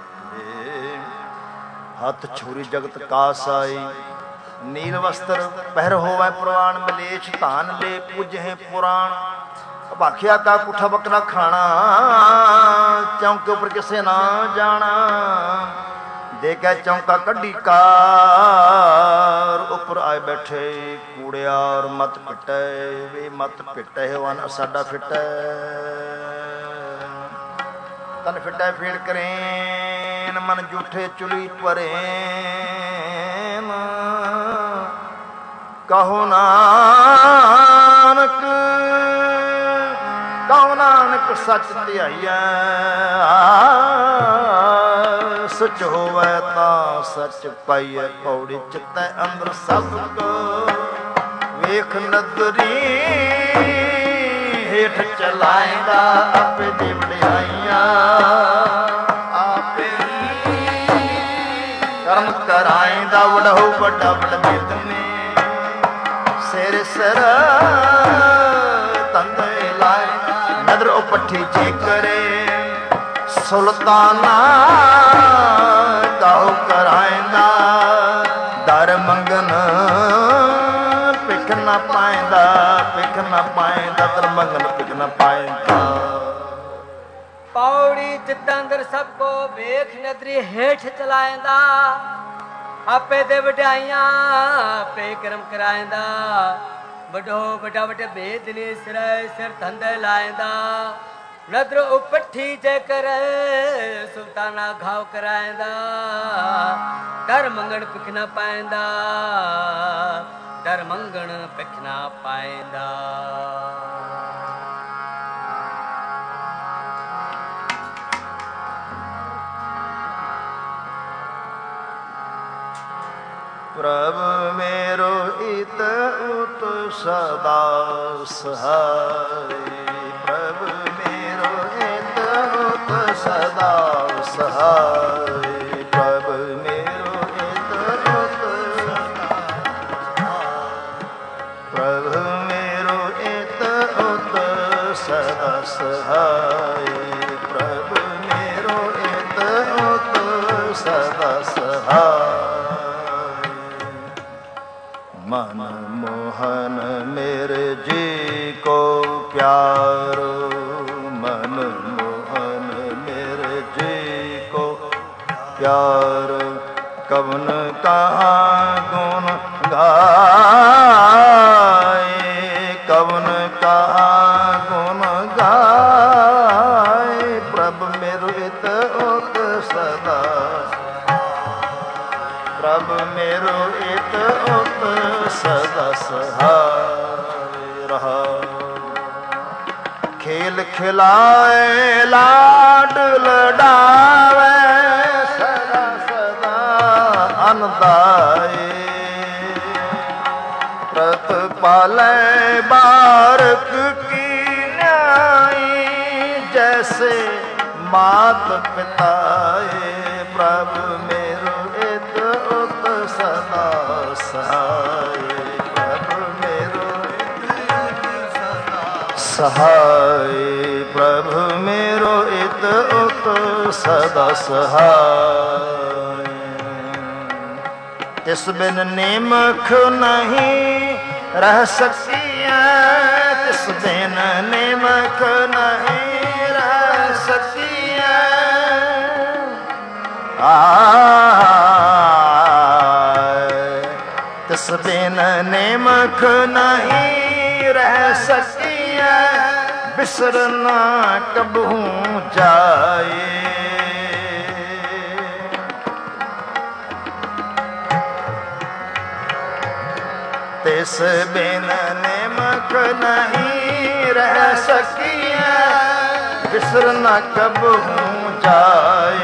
ਹੱਥ ਛੁਰੀ ਜਗਤ ਕਾਸ ਆਈ। ਨੀਲ ਵਸਤਰ ਪਹਿਰ ਹੋਵੈ ਪ੍ਰਵਾਨ। ਮਲੇਛ ਧਾਨ ਲੈ ਪੂਜਹਿ ਪੁਰਾਣ। ਭਾਖਿਆ ਕਾ ਕੁੱਠਾ ਬੱਕਰਾ ਖਾਣਾ। ਚੌਂਕੇ ਉੱਪਰ ਕਿਸੇ ਨਾ ਜਾਣਾ। ਦੇ ਕੇ ਚੌਂਕਾ ਕੱਢੀ ਕਾਰ। ਉੱਪਰ ਆਏ ਬੈਠੇ ਕੂੜਿਆਰ ਮਤ ਪਿਟੈ ਵੇ ਮਤ ਪਿਟੈ ਵਨ ਸਾਡਾ ਫਿਟੈ। ਤਨ ਫਿਟੈ ਫੇੜ ਕਰੇਨ ਮਨ ਜੂਠੇ ਚੁਲੀ ਪਰੇਨ। ਕਹੋ ਨਾਨਕ ਕਹੋ ਨਾਨਕ ਸੱਚ ਧਿਆਈਐ। ਸੱਚ ਹੋਵੈ ਤਾਂ ਸੱਚ ਪਾਈਐ। ਪੌੜੀ ਚਿੱਤੈ ਅੰਦਰ ਸਭ ਕੋ ਵੇਖ ਨਦਰੀ। ਹੇਠ ਚਲਾਏਂਦਾ ਆਪੇ ਦੀ ਵਡਿਆਈਆਂ। ਆਪੇ ਕਰਮ ਕਰਾਏਂਦਾ ਵਡਹੂ ਵੱਡਾ ਵਡਮੇਤ ਨੇ। ਸਿਰ ਸਿਰ ਤੰਦੇ ਲਾਏ ਨਦਰ ਉਹ ਪੱਠੀ ਜੇ ਕਰੇ। ਸੁਲਤਾਨਾ ਗਾਉ ਕਰਾਇਂਦਾ ਦਰ ਮੰਗਨ ਪਿੱਖ ਨਾ ਪਾਇਂਦਾ। ਪਿੱਖ ਨਾ ਪਾਇਂਦਾ ਦਰ ਮੰਗਨ ਪਿੱਖ ਨਾ ਪਾਇਂਦਾ। ਪੌੜੀ ਚਿੱਤ ਅੰਦਰ ਸਭ ਕੋ ਵੇਖ ਨਦਰੀ ਹੇਠ ਚਲਾਇਂਦਾ। ਆਪੇ ਤੇ ਵਡਾਈਆਂ ਆਪੇ ਕਰਮ ਕਰਾਇਂਦਾ ਵੱਡੋ ਵੱਡਾ ਵੱਡੇ ਭੇਦ ਨੇ ਸਿਰੇ ਸਿਰ ਧੰਦੇ ਲਾਇਂਦਾ ਨਦਰ ਉਪੱਠੀ ਜੇ ਕਰੇ ਸੁਲਤਾਨਾ ਘਾਵ ਕਰਾਇਂਦਾ ਡਰ ਮੰਗਣ ਪਿਖ ਨਾ ਪਾਇਂਦਾ ਡਰ ਮੰਗਣ ਪਿਖ ਨਾ ਪਾਇਂਦਾ। ਪ੍ਰਭ ਮੇਰੋ ਇਤ ਉਤ ਸਦਾ ਸਹਾਈ ਪ੍ਰਭ ਮੇਰੋ ਇਤ ਉਤ ਸਦਾ ਸਹਾਈ ਪ੍ਰਭ ਮੇਰੋ ਇਤ ਉਤ ਸਦਾ ਪ੍ਰਭ ਮੇਰੋ ਇਤ ਉਤ ਸਦਾ ਸਹਾਈ ਪ੍ਰਭ ਮੇਰੋ ਇਤ ਉਤ ਸਦਾ ਸਹਾਈ। मन मोहन मेरे जी को प्यारो मन मोहन मेरे जी को प्यारो कवन कहाँ गुण गाए कवन कहाँ गुण गाए प्रभ मेरो इत उत सदा प्रभ मेरो इत उत सदा सहाय रहा। खेल खिलाए लाड लडावे सदा सदा अनदाए प्रतिपाले बारक की न्याई जैसे मात पिताए प्रभ मेरो इत उत सदा सहाय प्रभ मेरो सहाय प्रभ मेरो इत उत सदा सहाय। तिस बिन नेमख नहीं रह सकिया तिस बिन नेमख नहीं रह सकिया तिस बिन नेमख नहीं रह सकिया बिसरना कबहू जाए तिस बिन नेमख नहीं रह सकिया बिसरना कबहू जाए।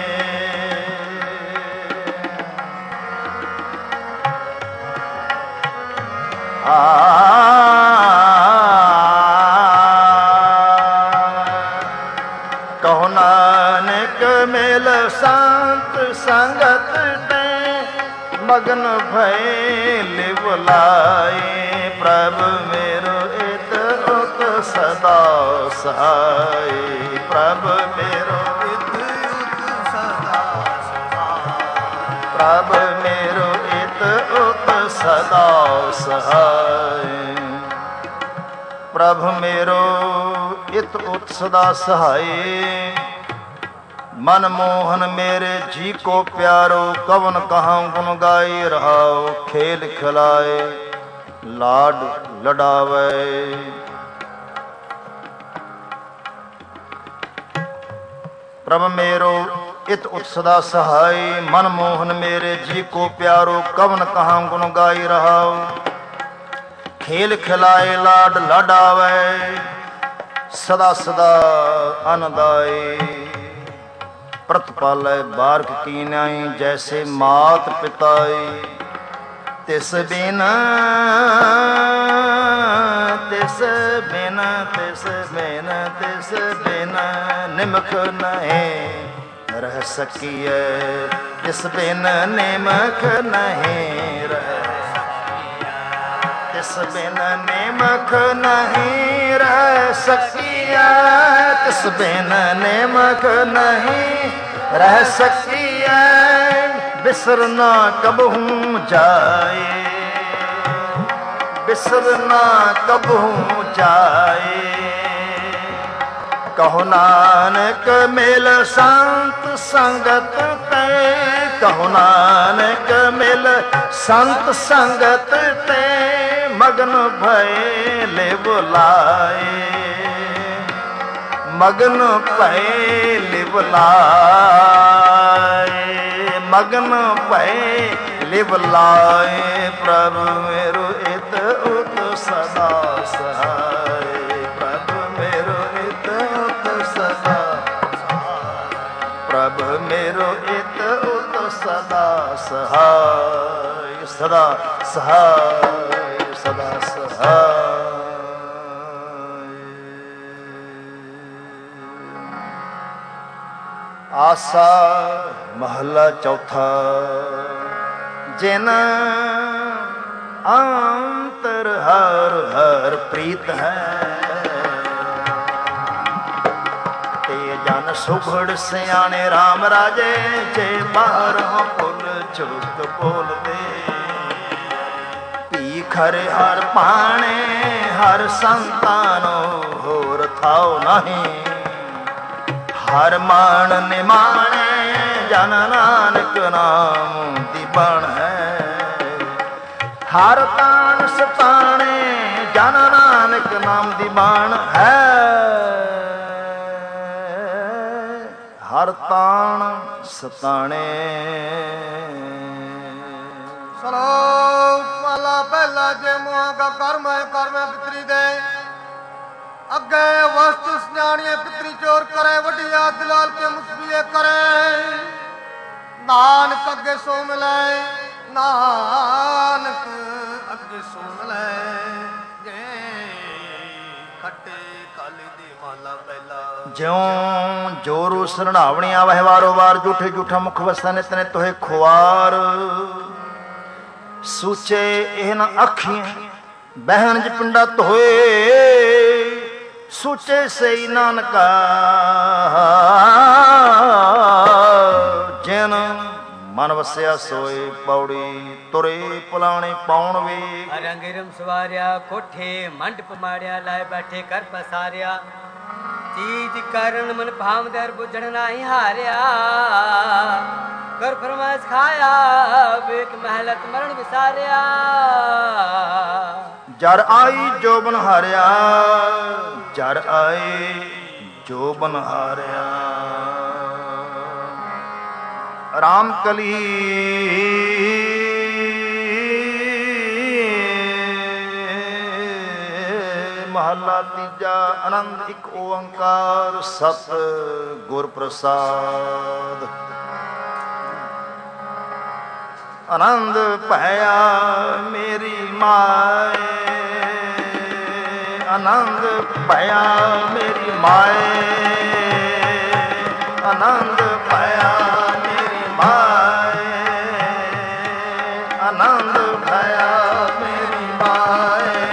कहो नानक मेल शांत संगत ते मगन भय लिवलाए प्रभ मेरो इत उत सदा सहाय प्रभ मेरो इत उत सदा सहाय प्रभ मेरो इत उत सदा सहाय प्रभ मेरो इत उत सदा सहाय। मन मोहन मेरे जी को प्यारो कवन कहाँ गुण गाई रहाओ खेल खिलाए लाड लडावे प्रभ मेरो इत उत सदा सहाय मन मोहन मेरे जी को प्यारो कवन कहाँ गुण गाई रहाओ खेल खिलाए लाड लडावे सदा सदा अनदाई प्रतिपालै बारक कीनाई जैसे मात पिताई तिस बिन तिस बिन तिस बिन तिस बिन निमख नहीं रह सकिए तिस बिन निमख नहीं रह तिस बिन निमख नहीं रह सकिया तिस बिन निमख नहीं रह सकिया बिसरना कबहू जाए बिसरना कबहू जाए। कहो नानक मेल शांत संगत ते ਕਹੋ ਨਾਨਕ ਮਿਲ ਸੰਤ ਸੰਗਤ ਤੇ ਮਗਨ ਭਏ ਲਿਵ ਲਾਏ, ਮਗਨ ਭਏ ਲਿਵ ਲਾਏ, ਮਗਨ ਭਏ ਲਿਵ ਲਾਏ। ਪ੍ਰਭ ਮੇਰੋ ਇਤ ਉਤ ਸਦਾ ਸਹਾਏ, ਪ੍ਰਭ ਮੇਰੋ ਇਤ ਉਤ ਸਦਾ ਸਹਾਏ, ਪ੍ਰਭ ਮੇਰੋ ਇਤ ਉਤ ਸਦਾ ਸਹਾਏ, ਸਦਾ ਸਹਾਏ, ਸਦਾ ਸਹਾਏ। ਆਸਾ ਮਹਲਾ ਚੌਥਾ। ਜਿਨ ਅੰਤਰ ਹਰ ਹਰ ਪ੍ਰੀਤ ਹੈ, ਤੇ ਜਨ ਸੁਖੜ ਸਿਆਣੇ RAM ਰਾਜੇ। ਜੇ ਬਾਹਰੋਂ ਭੁੱਲ ਚੁੱਕ ਬੋਲਦੇ, ਭੀਖ ਹਰ ਪਾਣੇ ਹਰ ਸੰਤਾਨੋ ਹੋਰ ਥਾਉ ਨਹੀਂ। ਹਰ ਮਾਣ ਨਿਮਾਣੇ ਜਨ ਨਾਨਕ ਨਾਮ ਦੀ ਬਣ ਹੈ। ਹਰ ਤਾਣ ਸਤਾਣੇ ਜਨ ਨਾਨਕ ਨਾਮ ਦੀ ਬਾਣ ਹੈ। ਹਰ ਤਾਣ ਸਤਾਣੇ। ਸਲੋਕ ਪਹਿਲਾ ਪਹਿਲਾ ਜੇ ਮੋਹ ਕਾ ਕਰਮ ਹੈ ਕਰਮ ਪਿਤਰੀ ਦੇ। ਅੱਗੇ ਵਸਤੂ ਸਿਆਣੀਏ ਪਿਤਰੀ ਚੋਰ ਕਰੇ। ਵੱਡੀਆ ਦਿਲਾਲ ਕੇ ਮੁਸਬੀਏ ਕਰੇ। ਨਾਨਕ ਅੱਗੇ ਸੋ ਮਿਲੇ, ਨਾਨਕ ਅੱਗੇ ਸੋ ਮਿਲੇ। ਜੇ ਖੱਟੇ ਕਾਲੀ ਦੀ ਮਾਲਾ ਪਹਿਲਾ। ਜਿਉਂ ਜੋਰੂ ਸਰਣਾਵਣੀਆਂ ਵਹਿ ਵਾਰੋ ਵਾਰ। ਝੂਠੇ ਝੂਠਾ ਮੁਖ ਵਸਾ ਨਿਤ ਨਿਤ ਤੋਹੇ ਖੁਆਰ। ਸੂਚੇ ਇਹ ਨ ਅੱਖੀਆਂ ਬਹਿਣ ਜ ਪਿੰਡਾ ਧੋਏ। ਸੂਚੇ ਸਈ ਨਾਨਕਾ ਜਿਨ ਮਨ ਵਸਿਆ ਸੋਏ। ਪੌੜੀ ਤੁਰੇ ਪੁਲਾਣੇ ਪਾਉਣ ਵੇ। ਰੰਗ ਰਮ ਸਵਾਰਿਆ ਕੋਠੇ ਮੰਡਪ ਮਾੜਿਆ। ਲਾਏ ਬੈਠੇ ਕਰ ਪਸਾਰਿਆ। ਚੀਜ ਕਰਨ ਮਨ ਭਾਵ ਦਰ ਬੁਝਣ ਨਹੀਂ ਹਾਰਿਆ। ਕਰ ਫਰਮਾਇਸ਼ ਖਾਇਆ ਵੇਖ ਮਹਿਲਤ ਮਰਨ ਵਿਸਾਰਿਆ। ਜਰ ਆਈ ਜੋ ਬਨ ਹਾਰਿਆ, ਜਰ ਆਏ ਜੋ ਬਨ ਹਾਰਿਆ। ਰਾਮ ਕਲੀ ਮਹਲਾ ਤੀਜਾ। ਆਨੰਦ ਇੱਕ ਓੰਕਾਰ ਸਤ ਗੁਰ ਪ੍ਰਸਾਦ। ਆਨੰਦ ਭਇਆ ਮੇਰੀ ਮਾਏ, ਆਨੰਦ ਭਇਆ ਮੇਰੀ ਮਾਏ। ਆਨੰਦ ਭਇਆ ਮੇਰੀ ਮਾਏ, ਆਨੰਦ ਭਇਆ ਮੇਰੀ ਮਾਏ।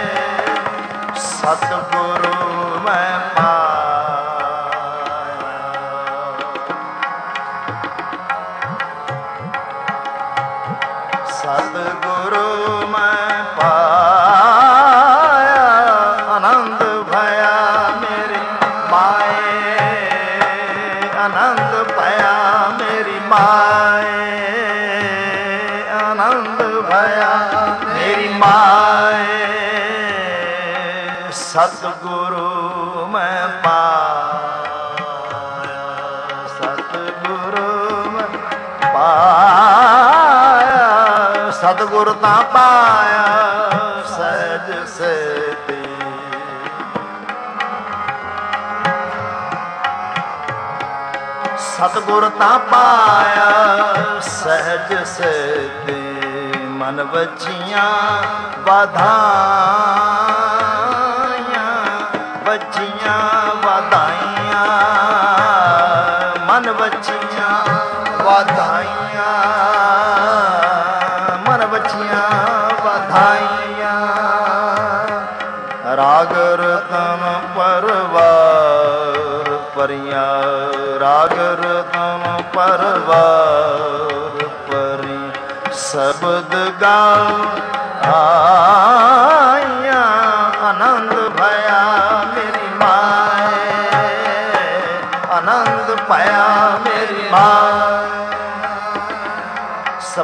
ਸਤਿਗੁਰੂ ਮੈਂ ਸਤਿਗੁਰੂ ਮੈਂ ਪਾਇਆ। ਆਨੰਦ ਭਇਆ ਮੇਰੀ ਮਾਏ, ਆਨੰਦ ਭਇਆ ਮੇਰੀ ਮਾਏ। ਆਨੰਦ ਭਇਆ ਮੇਰੀ ਮਾਏ। ਸਤਿਗੁਰੂ ਮੈਂ ਪਾਇਆ, ਸਤਿਗੁਰੂ ਮੈਂ ਪਾਇਆ। ਸਤਿਗੁਰ ਤਾਂ ਪਾਇਆ ਸਹਿਜ ਸੇਤੀ। ਸਤਿਗੁਰ ਤਾਂ ਪਾਇਆ ਸਹਿਜ ਸੇਤੀ। ਮਨ ਵਚੀਆਂ ਵਧਾਈਆਂ, ਵਚੀਆਂ ਵਧਾਈਆਂ। ਮਨ ਵਚੀਆਂ ਵਧਾਈਆਂ, ਮਨ ਵਚੀਆਂ ਵਧਾਈਆਂ। ਰਾਗ ਰਤਨ ਪਰਵਾਰ ਪਰੀਆਂ, ਰਾਗ ਰਤਨ ਪਰਵਾਰ ਪਰੀ। ਸ਼ਬਦ ਗਾਉ ਆਈਆਂ। ਆਨੰਦ ਭਇਆ ਮੇਰੀ ਮਾਏ, ਆਨੰਦ ਭਇਆ ਮੇਰੀ ਮਾਏ।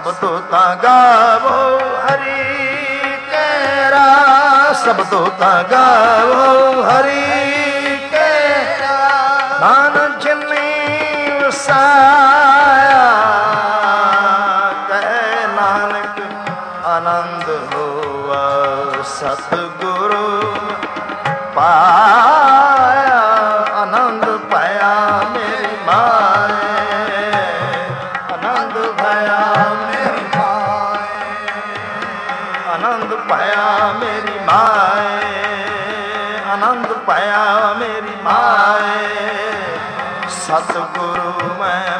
ਸਭ ਦੋਤਾਂ ਗਾਵੋ ਹਰੀ ਕੇਰਾ, ਸਭ ਦੋਤਾਂ ਗਾਵੋ ਹਰੀ ਕੇਰਾ, ਨਾਨਕ ਜਿਨੀ ਵਸਾਇਆ ਕਹਿ ਨਾਨਕ ਆਨੰਦ ਹੋਆ ਸਤਿਗੁਰੂ ਪਾਇਆ, ਆਨੰਦ ਪਾਇਆ ਮੇਰੀ ਮਾਏ, ਆਨੰਦ ਪਾਇਆ ਮੇਰੀ ਮਾਏ, ਆਨੰਦ ਪਾਇਆ ਮੇਰੀ ਮਾਏ, ਆਨੰਦ ਪਾਇਆ ਮੇਰੀ ਮਾਏ, ਸਤਿਗੁਰੂ ਮੈਂ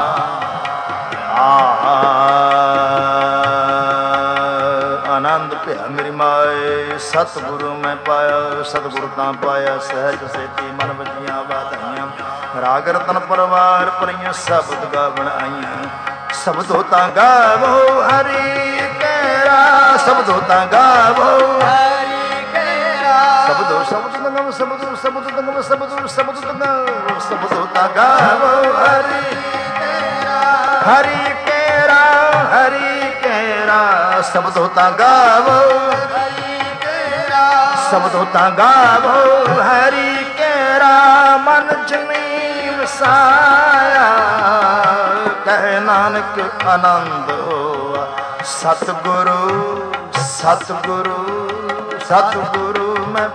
ਆਨੰਦ ਪਿਆ ਮੇਰੀ ਮਾਏ, ਸਤਿਗੁਰੂ ਮੈਂ ਪਾਇਆ, ਸਤਿਗੁਰੂ ਤਾਂ ਪਾਇਆ ਸਹਿਜ ਸੇਤੀ ਮਨ ਵਜੀਆਂ ਵਾਧਾਈਆਂ, ਰਾਗ ਰਤਨ ਪਰਵਾਰ ਭਰੀਆਂ ਸ਼ਬਦ ਗਾਵਣ ਆਈਆਂ, ਸ਼ਬਦੋ ਤਾਂ ਗਾਵੋ ਹਰੀ ਕੇਰਾ, ਸ਼ਬਦੋ ਤਾਂ ਗਾਵੋ ਹਰੀ ਕੇਰਾ, ਸ਼ਬਦੋ ਸ਼ਬਦ ਤੰਗਮ ਸ਼ਬਦੋ ਸ਼ਬਦ ਤੰਗਮ ਸ਼ਬਦੋ ਸ਼ਬਦ ਤੰਗਮ, ਸ਼ਬਦੋ ਤਾਂ ਗਾਵੋ ਹਰੀ ਕੇਰਾ, ਹਰੀ ਕੇਰਾ, ਹਰੀ ਕੇਰਾ, ਸ਼ਬਦੋ ਤਾਂ ਗਾਵੋ ਹਰੀ ਕੇਰਾ, ਸ਼ਬਦੋ ਤਾਂ ਗਾਵੋ ਹਰੀ ਕੇਰਾ, ਮਨ ਜਿਨੀ ਵਸਾਇਆ ਕਹਿ ਨਾਨਕ ਆਨੰਦ ਹੋਆ ਸਤਿਗੁਰੂ, ਸਤਿਗੁਰੂ, ਸਤਿਗੁਰੂ ਮੈਂ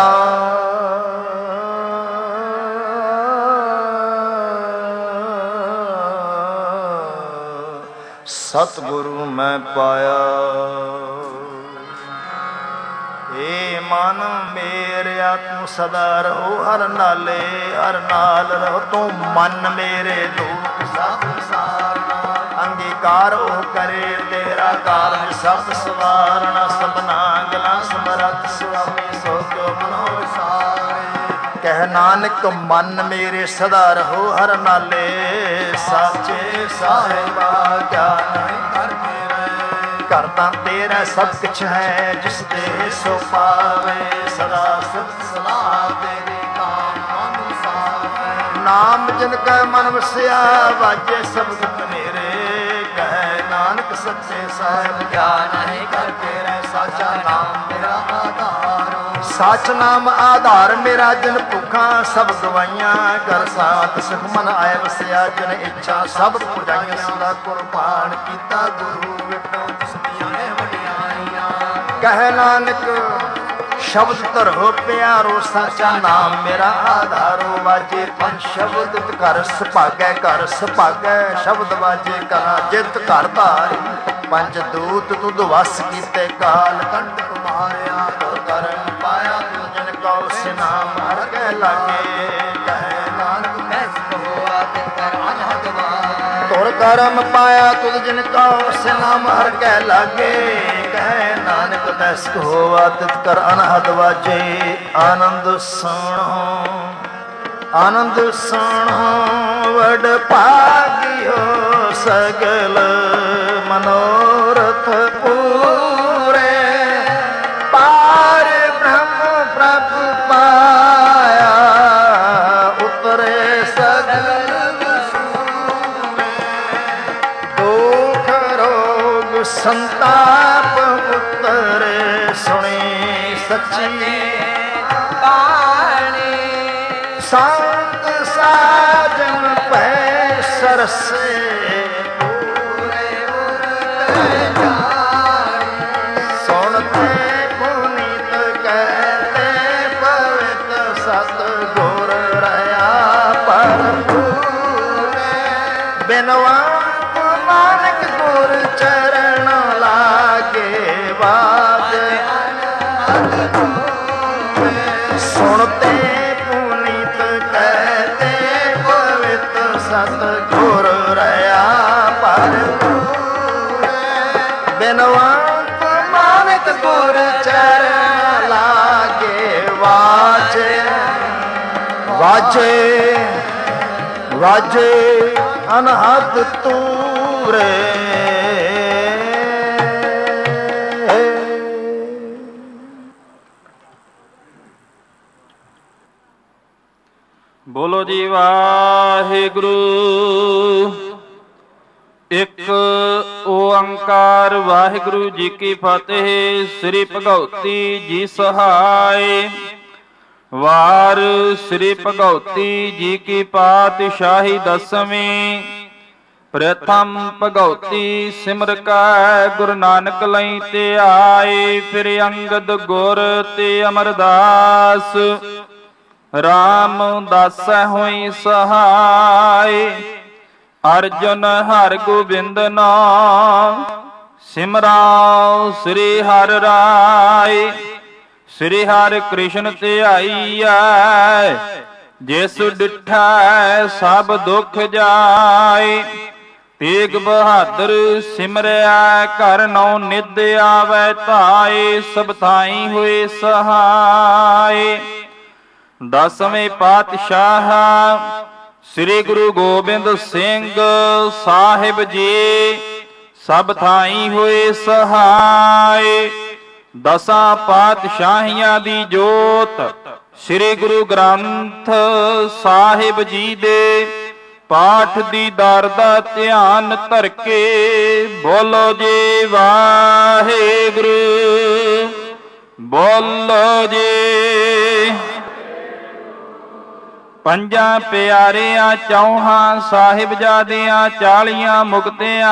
ਸਤਿਗੁਰੂ ਮੈਂ ਪਾਇਆ। ਏ ਮਨ ਮੇਰਿਆ ਤੂੰ ਸਦਾ ਰਹੋ ਹਰ ਨਾਲੇ, ਹਰ ਨਾਲ ਰਹੋ ਤੂੰ ਮਨ ਮੇਰੇ ਦੁੱਖ ਸਭ ਸਾਰਨਾ, ਅੰਗੀਕਾਰ ਉਹ ਕਰੇ ਤੇਰਾ ਕਾਰਜ ਸਭ ਸਵਾਰਨਾ, ਸਭਨਾ ਗਲਾਂ ਸਮਰੱਥ ਸੁਆਮੀ ਸੋ ਕਿਉ ਮਨੋ ਵਿਸਾਰੇ, ਕਹਿ ਨਾਨਕ ਮਨ ਮੇਰੇ ਸਦਾ ਰਹੋ ਹਰ ਨਾਲੇ, ਸਾਚੇ ਸਾਹਿਬਾ ਗਿਆਨ ਕਰਕੇ ਰਹੇ, ਘਰ ਤਾਂ ਤੇਰਾ ਸਭ ਕੁਛ ਹੈ ਜਿਸ ਦੇ ਸੋ ਪਾਵੇ, ਸਦਾ ਸਿਫਤ ਸਲਾਹ ਤੇਰੀ ਕਾਮ ਮਨ ਸਾਵੇ, ਨਾਮ ਜਿਨ ਕੈ ਮਨ ਵਸਿਆ ਵਾਜੇ ਸ਼ਬਦ ਮੇਰੇ, ਕਹਿ ਨਾਨਕ ਸੱਚੇ ਸਾਹਿਬ ਗਿਆਨ ਨਹੀਂ ਕਰਕੇ ਰਹਿ, ਸਾਚਾ ਨਾਮ ਮੇਰਾ ਆਧਾਰ, ਸੱਚ ਨਾਮ ਆਧਾਰ ਮੇਰਾ ਜਿਨ ਭੁੱਖਾਂ ਸਭ ਗਵਾਈਆਂ, ਕਰ ਸਾਥ ਸੁਖ ਮਨ ਆਏ ਵਸਿਆ ਜਿਨ ਇੱਛਾ ਸਭ ਪੁਜਾਈਆਂ, ਸਦਾ ਕੁਰਬਾਨ ਕੀਤਾ ਗੁਰੂ ਵਿਟੋ ਤਿਸਦੀਆਂ ਨੇ ਵਡਿਆਈਆਂ, ਕਹਿ ਨਾਨਕ ਸ਼ਬਦ ਧਰੋ ਪਿਆਰੋ, ਸਾਚਾ ਨਾਮ ਮੇਰਾ ਆਧਾਰੋ, ਵਾਜੇ ਪੰਜ ਸ਼ਬਦ ਘਰ ਸੁਭਾਗੈ, ਘਰ ਸੁਭਾਗੈ ਸ਼ਬਦ ਵਾਜੇ ਕਰਾ ਜਿਤ ਘਰ ਧਾਰੀ, ਪੰਜ ਦੂਤ ਤੁਧ ਵਸ ਕੀਤੇ ਕਾਲ ਕੰਟਕ ਮਾਰਿਆ, ਤੁਰ ਕਰਮ ਪਾਇਆ ਤੁ ਜਨ ਕਉ ਸਿਨਾਮ ਹਰ ਕੇ ਲਾਗੇ, ਕਹਿ ਨਾਨਕ ਕੈਸ ਹੋਆ ਤਿਤ ਕਰ ਅਨਹਦ ਵਾਰ, ਤੁਰ ਕਰਮ ਪਾਇਆ ਤੁਧ ਜਨ ਕਉ ਸਿਨਾਮ ਹਰ ਕੇ ਲਾਗੇ, ਕਹਿ ਨਾਨਕ ਕੈਸ ਹੋਆ ਤਿਤ ਕਰ ਅਨਹਦ ਵਾਜੇ, ਆਨੰਦ ਸੁਣੋ ਆਨੰਦ ਸੁਣੋ ਵਡ ਭਾਗਿਓ ਸਗਲ ਮਨੋਰਥ ਪੂਰੇ, ਪਾਰ ਬ੍ਰਹਮ ਪ੍ਰਭ ਪਾਇਆ ਉਤਰੇ ਸਗਲ ਵਿਸੂਰੇ, ਦੁਖ ਰੋਗ ਸੰਤਾਪ ਉਤਰੇ, ਸੁਣੀ ਸੱਚੀ ਬਾਣੀ, ਸੰਤ ਸਾਜਨ ਪੈ ਸਰਸੇ, ਪੂਰੇ ਉਰਤੇ ਜਾਣੀ, ਸੁਣਤੇ ਪੁਨੀਤ ਕਹਤੇ ਪਵਿੱਤ ਸਤ ਗੁਰ ਰਹਾ ਭਰਪੂਰੇ, ਬਿਨਵਾਕ ਨਾਨਕ ਗੁਰ ਚਰਨ ਲਾਗੇ ਬਾਜ, ਸੁਣਤੇ ਪੁਨੀਤ ਕਹਤੇ ਪਵਿੱਤ ਸਤ ਗੁਰ ਰਹਾ ਭਰਪੂਰੇ, ਬਿਨਵਾਕ ਨਾਨਕ ਗੁਰ ਚਰਨ ਲਾਗੇ ਵਾਜੇ, ਵਾਜੇ ਵਾਜੇ ਅਨਹਦ ਤੂਰੇ। ਬੋਲੋ ਜੀ ਵਾਹਿਗੁਰੂ। ਇੱਕ ਓੰਕਾਰ ਵਾਹਿਗੁਰੂ ਜੀ ਕੀ ਫਤਿਹ। ਸ੍ਰੀ ਭਗਉਤੀ ਜੀ ਸਹਾਇ। ਵਾਰ ਸ੍ਰੀ ਭਗਉਤੀ ਜੀ ਕੀ ਪਾਤਸ਼ਾਹੀ ਦਸਵੀਂ। ਪ੍ਰਥਮ ਭਗਉਤੀ ਸਿਮਰ ਕੈ ਗੁਰੂ ਨਾਨਕ ਲਈ ਤੇ ਆਏ। ਫਿਰ ਅੰਗਦ ਗੁਰ ਤੇ ਅਮਰਦਾਸ ਰਾਮ ਦਾਸੈ ਹੋਈ ਸਹਾਇ। ਅਰਜੁਨ ਹਰਿ ਗੋਬਿੰਦ ਨਾਮ ਸਿਮਰਾਉ ਸ੍ਰੀ ਹਰਿ ਰਾਇ। ਸ੍ਰੀ ਹਰਿ ਕ੍ਰਿਸ਼ਨ ਧਿਆਈਐ ਜਿਸ ਡਿਠੈ ਸਭ ਦੁਖ ਜਾਏ। ਤੇਗ ਬਹਾਦਰ ਸਿਮਰਿਆ ਘਰ ਨੌ ਨਿਧ ਆਵੈ ਧਾਏ। ਸਭ ਥਾਈ ਹੋਏ ਸਹਾਏ। ਦਸਵੇਂ ਪਾਤਸ਼ਾਹ ਸ੍ਰੀ ਗੁਰੂ ਗੋਬਿੰਦ ਸਿੰਘ ਸਾਹਿਬ ਜੀ ਸਭ ਥਾਈ ਹੋਏ ਸਹਾਏ। ਦਸਾਂ ਪਾਤਸ਼ਾਹੀਆਂ ਦੀ ਜੋਤ ਸ੍ਰੀ ਗੁਰੂ ਗ੍ਰੰਥ ਸਾਹਿਬ ਜੀ ਦੇ ਪਾਠ ਦੀ ਦਰ ਦਾ ਧਿਆਨ ਧਰ ਕੇ ਬੋਲੋ ਜੀ ਵਾਹਿਗੁਰੂ। ਬੋਲੋ ਜੀ। ਪੰਜਾਂ ਪਿਆਰਿਆਂ ਚੌਹਾਂ ਸਾਹਿਬਜ਼ਾਦਿਆਂ 40 ਮੁਕਤਿਆਂ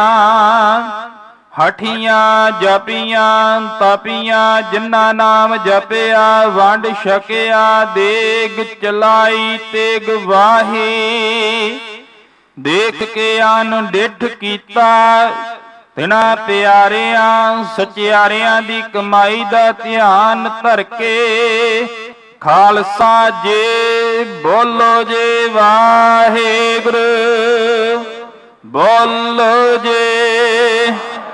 ਹਠੀਆਂ ਜਪੀਆਂ ਤਪੀਆਂ ਜਿਨ੍ਹਾਂ ਨਾਮ ਜਪਿਆ ਵੰਡ ਛਕਿਆ ਦੇਗ ਚਲਾਈ ਤੇਗ ਵਾਹੀ। ਦੇਖ ਕੇ ਅਨ ਡਿਠ ਕੀਤਾ ਤਿਨਾਂ ਪਿਆਰਿਆਂ ਸਚਿਆਰਿਆਂ ਦੀ ਕਮਾਈ ਦਾ ਧਿਆਨ ਧਰ ਕੇ ਖਾਲਸਾ ਜੀ ਬੋਲੋ ਜੀ ਵਾਹਿਗੁਰੂ। ਬੋਲੋ ਜੀ।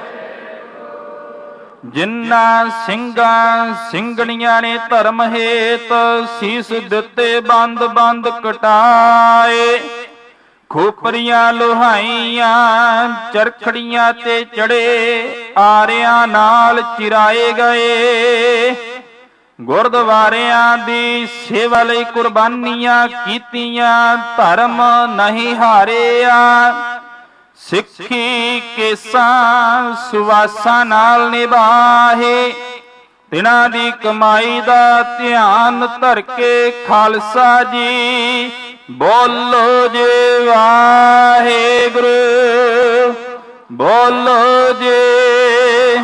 ਜਿਨ੍ਹਾਂ ਸਿੰਘਾਂ ਸਿੰਘਣੀਆਂ ਨੇ ਧਰਮ ਹੇਤ ਸੀਸ ਦਿੱਤੇ ਬੰਦ ਬੰਦ ਕਟਾਏ। ਖੋਪਰੀਆਂ ਲੋਹਾਈਆਂ ਚਰਖੜੀਆਂ ਤੇ ਚੜੇ ਆਰਿਆਂ ਨਾਲ ਚਿਰਾਏ ਗਏ। ਗੁਰਦੁਆਰਿਆਂ ਦੀ ਸੇਵਾ ਲਈ ਕੁਰਬਾਨੀਆਂ ਕੀਤੀਆਂ ਧਰਮ ਨਹੀਂ ਹਾਰਿਆ। ਸਿੱਖੀ ਕੇਸਾਂ ਸੁਵਾਸਾਂ ਨਾਲ ਨਿਭਾਹੇ ਤਿਨਾਂ ਦੀ ਕਮਾਈ ਦਾ ਧਿਆਨ ਧਰ ਕੇ ਖਾਲਸਾ ਜੀ ਬੋਲੋ ਜੀ ਵਾਹਿਗੁਰੂ। ਬੋਲੋ ਜੀ।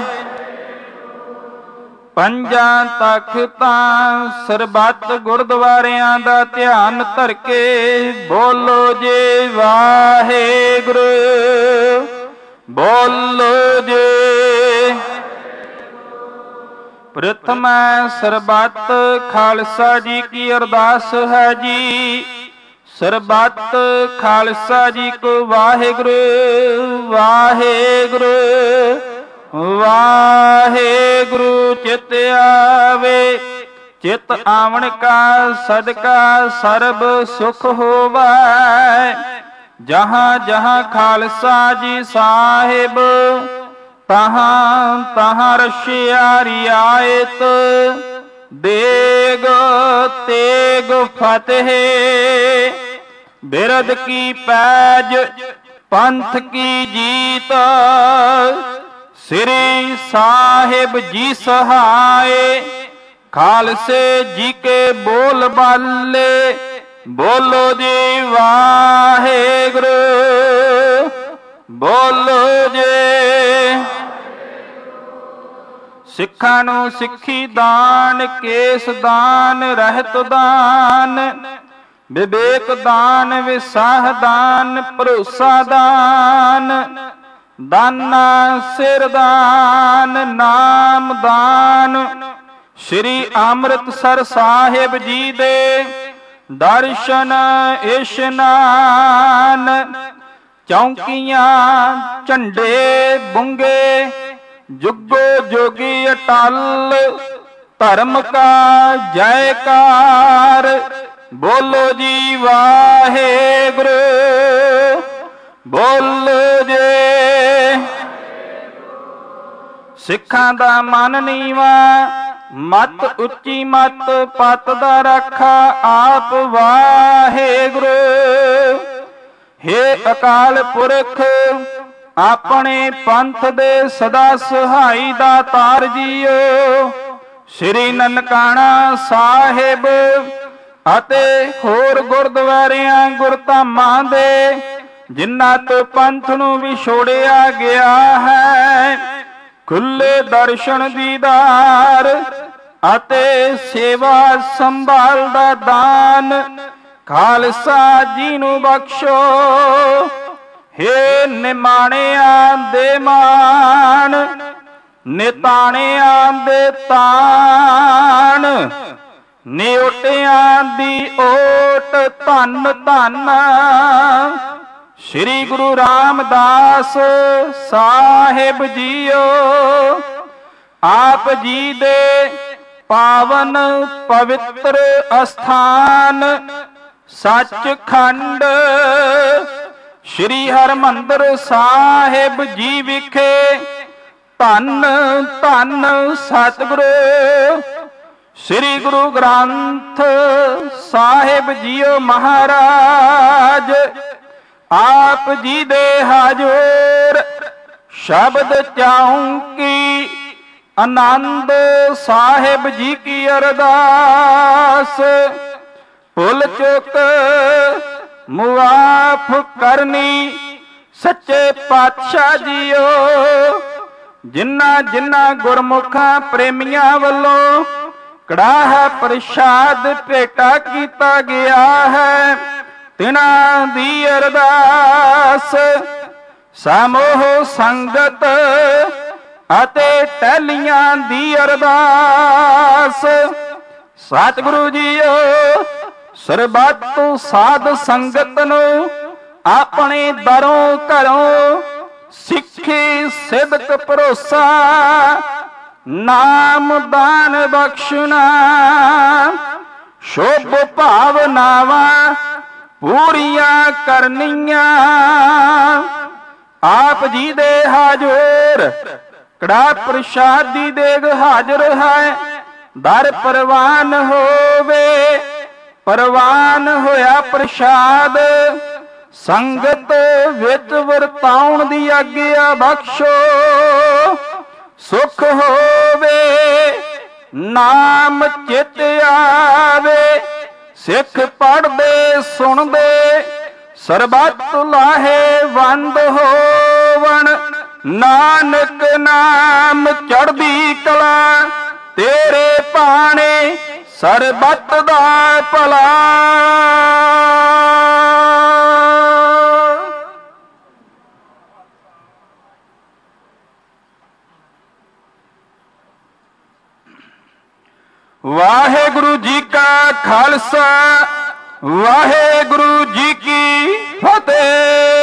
ਪੰਜਾਂ ਤਖਤਾਂ ਸਰਬੱਤ ਗੁਰਦੁਆਰਿਆਂ ਦਾ ਧਿਆਨ ਧਰ ਕੇ ਬੋਲੋ ਜੀ ਵਾਹਿਗੁਰੂ। ਬੋਲੋ ਜੀ। ਪ੍ਰਥਮ ਸਰਬੱਤ ਖਾਲਸਾ ਜੀ ਕੀ ਅਰਦਾਸ ਹੈ ਜੀ। ਸਰਬੱਤ ਖਾਲਸਾ ਜੀ ਕੋ ਵਾਹਿਗੁਰੂ ਵਾਹਿਗੁਰੂ ਵਾਹਿਗੁਰੂ। ਚਿਤ ਆਵੇ ਚਿਤ ਆਵਣ ਕਾ ਸਦਕਾ ਸਰਬ ਸੁਖ ਹੋਵੈ। ਜਹਾਂ ਜਹਾਂ ਖਾਲਸਾ ਜੀ ਸਾਹਿਬ ਤਹਾਂ ਤਹਾਂ ਰਸ਼ਿਆ ਰਿਆਇਤ। ਦੇਗ ਤੇਗ ਫਤਿਹ ਬਿਰਦ ਕੀ ਪੈਜ ਪੰਥ ਕੀ ਜੀਤ। ਸ੍ਰੀ ਸਾਹਿਬ ਜੀ ਸਹਾਇ ਖਾਲਸੇ ਜੀ ਕੇ ਬੋਲ ਬਾਲੇ ਬੋਲੋ ਜੀ ਵਾਹਿਗੁਰੂ। ਬੋਲੋ ਜੀ। ਸਿੱਖਾਂ ਨੂੰ ਸਿੱਖੀ ਦਾਨ ਕੇਸ ਦਾਨ ਰਹਿਤ ਦਾਨ ਵਿਵੇਕ ਦਾਨ ਵਿਸਾਹ ਦਾਨ ਭਰੋਸਾ ਦਾਨ ਦਾਨਾ ਸਿਰ ਦਾਨ ਨਾਮ ਦਾਨ। ਸ਼੍ਰੀ ਅੰਮ੍ਰਿਤਸਰ ਸਾਹਿਬ ਜੀ ਦੇ ਦਰਸ਼ਨ ਇਸ਼ਨਾਨ। ਚੌਂਕੀਆਂ ਝੰਡੇ ਬੁੰਗੇ ਜੁਗੋ ਜੋਗੀ ਅਟਲ ਧਰਮ ਕਾ ਜੈਕਾਰ। ਬੋਲੋ ਜੀ ਵਾਹਿਗੁਰੂ। ਬੋਲੋ ਜੀ। ਸਿੱਖਾਂ ਦਾ ਮਨ ਨੀਵਾ ਮਤ ਉੱਚੀ ਮਤ ਪਤ ਦਾ ਰਾਖਾ ਆਪ ਵਾਹਿਗੁਰੂ। ਹੇ ਅਕਾਲ ਪੁਰਖ ਆਪਣੇ ਪੰਥ ਦੇ ਸਦਾ ਸਹਾਈ ਦਾਤਾਰ ਜੀਓ। ਸ੍ਰੀ ਨਨਕਾਣਾ ਸਾਹਿਬ ਅਤੇ ਹੋਰ ਗੁਰਦੁਆਰਿਆਂ ਗੁਰਧਾਮਾਂ ਦੇ ਜਿਨ੍ਹਾਂ ਤੋਂ ਪੰਥ ਨੂੰ ਵਿਛੋੜਿਆ ਗਿਆ ਹੈ, ਖੁੱਲੇ ਦਰਸ਼ਨ ਦੀਦਾਰ ਅਤੇ ਸੇਵਾ ਸੰਭਾਲ ਦਾ ਦਾਨ ਖਾਲਸਾ ਜੀ ਨੂੰ ਬਖਸ਼ੋ। ਹੇ ਨਿਮਾਣਿਆਂ ਦੇ ਮਾਣ, ਨਿਤਾਣਿਆਂ ਦੇ ਤਾਣ, ਨਿਉਟਿਆਂ ਦੀ ਓਟ ਧੰਨ ਧੰਨ ਸ੍ਰੀ ਗੁਰੂ ਰਾਮਦਾਸ ਸਾਹਿਬ ਜੀਓ। ਆਪ ਜੀ ਦੇ ਪਾਵਨ ਪਵਿੱਤਰ ਅਸਥਾਨ ਸੱਚਖੰਡ ਸ੍ਰੀ ਹਰਿਮੰਦਰ ਸਾਹਿਬ ਜੀ ਵਿਖੇ ਧੰਨ ਧੰਨ ਸਤਿਗੁਰੂ ਸ੍ਰੀ ਗੁਰੂ ਗ੍ਰੰਥ ਸਾਹਿਬ ਜੀਓ ਮਹਾਰਾਜ ਆਪ ਜੀ ਦੇ ਹਾਜ਼ਰ ਸ਼ਬਦ ਚਾਉਂਕੀ ਆਨੰਦ ਸਾਹਿਬ ਜੀ ਕੀ ਅਰਦਾਸ ਭੁੱਲ ਚੁੱਕ ਮੁਆਫ ਕਰਨੀ ਸੱਚੇ ਪਾਤਸ਼ਾਹ ਜੀਓ। ਜਿਨ੍ਹਾਂ ਜਿਨ੍ਹਾਂ ਗੁਰਮੁਖਾਂ ਪ੍ਰੇਮੀਆਂ ਵੱਲੋਂ ਕੜਾਹ ਪ੍ਰਸ਼ਾਦ ਭੇਟਾ ਕੀਤਾ ਗਿਆ ਹੈ, ਤਿਨਾਂ ਦੀ ਅਰਦਾਸ ਸਮੂਹ ਸੰਗਤ ਅਤੇ ਟਹਿਲੀਆਂ ਦੀ ਅਰਦਾਸ ਸਤਿਗੁਰੂ ਜੀਓ ਸਰਬੱਤ ਸਾਧ ਸੰਗਤ ਨੂੰ ਆਪਣੇ ਦਰੋਂ ਘਰੋਂ ਸਿੱਖੀ ਸਿਦਕ ਭਰੋਸਾ ਨਾਮ ਦਾਨ ਬਖਸ਼ਣਾ ਸ਼ੁਭ ਭਾਵਨਾਵਾਂ ਪੂਰੀਆਂ ਕਰਨੀਆਂ। ਆਪ ਜੀ ਦੇ ਹਾਜ਼ਰ ਕੜਾ ਪ੍ਰਸ਼ਾਦ ਦੀ ਦੇਗ ਹਾਜ਼ਰ ਹੈ, ਦਰ ਪ੍ਰਵਾਨ ਹੋਵੇ। ਪ੍ਰਵਾਨ ਹੋਇਆ ਪ੍ਰਸ਼ਾਦ ਸੰਗਤ ਵਿੱਚ ਵਰਤਾਉਣ ਦੀ ਆਗਿਆ ਬਖਸ਼ੋ। ਸੁਖ ਹੋਵੇ ਨਾਮ ਚਿਤ ਆਵੇ, ਸਿੱਖ ਪੜ੍ਹਦੇ ਸੁਣਦੇ ਸਰਬੱਤ ਲਾਹੇਵੰਦ ਹੋਵਣ। ਨਾਨਕ ਨਾਮ ਚੜ੍ਹਦੀ ਕਲਾ ਤੇਰੇ ਭਾਣੇ ਸਰਬੱਤ ਦਾ ਭਲਾ। ਵਾਹਿਗੁਰੂ ਜੀ ਕਾ ਖਾਲਸਾ ਵਾਹਿਗੁਰੂ ਜੀ ਕੀ ਫਤਿਹ।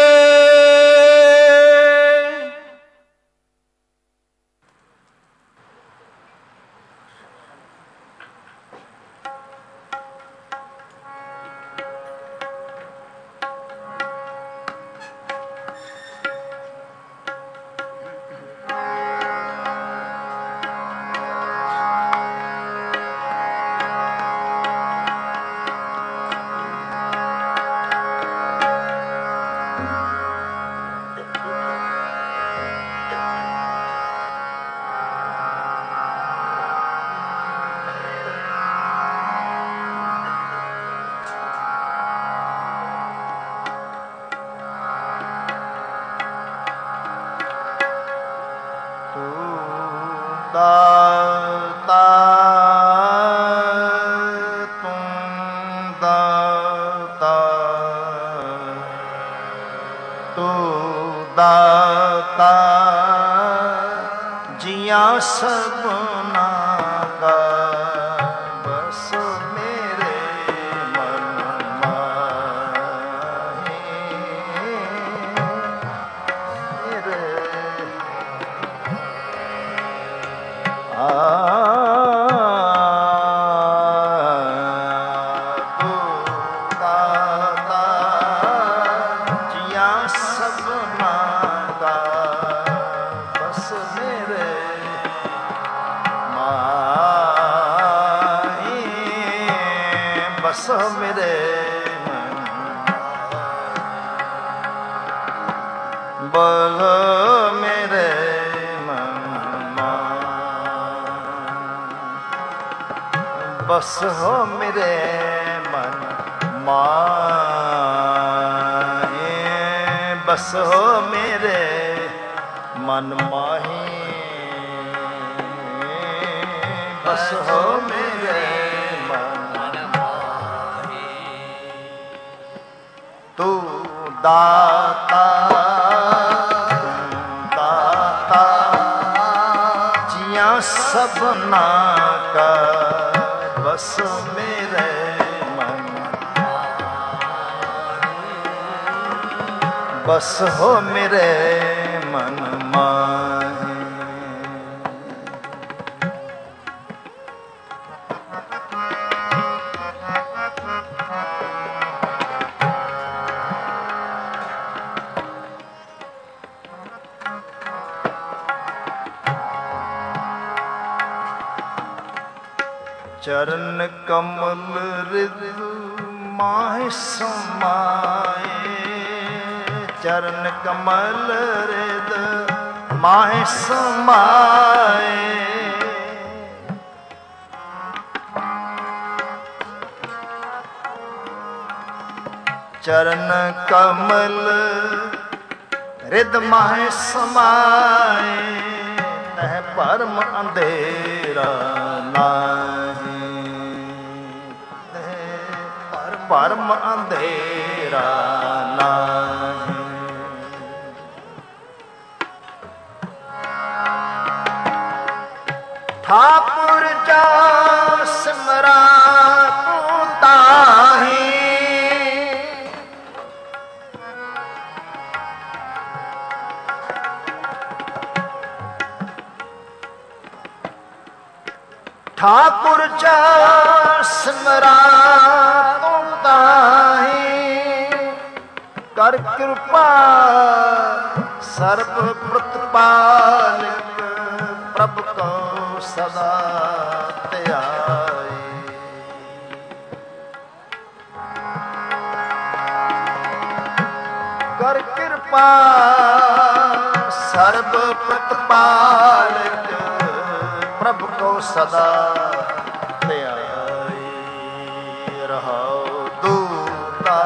बल मेरे मन बस हो मेरे मन माहे, बस हो मेरे मन माहे, बस हो मेरे मन माहे। तू दाता दाता जिया सबना का बस मेरे मन बस हो मेरे मन माहे। चरण कमल रिद माहि समाए, चरण कमल रिद माहि समाए। चरण कमल रिद माहि समाए, तह परम अंधेरा नाहि, परम अंधेरा नाहि। ठाकुर जा सिमरा तू ताही, ठाकुर जा सिमरा तू ताही, कर कृपा सर्व प्रतिपालक प्रभु को सदा त्याई। कर कृपा सर्व प्रतिपालक प्रभु को सदा त्याई। रहो दूता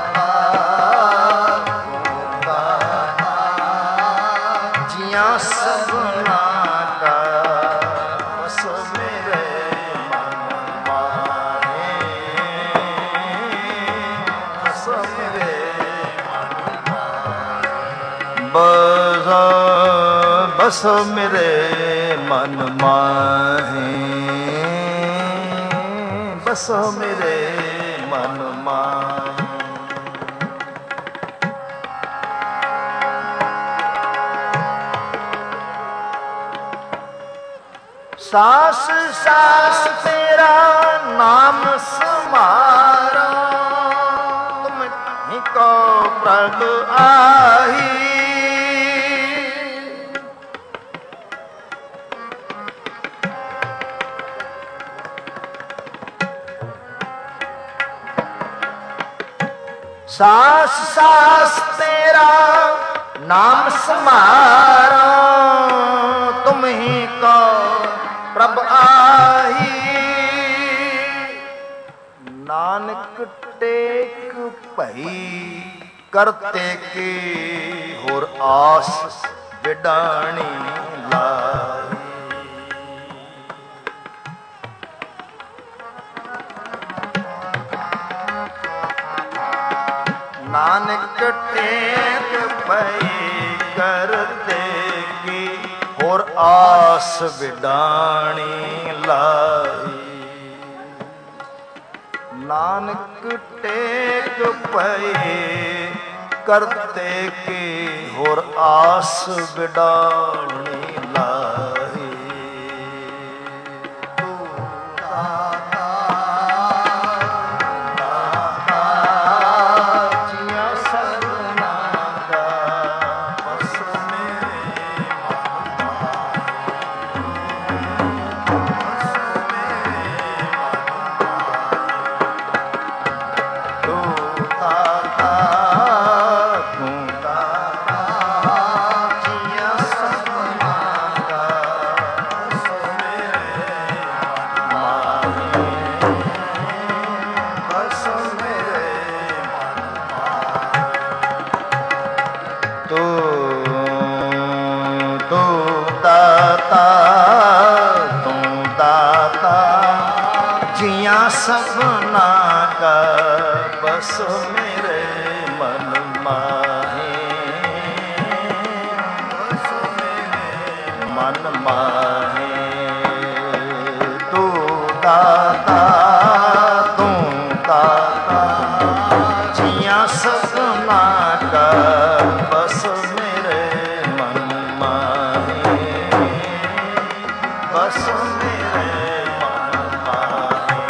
जिया सबना का बस मेरे मन माहे, बस मेरे मन माहे। बस मेरे मन माहे, बस मेरे मन माहे। सास सास तेरा नाम समारा, तुम ही को प्रभु आई। सास सास तेरा नाम समारा, तुम ही को प्रभ आई। नानक टेक भई करते की होर आस विडाणी लाई। नानक टेक भई करते की होर आस विडाणी लाई। नानक टेक भई करते की होर आस विडाणी लाई। सपना का बस मेरे मन माहे, मन माहे। तू दाता तू दाता जिया सपना का बस मेरे मन माहे, बस मेरे मन माहे।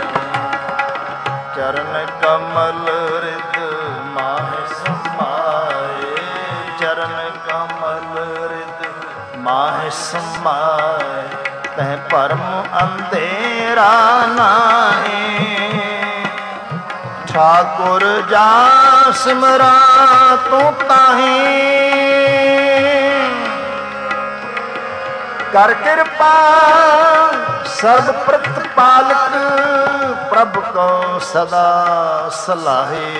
चरण कमल हृद माहे समाए, चरण कमल हृद माहे समाए। तह परम अंधेरा नाहे, ठाकुर जा सिमरा तू ताही। कर कृपा सर्व प्रतिपालक, प्रभु को सदा सलाहे,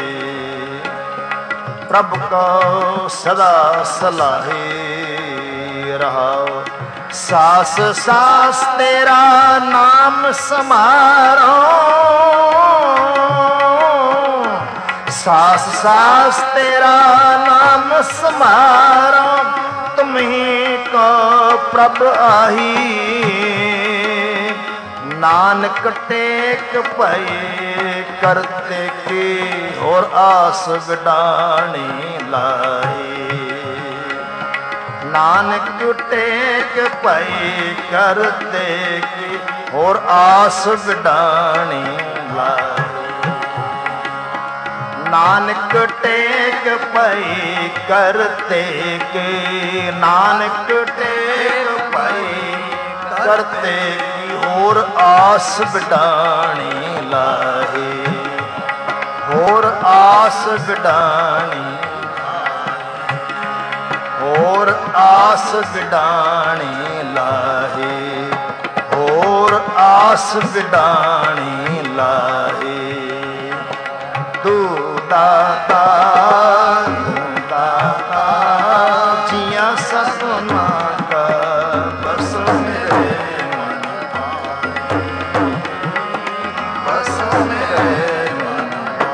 प्रभु को सदा सलाहे। रहाओ सास सास तेरा नाम समारो, सास सास तेरा नाम समारो। तुम्हीं को प्रभु आही, नानक टेक पए करते की और आस गडानी लाई। नानक टेक पए करते की और आस गडानी लाई। नानक टेक पए करते के, नानक टेक पए करते की और आस गडानी लाहे, और आस गडानी, और आस गडानी लाहे, और आस गडानी लाहे। तू दाता जिया सपना का बस मेरे मन, बस मेरे मन।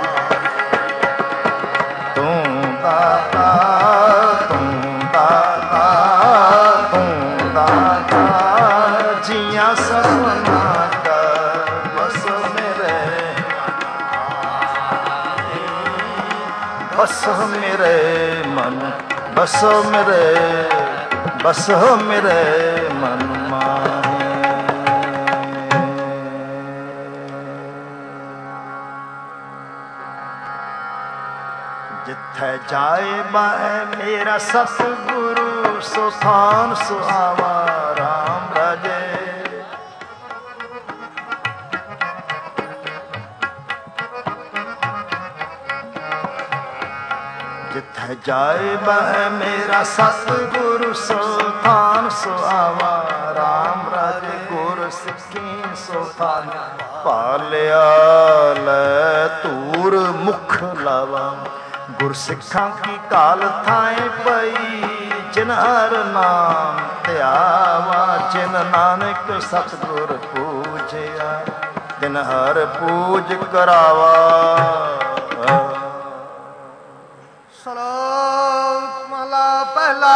तू दाता तू दाता तू दाता जिया सपना का बस मेरे, बस मेरे मन, बस मेरे, बस मेरे मन माहे। जिथे जाए बाए मेरा सतगुरु, सुखान सुहावा राम राजे। जिथे जाए बह मेरा सतगुरु, सुल्तान सुहावा राम राजे। गुर सिੱਖੀ सुल्तान पालिया लै तूर मुख लावा। गुर सिੱਖਾਂ की काल थाए पई, जिन हर नाम ध्यावा। जिन नानक सतगुर पूजिया, तिन हर पूज करावा। ਸਲੋਕ ਮਹਲਾ ਪਹਿਲਾ।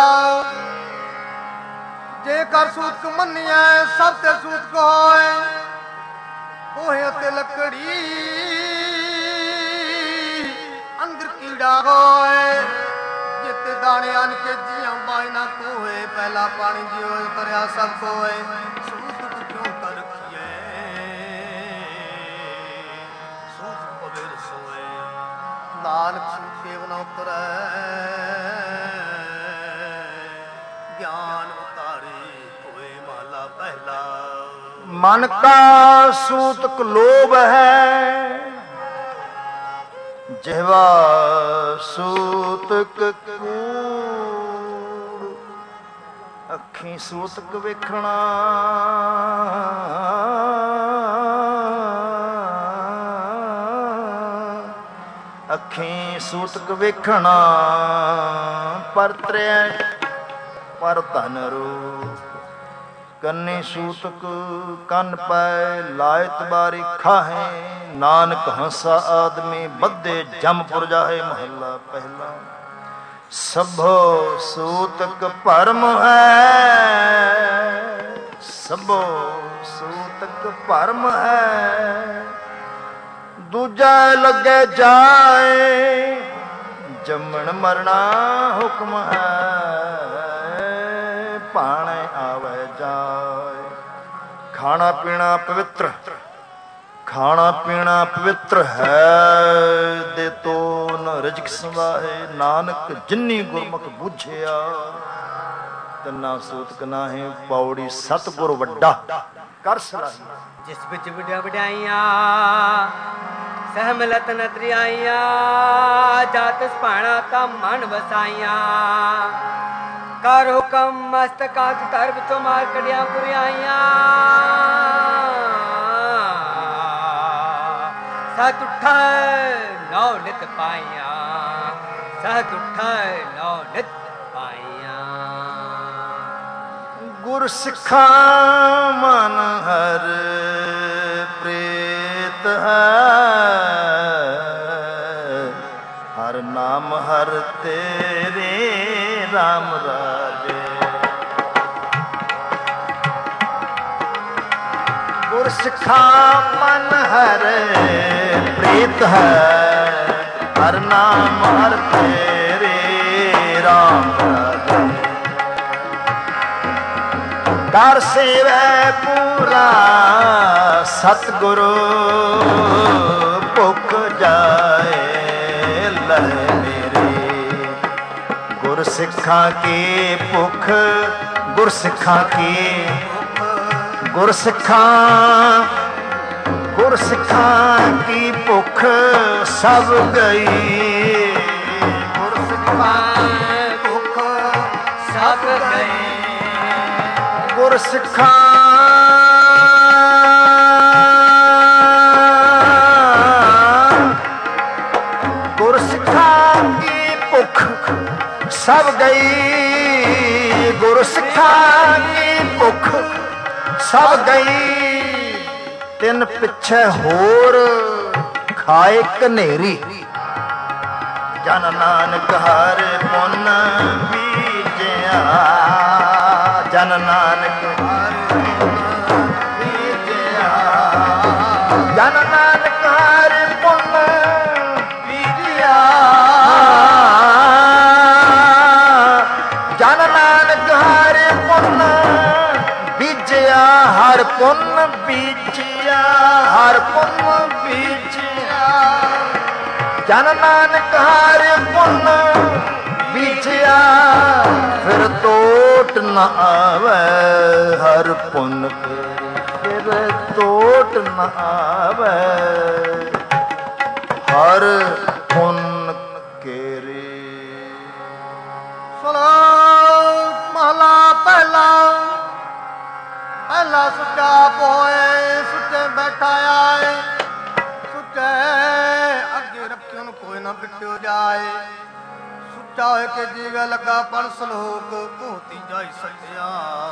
ਜੇਕਰ ਸੂਤਕ ਮੰਨਿਆ ਸਭ ਤੇ ਸੂਤਕ ਹੋਏ, ਕੋਹੇ ਤੇ ਲੱਕੜੀ ਅੰਦਰ ਕੀੜਾ ਹੋਏ। ਜਿੱਤੇ ਦਾਣੇ ਅਨ ਕੇ ਜੀਆਂ ਬਾਇਨਾ ਕੋਏ, ਪਹਿਲਾ ਪਾਣੀ ਜਿਉ ਕਰਿਆ ਸਭ ਕੋਏ। ਸੂਤਕ ਕਿਉਂ ਕਰ ਰਖੀਏ ਸੂਤਕ ਪਵੇ ਰਸੋਏ। ਨਾਨਕ ਸੇਵ ਨ ਉਤਰੈ ਗਿਆਨ ਉਤਾਰੇ ਹੋਏ। ਮਹਲਾ ਪਹਿਲਾ। मन का सूतक लोभ है, जिहवा सूतक कूड़। अखी सूतक वेखना अखी सूतक वेखना। पर त्रै पर धन रूप ਕੰਨੀ ਸੂਤਕ ਕੰਨ ਪੈ ਲਾਇਤ ਬਾਰੀ ਖਾਹੇ ਨਾਨਕ ਹੰਸਾ ਆਦਮੀ ਬੱਧੇ ਜੰਮਪੁਰ ਜਾਹੇ। ਮਹੱਲਾ ਪਹਿਲਾ। ਸਭੋ ਸੂਤਕ ਭਰਮ ਹੈ, ਸਭੋ ਸੂਤਕ ਭਰਮ ਹੈ, ਦੂਜਾ ਲੱਗੇ ਜਾਏ, ਜੰਮਣ ਮਰਨਾ ਹੁਕਮ ਹੈ, ਭਾਣੇ ਆਵੇ ਜਾਏ। ਖਾਣਾ ਪੀਣਾ ਪਵਿੱਤਰ, ਖਾਣਾ ਪੀਣਾ ਪਵਿੱਤਰ ਹੈ, ਦੇ ਤੋ ਨ ਰਿਜਕ ਸਵਾਹੇ। ਨਾਨਕ ਜਿਨੀ ਗੁਰਮੁਖ ਬੁਝਿਆ, ਤੰਨਾ ਸੂਤਕ ਨਾਹੀ। ਪੌੜੀ ਸਤਿਗੁਰ ਵੱਡਾ ਕਰ ਸਲਾਹੀ। ਜਿਸ ਵਿੱਚ ਵਡਿਆ ਵਡਾਈਆਂ ਸਹਿਮਲਤ ਨਤਰੀਆਈਆਂ, ਜਾਤ ਭਾਣਾ ਤਾਂ ਮਨ ਵਸਾਈਆਂ, ਕਰ ਹੁਕਮ ਮਸਤਕਾਂ ਧਰ ਵਿੱਚੋਂ ਮਾਰ ਕੜਿਆ ਪੁਰਿਆਈਆਂ। ਸਤ ਉਠੈ ਨੌ ਨਿਤ ਪਾਈਆਂ, ਸਤ ਉਠੈ ਨੌ ਨਿਤ ਪਾਈਆਂ। ਗੁਰ ਸਿੱਖਾਂ ਮਨ ਹਰ ਪ੍ਰੀਤ ਹੈ, ਹਰ ਨਾਮ ਹਰ ਤੇਰੇ ਰਾਮ ਰਾਜੇ। ਗੁਰ ਸਿੱਖਾਂ ਮਨ ਹਰ ਪ੍ਰੀਤ ਹੈ, ਹਰ ਨਾਮ ਹਰ ਤੇਰੇ ਰਾਮ ਰਾਜੇ। ਕਰ ਸੇਵੈ ਪੂਰਾ ਸਤਿਗੁਰੂ, ਭੁਖ ਜਾਏ ਲਹਿ ਮੇਰੀ। ਗੁਰ ਸਿੱਖਾਂ ਕੀ ਭੁਖ, ਗੁਰ ਸਿੱਖਾਂ ਕੀ, ਗੁਰ ਸਿੱਖਾਂ, ਗੁਰ ਸਿੱਖਾਂ ਕੀ ਭੁਖ ਸਭ ਗਈ। ਗੁਰ ਸਿੱਖਾਂ ਭੁਖ ਸਭ ਗਈ। ਗੁਰ ਸਿੱਖਾਂ, ਗੁਰ ਸਿੱਖਾਂ ਕੀ ਭੁਖ ਸਭ ਗਈ। ਗੁਰ ਸਿੱਖਾਂ ਕੀ ਭੁਖ ਸਭ ਗਈ। ਤਿੰਨ ਪਿੱਛੇ ਹੋਰ ਖਾਏ ਕਨੇਰੀ, ਜਨ ਨਾਨਕ ਹਰ ਪੁੰਨ ਬੀਜਿਆ। ਜਨ ਨਾਨਕ ਹਰ ਬੀਜਿਆ, ਜਨ ਨਾਨਕ ਹਰ ਪੁੰਨ ਬੀਜਿਆ। ਜਨ ਨਾਨਕ ਹਰ ਪੁੰਨ ਬੀਜਿਆ, ਹਰ ਪੁੰਨ ਬੀਜਿਆ, ਹਰ ਪੁੰਨ ਬੀਜਿਆ। ਜਨ ਨਾਨਕ ਹਰ ਪੁੰਨ ਬੀਜਿਆ, ਫਿਰ ਤੋਟ ਨ ਆਵੇ ਹਰ ਪੁੰਨ ਫਿਰ ਤੋਟ ਨ ਆਵੇ ਹਰ ਪੁੰਨ ਕੇਰੇ। ਸਲੋਕ ਮਹਲਾ ਪਹਿਲਾ। ਪਹਿਲਾ ਸੁੱਚਾ ਪੋਏ, ਸੁੱਚੇ ਬੈਠਾ ਆਏ, ਸੁੱਚੇ ਅੱਗੇ ਰੱਖਿਓ ਨੂੰ ਕੋਈ ਨਾ ਬਿਟਿਓ ਜਾਏ। ਸੁੱਚਾ ਹੋਏ ਕਿ ਜੀਵੇ ਲੱਗਾ ਪੜ ਸਲੋਕ, ਭੂਤੀ ਜਾਈ ਸੱਜਿਆ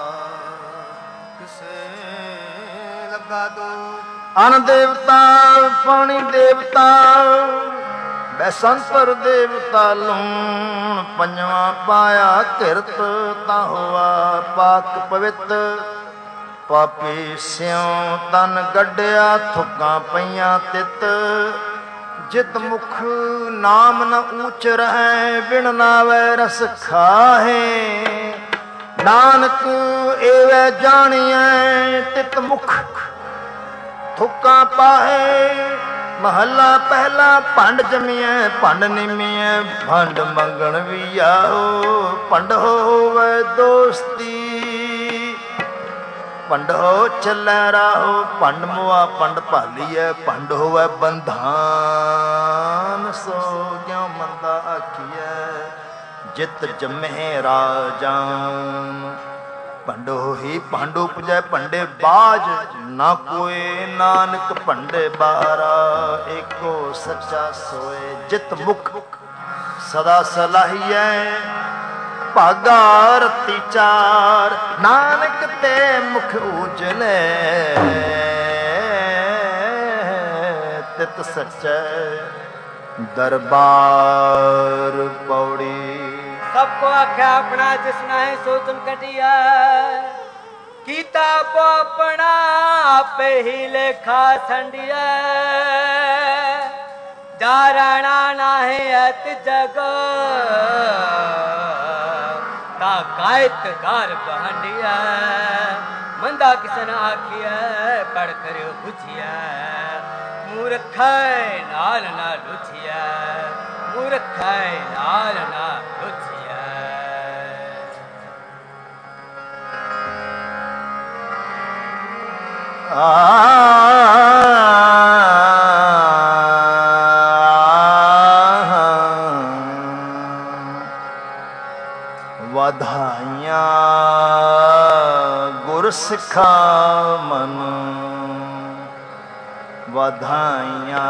ਕਿਸੇ ਲੱਗਾ ਦੋ। ਅਨ ਦੇਵਤਾ ਪਾਣੀ ਦੇਵਤਾ, ਬੈਸੰਤਰ ਦੇਵਤਾ ਲੂਣ। ਪੰਜਵਾਂ ਪਾਇਆ ਕਿਰਤ, ਤਾਂ ਹੋਆ ਪਾਕ ਪਵਿੱਤ। ਪਾਪੀ ਸਿਉ ਤਨ ਗੱਡਿਆ, ਥੁੱਕਾਂ ਪਈਆਂ ਤਿੱਤ। ਜਿਤ ਮੁਖ ਨਾਮ ਨ ਊਚ ਰਹਿ, ਬਿਨ ਨਾਵੈ ਰਸ ਖਾਹੇ। ਨਾਨਕ ਏਵੈ ਜਾਣੀਐ ਤਿਤ ਮੁਖ ਥੁੱਕਾਂ ਪਾਹੇ। ਮਹੱਲਾ ਪਹਿਲਾ। ਭੰਡ ਜਮੀਐ ਭੰਡ ਨਿਮੀਐ, ਭੰਡ ਮੰਗਣ ਵੀ ਆਓ। ਭੰਡ ਹੋਵੇ ਦੋਸਤੀ, ਭੰਡ ਹੋ ਚੱਲੈ ਰਾਹੋ। ਭੰਡ ਮੁਆ ਭੰਡ ਭਾਲੀਐ, ਭੰਡ ਹੋਵੇ ਬੰਧਾਨ। ਸੋ ਕਿਉ ਮੰਦਾ ਆਖੀਐ, ਜਿਤ ਜੰਮੇ ਰਾਜਾਨ। ਭੰਡੋ ਹੀ ਭੰਡ ਉਪਜੈ, ਭੰਡੇ ਬਾਜ ਨਾ ਕੋਏ। ਨਾਨਕ ਭੰਡੇ ਬਾਰਾ, ਏਕੋ ਸੱਚਾ ਸੋਏ। ਜਿਤ ਮੁਖ ਸਦਾ ਸਲਾਹੀਐ, ਭਾਗਾ ਰਤੀ ਚਾਰ, ਨਾਨਕ ਤੇ ਮੁਖ ਉਜਲੇ ਤਿਤ ਸੱਚੈ दरबार पौड़ी। सबको आख्या अपना जिसना है सो तुम कटिया, कीता पो अपना पे ही लेखा संडिया, जाराना ना है अत जग ता कायत कार बहंडिया, मंदा किसन आखिया पढ़ करो बुझिया, मूर्ख नाल ना लुचिया, मूर्ख नाल ना लुचिया। ਵਧਾਈਆਂ ਗੁਰ ਸਿੱਖਾ ਮਨ, ਵਧਾਈਆਂ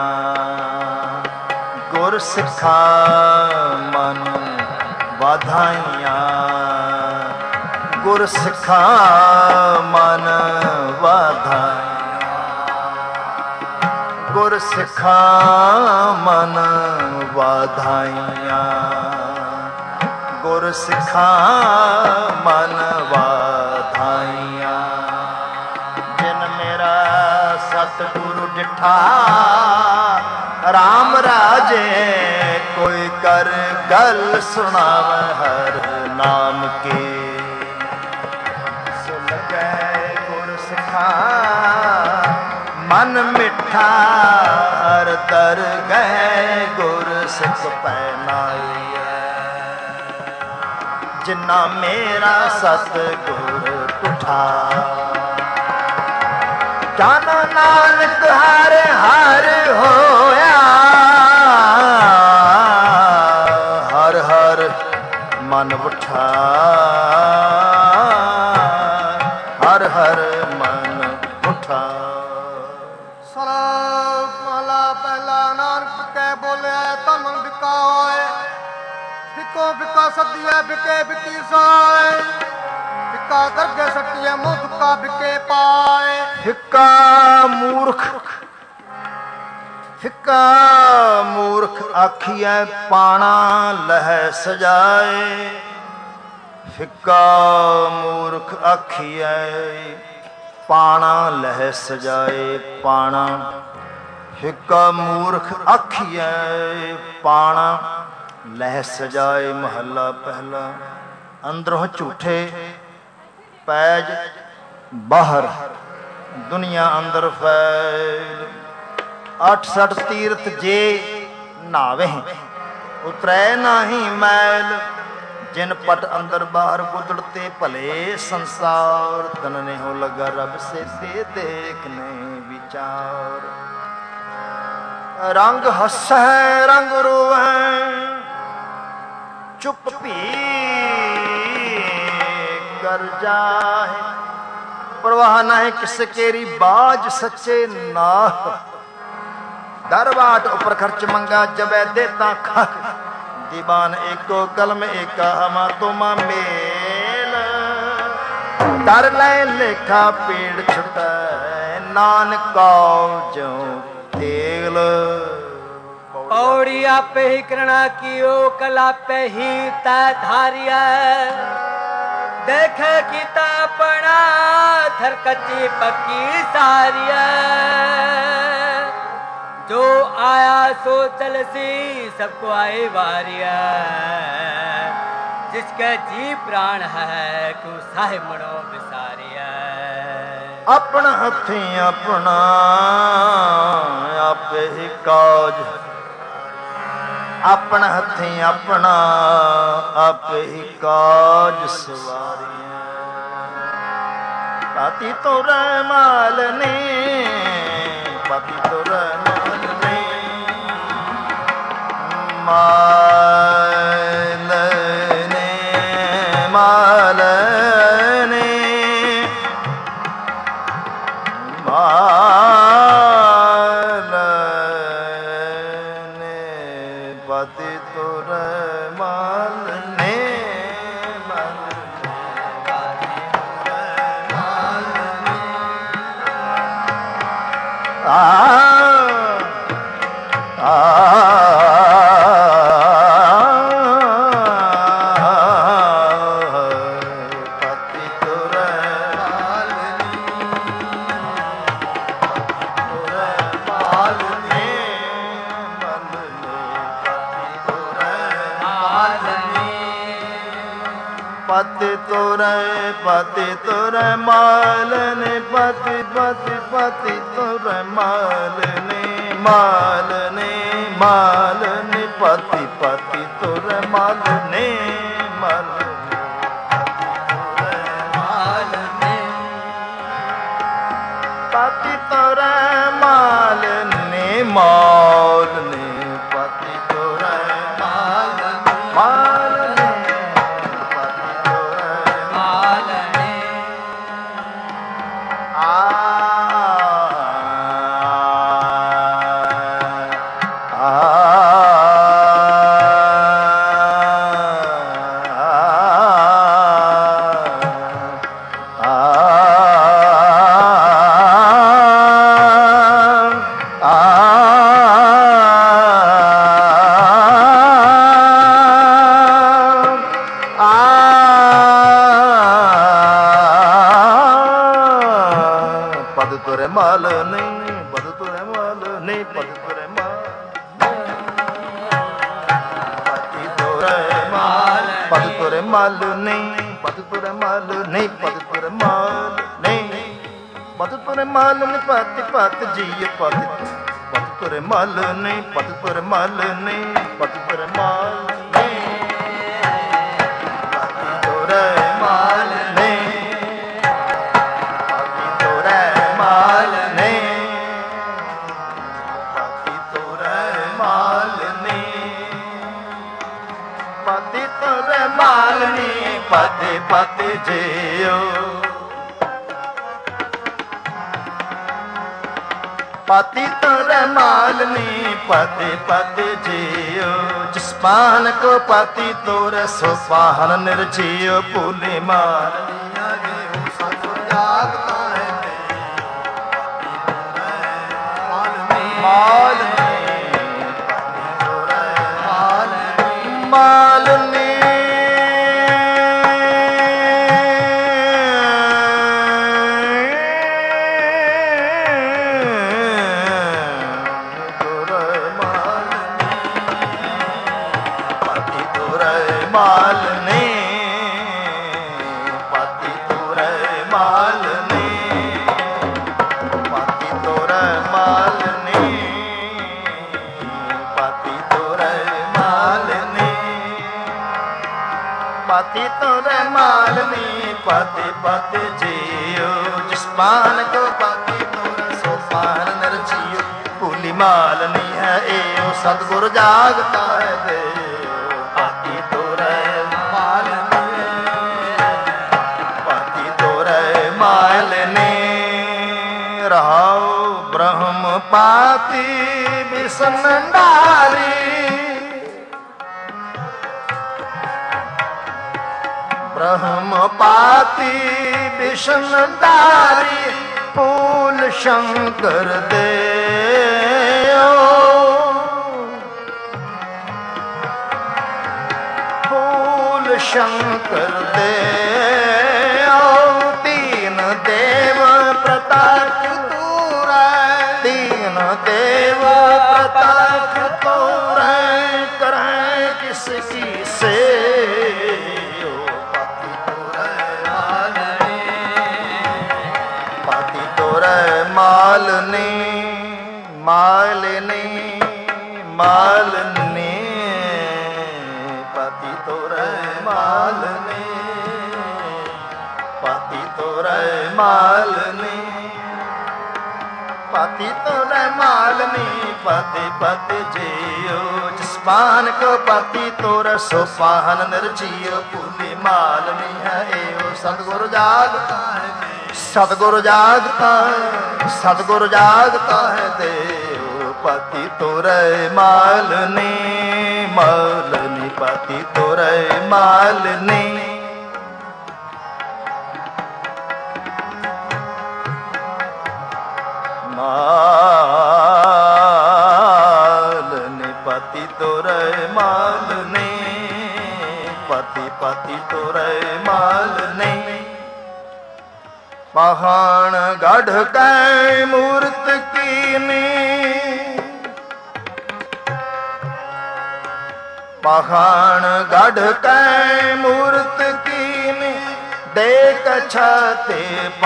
ਗੁਰ ਸਿੱਖਾ ਮਨ, ਵਧਾਈਆਂ ਗੁਰ ਸਿੱਖਾ ਮਨ, ਵਧਾਈਆਂ ਗੁਰ ਸਿੱਖਾ ਮਨ, ਵਧਾਈਆਂ ਗੁਰ ਸਿੱਖਾ ਮਨ, ਵਧਾਈਆਂ ਜਿਨ ਮੇਰਾ ਸਤਿਗੁਰੂ ਡਿਠਾ, ਰਾਮ ਰਾਜੇ ਕੋਈ ਕਰ ਗੱਲ ਸੁਣਾਵੇ ਹਰ ਨਾਮ ਕੇ, ਸੁਣ ਗਏ ਗੁਰ ਸਿੱਖਾ ਮਨ ਮਿੱਠਾ, ਹਰ ਦਰ ਗਏ ਗੁਰ ਸਿੱਖ ਪੈਨਾਈ, ਜਿਨਾ ਮੇਰਾ ਸਤਿਗੁਰ ਟੁਠਾ, ਜਨ ਨਾਨਕ ਹਰ ਹਰ ਹੋਇਆ, ਹਰ ਹਰ ਮਨ ਉਠਾ, ਹਰ ਹਰ ਮਨ ਉਠਾ। ਸਲਾਮ ਮਹਲਾ ਪਹਿਲਾ। ਨਾਨਕ ਕਹਿ ਬੋਲਿਆ ਤਨ ਮਨ ਬਿਕਾ ਹੋਏ, ਬਿਕੋ ਬਿਕਾ ਸਦੀਏ ਬਿਕੇ ਬਿਕੀ ਸਾਏ, ਫਿੱਕਾ ਕਰਗੇ ਸੱਟੀਏ ਮੂੰਹ ਤੁੱਕਾ ਬਿਕੇ ਪਾਏ। ਫਿੱਕਾ ਮੂਰਖ, ਫਿੱਕਾ ਮੂਰਖ ਆਖੀਐ ਪਾਣਾ ਲਹਿ ਸਜਾਏ, ਫਿੱਕਾ ਮੂਰਖ ਆਖੀਐ ਪਾਣਾ ਲਹਿ ਸਜਾਏ, ਪਾਣਾ ਫਿੱਕਾ ਮੂਰਖ ਆਖੀਐ ਪਾਣਾ ਲਹਿ ਸਜਾਏ। ਮਹੱਲਾ ਪਹਿਲਾ। ਅੰਦਰੋਂ ਝੂਠੇ ਪੈਜ ਬਾਹਰ ਦੁਨੀਆ ਅੰਦਰ ਫੈਲ, 68 ਤੀਰਥ ਜੇ ਨਾਵੇ ਉਤਰੈ ਨਾਹੀ ਮੈਲ, ਜਿਨ ਪਟ ਅੰਦਰ ਬਾਹਰ ਗੁਦੜਤੇ ਭਲੇ ਸੰਸਾਰ, ਤਨ ਨੇ ਹੋ ਲਗਾ ਰਬ ਸੇ ਤੇ ਦੇਖਨੇ ਵਿਚਾਰ। ਰੰਗ ਹੱਸੈ ਰੰਗ ਰੋਵੈ ਚੁੱਪ ਭੀ ਕਰ ਜਾਏ, ਪ੍ਰਵਾਹ ਨਾਹੀਂ ਕਿਸ ਕੇਰੀ ਬਾਜ ਸੱਚੇ ਨਾਹ, ਦਰਬਾਟ ਉਪਰ ਖਰਚ ਮੰਗਾ ਜਬੈ ਦੇਤਾ ਖਾ, ਦੀਵਾਨ ਏਕੋ ਕਲਮ ਏਕਾ ਹਮਾ ਤੁਮਾ ਮੇਲ, ਡਰ ਲੈ ਲੇਖਾ ਪੀੜ ਛੁਟੈ ਨਾਨਕਾ ਜਿਉ ਤੇਲ। पौड़ी आपे ही करना कियो कला पे ही ता धारिया, देखे किता अपना थर कच्ची पक्की सारिया, जो आया सो चल सी सबको आए वारिया, जिसके जी प्राण है क्यों साहिब मनो बिसारिया। अपना हथी अपना आपे ही काज, अपना हथी अपना आपे ही काज सवारिया, पाती तो रहमाल ने पाती तो रहमाल ने, माल ने माल ने ਪਤਿ ਤੁਰੈ ਮਾਲਨੇ ਪਤਿ ਪਤਿ ਪਤਿ ਤੁਰੈ ਮਾਲਨੇ ਮਾਲਨੇ ਮਾਲਨੇ ਪਤਿ ਪਤਿ ਤੁਰੈ ਮਾਲਨੇ ਮਾਲਨੇ ਪਤਿ ਤੁਰੈ ਮਾਲਨੇ ਮਾਲਨੇ ਪਤਿ ਤੁਰੈ ਮਾਲਨੇ ਮਾਲਨੇ ਪਤਿ ਤੁਰੈ ਮਾਲਨੇ ਪਤਿ ਪਤਿ ਜੀ ਪਤਿ ਪਤਿ ਤੁਰੈ ਮਾਲਨੇ ਪਤਿ ਤੁਰੈ ਮਾਲਨੇ ਪਤਿ ਤੁਰੈ ਮਾਲਨੇ ਪਤਿ ਤੁਰੈ ਮਾਲਨੇ ਪਤਿ ਤੁਰੈ ਮਾਲਨੇ ਪਤਿ ਤੁਰੈ ਮਾਲਨੇ ਪਤਿ ਤੁਰੈ ਮਾਲਨੇ ਪਤਿ ਪਤਿ ਜੀਓ ਪਤਿ ਤੁਰੈ ਮਾਲਨੀ ਪਤਿ ਪਤਿ ਜੀਓ ਜਿਸ ਪਾਨ ਕੋ ਪਤਿ ਤੁਰੈ ਸੋ ਪਾਹਨ ਨਿਰਜੀਓ ਭੂਲੇ ਮਾਲਨੀਆਂ ਗੇ ਹੋ ਸਤ ਜਾਗਤਾ ਹੈ ਮਾਲਨੀ ਮਾਲਨੀ ਪਤਿ ਤੁਰੈ ਮਾਲਨੀ ਮਾਲਨੀ ਪਤਿ ਪਤਿ ਜੀਓ ਜਿਸ ਪਾਨ ਕੋ ਪਤਿ ਤੁਰੈ ਸੋ ਪਾਨ ਨਿਰਜੀਓ ਭੂਲੀ ਮਾਲਨੀ ਹੈ ਏਓ ਸਤਿਗੁਰ ਜਾਗਤਾ ਹੈ ਦੇਓ ਪਤਿ ਤੁਰੈ ਮਾਲਨੀ ਪਤਿ ਤੁਰੈ ਮਾਲਨੀ ਰਹਾਉ ਬ੍ਰਹਮ ਪਾਤੀ ਬਿਸਨੰਦਾਰੀ ब्रह्म पाती विष्णुधारी फूल शंकर देओ फूल शंकर देओ तीन देव प्रताप तूरै तीन देव प्रताप तूरै करें किसकी से मालने मालने मालने पति तोरै मालने पति तोरै मालने पति तोरै मालने पति पति जियो जिस पान को पति तोरै सो पाहन निर्जियो भूली मालनी है एओ सतगुरु जागता है सतगुरु जागता है सतगुरु जागता है देव पति तोरै मालनी मालनी पति तोरै मालनी मालनी पति तोरै मालनी पति पति तोरै मालनी पहाड़ गढ़ कै मूर्त कीनी पहाड़ गढ़ कै मूर्त कीनी ਦੇਖ ਛਤੇ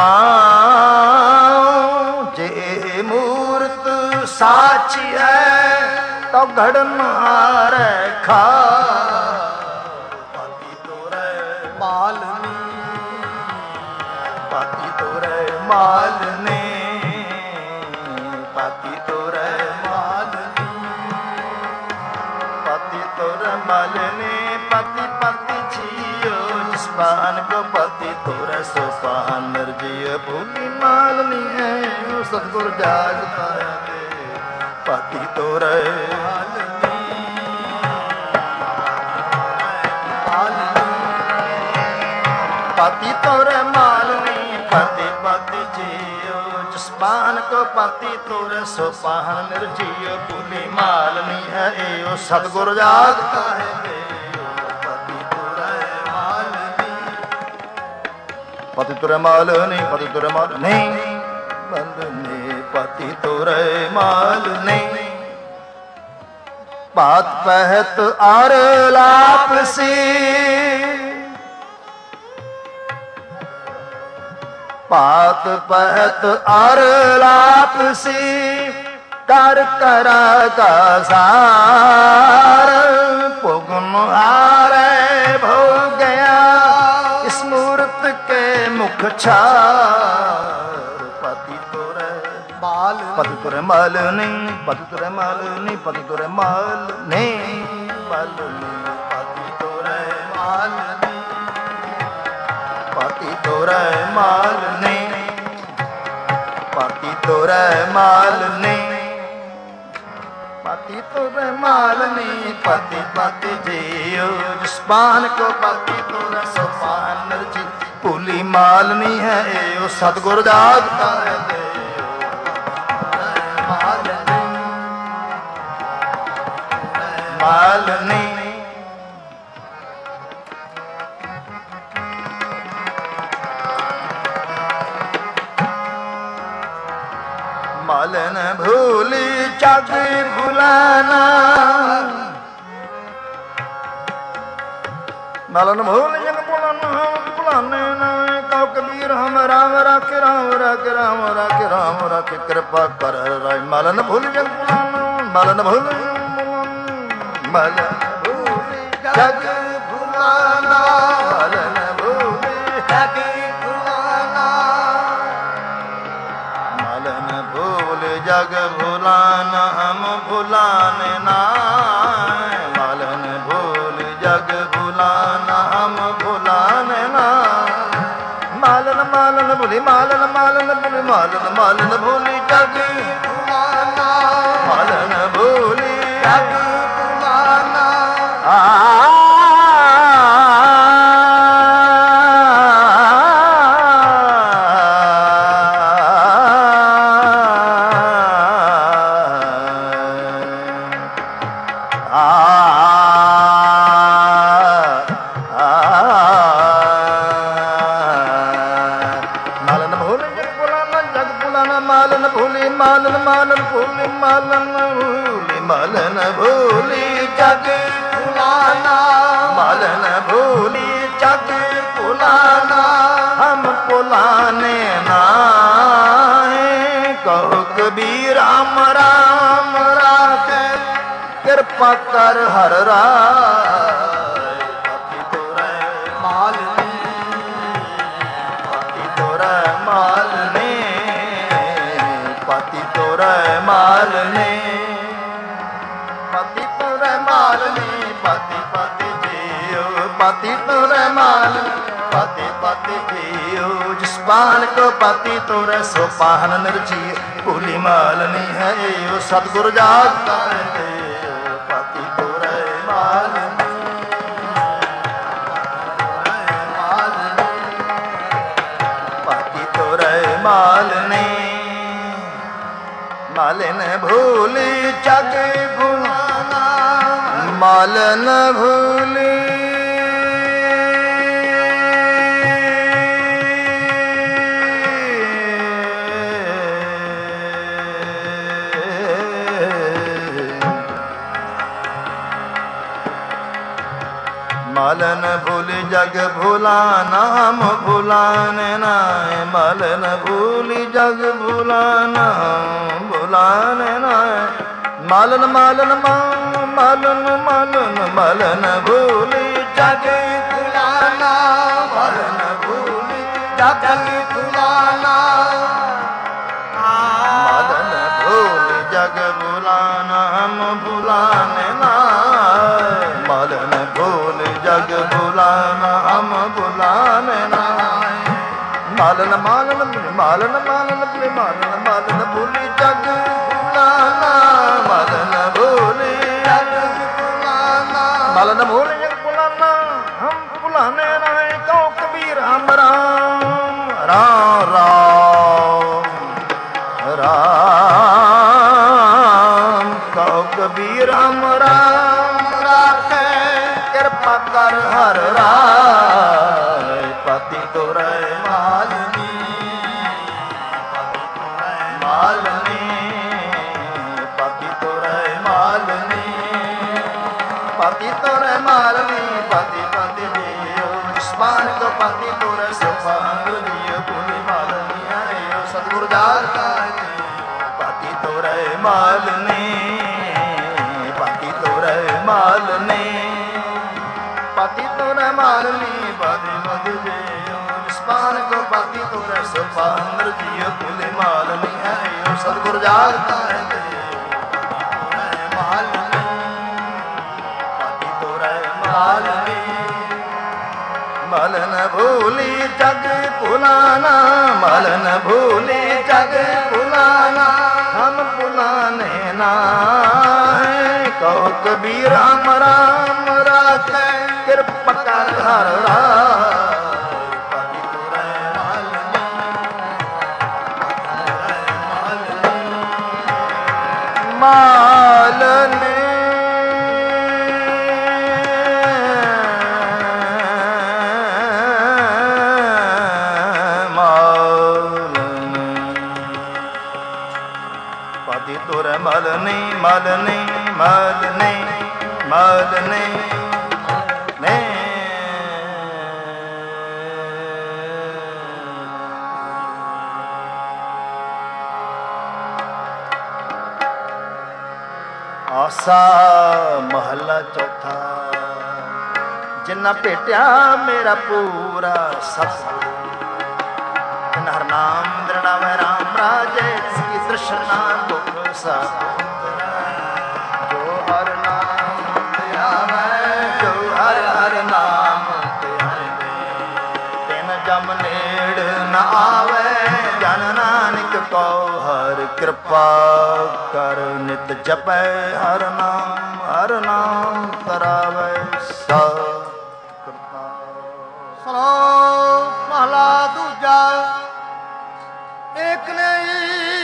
ਪਾਉ ਜੇ ਮੂਰਤ ਸਾਚੀ ਹੈ ਤਉ ਘੜ ਮਾਰੈ ਖਾ ਪਾਤੀ ਤੋਰੈ ਮਾਲਨੀ ਪਾਤੀ ਤੋਰੈ ਮਾਲਨੇ ਪਾਤੀ ਤੋਰੈ ਮਾਲਨੀ ਪਾਤੀ ਤੋਰੈ ਮਾਲਨੇ ਪਤੀ ਪਤੀ ਛੀਓ ਜਿਸ ਪਾਨ ਕੋ ਪਤੀ ਤੋਰੈ ਸੋ ਪਾਨ ਨਿਰਜੀਅ ਭੂਲੀ ਮਾਲਨੀ ਹੈ ਸਤਿਗੁਰ ਜਾਗਤਾ ਹੈ ਪਤੀ ਤੋਰੈ ਪਤੀ ਤੋਰੈ ਮਾਲਨੀ ਪਤੀ ਪਤੀ ਜੀਓ ਜਿਸ ਪਾਨ ਕੋ ਪਤੀ ਤੋਰੈ ਸੋ ਪਾਨ ਨਿਰਜੀਅ ਭੂਲੀ ਮਾਲਨੀ ਹੈ ਏਓ ਸਤਿਗੁਰ ਜਾਗਤਾ ਹੈ ਪਤੀ ਤੋਰੈ ਮਾਲਨੀ ਪਤੀ ਤੋਰੈ ਮਾਲਨੀ ਪਤੀ ਤੋਰੈ ਮਾਲਨੀ ਮਾਲਨੀ ਪਤੀ ਤੋਰੈ ਮਾਲਨੀ ਪਾਤ ਪਹਿਤ ਅਰ ਲਾਪਸੀ ਪਾਤ ਪਹਿਤ ਅਰ ਲਾਪਸੀ ਕਰ ਕਰਾ ਕਾ ਸਾਰ ਭੁਗਨ ਹਾਰੇ ਭੋ ਗਿਆ ਇਸ ਮੂਰਤ ਕੇ ਮੁਖ ਛਾਰ ਪਤੀ ਤੋਰੈ ਮਾਲ ਪਤੀ ਤੋਰੈ ਮਾਲ ਨਹੀਂ ਪਤੀ ਤੋਰੈ ਮਾਲ ਨਹੀਂ ਪਤੀ ਤੋਰੈ ਮਾਲ ਨਹੀਂ ਮਾਲ ਨਹੀਂ ਪਤੀ ਤੋਰੈ ਮਾਲ ਨਹੀਂ ਪਤੀ ਤੋਰੈ ਮਾਲ ਨਹੀਂ ਪਤੀ ਤੋਰੈ ਮਾਲ ਨਹੀਂ ਪਤੀ ਤੋਰੈ ਮਾਲ ਨਹੀਂ ਪਤੀ ਪਤੀ ਜੀਓ ਜਿਸ ਪਾਨ ਕੋ ਪਤੀ ਤੋਰੈ ਸੋ ਪਾਨ ਨਿਰਜੀ ਭੂਲੀ ਮਾਲ ਨਹੀਂ ਹੈ ਏਓ ਸਤਿਗੁਰ ਜਾਗਤਾ ਹੈ ਮਾਲ ਨਹੀਂ ਮਾਲਨ ਭੂਲੀ ਜਗ ਭੁਲਾਨਾ ਮਾਲਨ ਭੂਲ ਜਗ ਭੁਲਾਨਾ ਭੁਲਾਨੇ ਨਾ ਕਉ ਕਬੀਰ ਹਮ ਰਾਮ ਰਾਖੇ ਰਾਮ ਰਾਖੇ ਰਾਮ ਰਾਖੇ ਰਾਮ ਰਾਖੇ ਕਿਰਪਾ ਕਰ ਰਾਇ ਮਾਲਨ ਭੂਲ ਜਗ ਭੁਲਾਨਾ ਮਾਲਨ ਭੂਲ ਮਾਲਨ ਭੂਲੀ ਜਗ ਭੁਲਾਨਾ ਮਾਲਨ ਭੂਲੀ ਜਗ ਭੁਲਾਨਾ ਮਾਲਨ ਭੂਲ ਜਗ ਭੁਲਾਨਾ ਹਮ ਭੁਲਾਨੇ ਨਾ ਮਾਲਨ ਭੂਲ ਜਗ ਭੁਲਾਨਾ ਹਮ ਭੁਲਾਨੇ ਨਾ ਮਾਲਨ ਮਾਲਨ ਭੁਲੀ ਮਾਲਨ ਮਾਲਨ ਭੁਲੀ ਮਾਲਨ ਮਾਲਨ ਭੂਲੀ ਜਗ ਭੁਲਾਨਾ ਮਾਲਨ ਭੂਲੀ ਜਗ ਭੁਲਾਨਾ ਰਾਮ ਰਾਮ ਰਾਖੇ ਕਿਰਪਾ ਕਰ ਹਰ ਰਾਇ ਪਤੀ ਤੋਰੈ ਮਾਲਨੀ ਪਤੀ ਤੋਰੈ ਮਾਲਨੀ ਪਤੀ ਤੋਰੈ ਮਾਲਨੀ ਪਤੀ ਤੋਰੈ ਮਾਲਨੀ ਪਤੀ ਪਤੀ ਜੀਓ ਪਤੀ ਤੋਰੈ ਮਾਲਨੀ ਪਤੀ ਪਤੀ ਜੀਓ ਜਿਸ ਪਾਨ ਕੋ ਪਤੀ ਤੋਰੈ ਸੋ ਪਾਹਨ ਨਿਰਜੀ ਭੂਲੀ ਮਾਲਨੀ ਹੈ ਏਓ ਸਤਿਗੁਰ ਜਾਗਤਾ ਹੈ ਪਤੀ ਤੋਰੈ ਮਾਲਨੀ ਪਤੀ ਤੋਰੈ ਮਾਲਨੀ ਮਾਲਨ ਭੂਲੀ ਜਗ ਭੁਲਾਨਾ ਮਾਲਨ ਭੂਲੀ ਮਲਨ ਭੂਲਿ ਜਗ ਭੁਲਾ ਨਾਮ ਭੁਲਾਨੇ ਨਾਏ ਮਲਨ ਭੂਲਿ ਜਗ ਭੁਲਾ ਨਾਮ ਭੁਲਾਨੇ ਨਾਏ ਮਲਨ ਮਲਨ ਮਲਨ ਮਲਨ ਮਲਨ ਭੂਲਿ ਜਗ ਭੁਲਾਨਾ ਮਲਨ ਭੂਲਿ ਜਗ ਭੁਲਾਨਾ ਮਲਨ ਭੂਲਿ ਜਗ ਭੁਲਾਨਾ ਹਮ ਭੁਲਾਨੇ ਨਾਏ ਮਲਨ ਭੂਲਿ ਜਗ ਭੁਲਾਨਾ ਹਮ ਭੁਲਾਨੇ ਨਾਏ ਮਲਨ ਮਲਨ ਮਲਨ ਮਲਨ ਮਲਨ ਮਲਨ ਭੂਲਿ ਜਗ ਭੁਲਾਨਾ ਮਲਨ ਭੂਲਿ ਜਗ ਭੁਲਾਨਾ ਮਲਨ ਭੂਲਿ ਜਗ ਭੁਲਾਨਾ ਹਮ ਭੁਲਾਨੇ ਨਾਏ ਕਉ ਕਬੀਰ ਹਮ ਰਾਮ ਰਾਮ ਰਾਮ ਰਾਮ ਕਉ ਕਬੀਰ ਹਮ ਰਾਮ ਰਾਖੇ ਕਿਰਪਾ ਕਰ ਹਰ ਰਾਏ ਪਤੀ ਤੁਰੈ ਮਾਲਨੀ ਮਾਲਨੀ ਪਤੀ ਤੁਰੈ ਮਾਲਨੀ ਪਤੀ ਤੁਰੈ ਮਾਲਨੀ ਪਤੀ ਪਤੀ ਜੀਓ ਸਮਾਨ ਕੋ ਪਤੀ ਤੁਰੈ ਸੁਪਾਨ ਜੀਓ ਪੁਨੀ ਮਾਲਨੀ ਆਇਓ ਸਤਿਗੁਰ ਜਾਤ ਪਤੀ ਤੁਰੈ ਮਾਲਨੀ ਪਤੀ ਤੁਰੈ ਮਾਲਨੀ ਪਤੀ ਤੁਰੈ ਮਾਲਨੀ ਪਤੀ ਪਤੀ ਜੀਓ ਸਮਾਨ ਕੋ ਪਤੀ ਤੁਰੈ ਸੁਪਾਨ ਜੀਓ ਪੁਨੀ ਮਾਲਨੀ ਆਇਓ ਸਤਿਗੁਰ ਜਾਤ ਮਾਲਨੀ ਪਤੀ ਤੁਰੈ ਮਾਲਨੀ ਮਲਨ ਭੂਲਿ ਜਗ ਭੁਲਾਨਾ ਮਲਨ ਭੂਲਿ ਜਗ ਭੁਲਾਨਾ ਹਮ ਭੁਲਾਨੇ ਨਾਏ ਕਉ ਕਬੀਰ ਹਮ ਰਾਮ ਰਾਖੈ ਕਿਰਪਾ ਕਰ ਹਰ ਰਾਏ ਪਤੀ ਤੁਰੈ ਮਾਲਨੀ ਮਾਲਨੀ ਪਤੀ ਤੁਰੈ ਮਲਨੀ ਮਲਨੀ ਮਲਨੀ ਮਲਨੀ ਨੇ ਆਸਾ ਮਹੱਲਾ ਚੌਥਾ ਜਿਨ੍ਹਾਂ ਭੇਟਿਆ ਮੇਰਾ ਪੂਰਾ ਸਤਿਗੁਰੂ ਤਿਨ ਹਰ ਨਾਮ ਦ੍ਰਿੜਾਵੈ ਰਾਮ ਰਾਜੇ ਕੀ ਦ੍ਰਿਸ਼ਨਾ ਦੁਖ ਸਭ ਜੋ ਹਰ ਨਾਮ ਧਿਆਵੈ ਜੋ ਹਰ ਹਰ ਨਾਮ ਧਿਆਵੇ ਤਿਨ ਜਮ ਨੇੜ ਨ ਆਵੈ ਜਨ ਨਾਨਕ ਕੋ ਹਰ ਕਿਰਪਾ ਕਰ ਨਿਤ ਜਪੈ ਹਰ ਨਾਮ ਤਰਾਵੈ ਸਤ ਕਿਰਪਾ। ਸਲੋਕ ਮਹਲਾ ਦੂਜਾ ਏਕ ਨਹੀਂ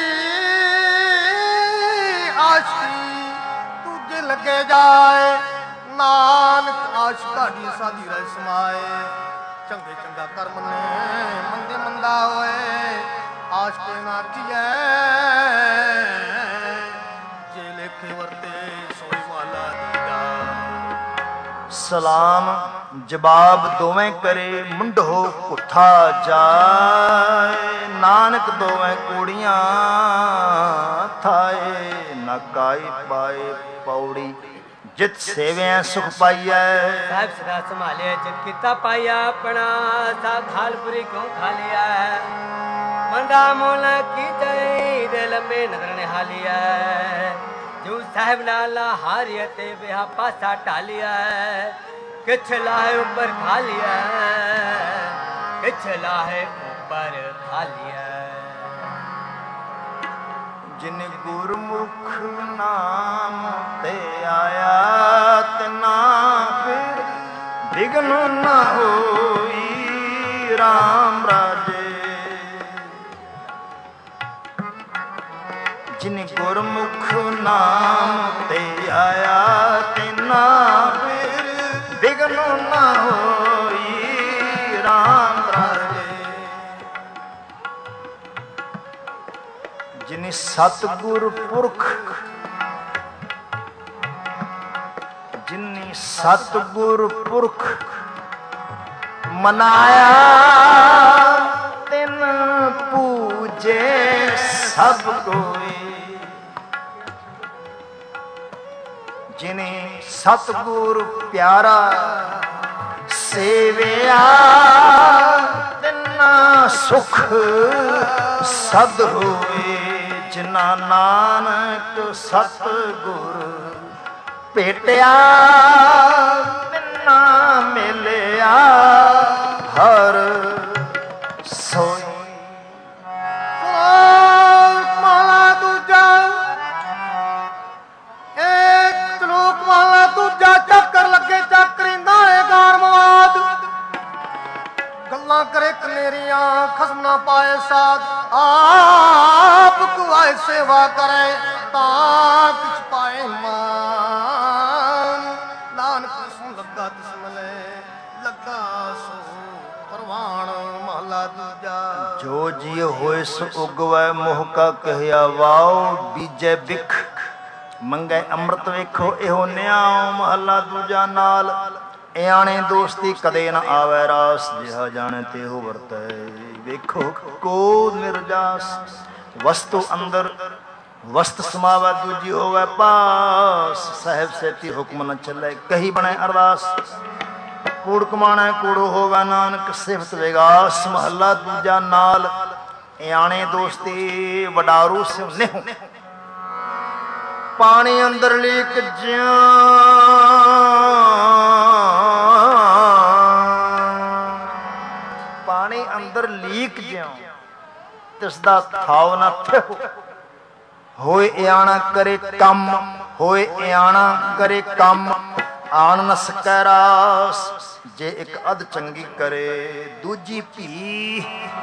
ਆਸ਼ਕੀ ਦੂਜੇ ਲੱਗੇ ਜਾਏ ਨਾਨਕ ਆਸ਼ਕਾ ਦੀ ਸਾਦੀ ਰਹਿ ਸਮਾਏ ਚੰਗੇ ਚੰਗਾ ਕਰਮ ਨੇ ਮੰਦੇ ਮੰਦਾ ਹੋਏ ਆਸ਼ਕੇ ਨਾ ਕੀਏ ਜੇ ਲੇਖੇ ਵਰਤੇ ਸੋਈ ਵਾਲਾ ਦੀਦਾ। ਸਲਾਮ ਜਵਾਬ ਦੋਵੇਂ ਕਰੇ ਮੁੰਡੋ ਪੁੱਠਾ ਜਾਏ ਨਾਨਕ ਦੋਵੇਂ ਕੁੜੀਆਂ ਥਾਏ ਨਾ ਕਾਈ ਪਾਏ ਪੌੜੀ ਜਿਤ ਸੇਵਿਆ ਸੁਖ ਪਾਈਐ ਸਾਹਿਬ ਸਦਾ ਸੰਭਾਲਿਆ ਜਿਤ ਕੀਤਾ ਪਾਇਆ ਆਪਣਾ ਸਾ ਖਾਲਪੁਰੀ ਕਿਉਂ ਖਾ ਲਿਆ ਮੰਦਾ ਮੋਲ ਕੀ ਜਈ ਦੇ ਲੰਬੇ ਨਦਰ ਨਿਹਾਲਿਆ ਜੋ ਸਾਹਿਬ ਨਾਲ ਹਾਰਿਆ ਤੇ ਵਿਹਾ ਪਾਸਾ ਢਾਲਿਆ ਕਿਛ ਲਾਹੇ ਉੱਪਰ ਖਾ ਲਿਆ ਕਿਛ ਲਾਹੇ ਉੱਪਰ ਖਾ ਲਿਆ ਜਿਨ ਗੁਰਮੁਖ ਨਾਮ ਤੇ ਆਇਆ ਤਿਨਾ ਫਿਰ ਵਿਗਨ ਨਾ ਹੋਈ RAM ਰਾਜੇ ਜਿਨ ਗੁਰਮੁਖ ਨਾਮ ਤੇ ਆਇਆ ਤਿਨਾ ਫਿਰ ਵਿਗਨ ਨਾ ਹੋਈ RAM ਰਾਜੇ ਜਿਨੀ ਸਤਿਗੁਰ ਪੁਰਖ ਜਿਨੀ ਸਤਿਗੁਰ ਪੁਰਖ ਮਨਾਇਆ ਤਿਨ ਪੂਜੇ ਸਭ ਕੋਈ। ਜਿਨੇ ਸਤਿਗੁਰ ਪਿਆਰਾ ਸੇਵਿਆ ਤਿਨਾ ਸੁਖ ਸਦ ਹੋਏ। ਜਿਨਾ ਨਾਨਕ ਸਤਿਗੁਰ ਭੇਟਿਆ ਤਿਨਾ ਮਿਲਿਆ ਹਰ ਸੋਈ। ਮਾਲਾ ਦੂਜਾ ਇੱਕ ਸ਼ਲੋਕ ਵਾਲਾ ਦੂਜਾ ਚੱਕਰ ਲੱਗੇ ਚੱਕਰਿੰਦਾ ਏ ਗਾਰਮਵਾਦ। ਗੱਲਾਂ ਕਰੇ ਕਨੇਰੀਆਂ ਖਸਮ ਨਾ ਪਾਏ ਸਾਧ। ਆਪ ਕੁਆਏ ਸੇਵਾ ਕਰੇ ਤਾਂ ਕੁਛ ਪਾਏ ਮਾਨ। ਨਾਨਕ ਸੁਣ ਲੱਗਾ ਤਿਸ ਮਲੇ ਲੱਗਾ ਸੋ ਪ੍ਰਵਾਨ। ਮਹਲਾ ਦੂਜਾ। ਜੋ ਜੀ ਹੋਏ ਸੋ ਉਗਵੈ ਮੋਹ ਕਾ ਕਹਿਆ ਵਾਓ। ਬੀਜੈ ਬਿਖ ਮੰਗੈ ਅੰਮ੍ਰਿਤ ਵੇਖੋ ਇਹੋ ਨਿਆਉ। ਮਹੱਲਾ ਦੂਜਾ ਨਾਲ ਇਆਣੇ ਦੋਸਤੀ ਕਦੇ ਨਾ ਆਵੈ ਰਾਸ। ਜਿਹਾ ਜਾਣੇ ਤਿਹੋ ਵਰਤੈ ਵੇਖੋ ਕੋ ਨਿਰਜਾਸ। ਵਸਤੂ ਅੰਦਰ ਵਸਤ ਸਮਾਵੈ ਦੂਜੀ ਹੋਵੈ ਪਾਸ। ਸਾਹਿਬ ਸੇਤੀ ਹੁਕਮ ਨ ਚੱਲੇ ਕਹੀ ਬਣੈ ਅਰਦਾਸ। ਕੂੜ ਕਮਾਣੈ ਕੂੜੋ ਹੋਵੈ ਨਾਨਕ ਸਿਫਤ ਵਿਗਾਸ। ਮਹੱਲਾ ਦੂਜਾ ਨਾਲ ਇਆਣੇ ਦੋਸਤੀ ਵਡਾਰੂ ਸਿਉ ਨਿਹੁ। ਪਾਣੀ ਅੰਦਰ ਲੀਕ ਜਿਉ ਪਾਣੀ ਅੰਦਰ ਲੀਕ ਜਿਉ ਤਿਸ ਦਾ ਥਾਵ ਨਾ ਥਿਓ। ਹੋਏ ਇਆਣਾ ਕਰੇ ਕੰਮ ਹੋਏ ਇਆਣਾ ਕਰੇ ਕੰਮ। ਆਣ ਨ ਸਕੈ ਰਾਸ। ਜੇ ਇੱਕ ਅਧ ਚੰਗੀ ਕਰੇ ਦੂਜੀ ਭੀ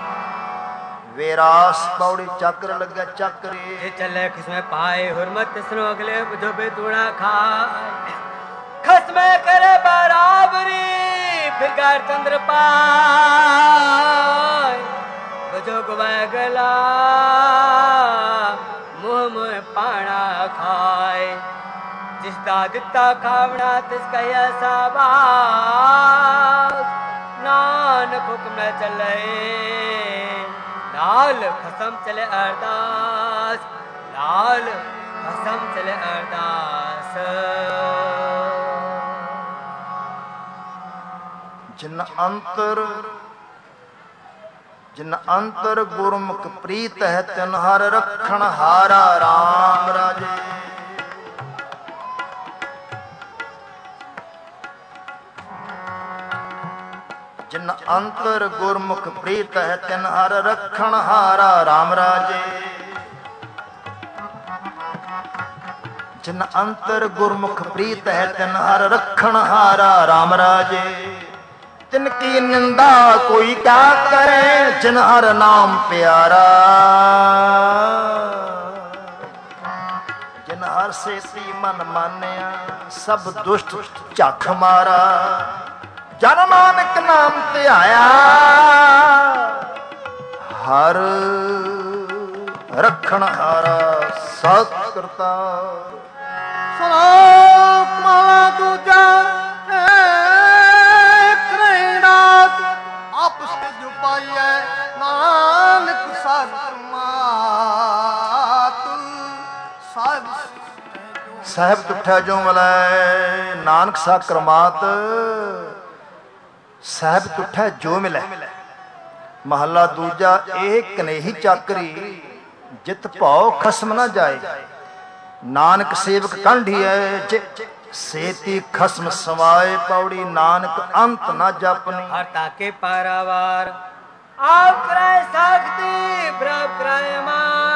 ਵੇਰਾਸ। ਪੌੜੀ ਚੱਕਰ ਲੱਗਾ ਚੱਕਰੇ ਚੱਲੇ ਖਸਮੇ ਪਾਏ ਹੁਰਮਤ ਤਿਸਨੋ ਅਗਲੇ ਬੁਝੋ ਬੇਤੂਣਾ ਖਾਏ। ਖਸਮੇ ਕਰੇ ਬਰਾਬਰੀ ਫਿਰ ਕਰ ਚੰਦਰ ਪਾਏ। ਬੁਝੋ ਗਵਾਏ ਗਲਾ ਮੋਹ ਮੋਹ ਪਾਣਾ ਖਾਏ। ਜਿਸ ਦਾ ਦਿੱਤਾ ਖਾਵਣਾ ਤਿਸ ਕਹਿਆ ਸਾਬਾਸ। ਨਾਨਕ ਹੁਕਮ ਨ ਚੱਲੇ ਨਾਲ ਖਸਮ ਚਲੇ ਅਰਦਾਸ। ਨਾਲ ਖਸਮ ਚਲੇ ਅਰਦਾਸ। ਜਿਨ ਅੰਤਰ ਗੁਰਮੁਖ ਪ੍ਰੀਤ ਹੈ ਤਿਨ ਹਰ ਰੱਖਣ ਹਾਰਾ ਰਾਮ ਰਾਜੇ। ਜਿਨ ਅੰਤਰ ਗੁਰਮੁਖ ਪ੍ਰੀਤ ਹੈ ਤਿਨ ਹਰ ਰੱਖਣ ਹਾਰਾ ਰਾਮ ਰਾਜੇ। ਜਿਨ ਅੰਤਰ ਗੁਰਮੁਖ ਪ੍ਰੀਤ ਹੈ ਤਿਨ ਹਰ ਰੱਖਣ ਹਾਰਾ ਰਾਮ ਰਾਜੇ। ਤਿਨ ਕੀ ਨਿੰਦਾ ਕੋਈ ਕਿਆ ਕਰੇ ਜਿਨ ਹਰ ਨਾਮ ਪਿਆਰਾ। ਜਿਨ ਹਰ ਸੇਤੀ ਮਨ ਮਾਨਿਆ ਸਭ ਦੁਸ਼ਟ ਝੱਖ ਮਾਰਾ। ਜਨ ਨਾਨਕ ਨਾਮ ਧਿਆਇਆ ਹਰ ਰੱਖਣ ਹਾਰਾ ਸਤ ਕਰਤਾ। ਸਲੋਕ ਮਾਲਾ ਦੂਜਾ ਇੱਕ ਨਹੀਂ ਰਾਤ ਆਪਸ ਜੋ ਪਾਈਐ ਨਾਨਕ ਸਾਹਿਬ ਸਾਹਿਬ ਤੁਠਾ ਜੋ ਮਲੈ ਨਾਨਕ ਸਾਕਰ ਮਾਤ। ਸਾਹਿਬ ਤੁਠਾ ਜੋ ਮਿਲੈ। ਮਹੱਲਾ ਦੂਜਾ ਇਹ ਕਨੇਹੀ ਚਾਕਰੀ ਜਿਤ ਭਉ ਖਸਮ ਨਾ ਜਾਏ। ਨਾਨਕ ਸੇਵਕ ਕੰਢੀਐ ਸੇਤੀ ਖਸਮ ਸਮਾਏ। ਪੌੜੀ ਨਾਨਕ ਅੰਤ ਨਾ ਜਪਨੀ ਹਰ ਤਾਕੇ ਪਾਰਾਵਾਰ। ਆਪ ਕਰਾਏ ਸਾਖਤੀ ਪ੍ਰਭ ਕਰਾਏ ਮਾਰ।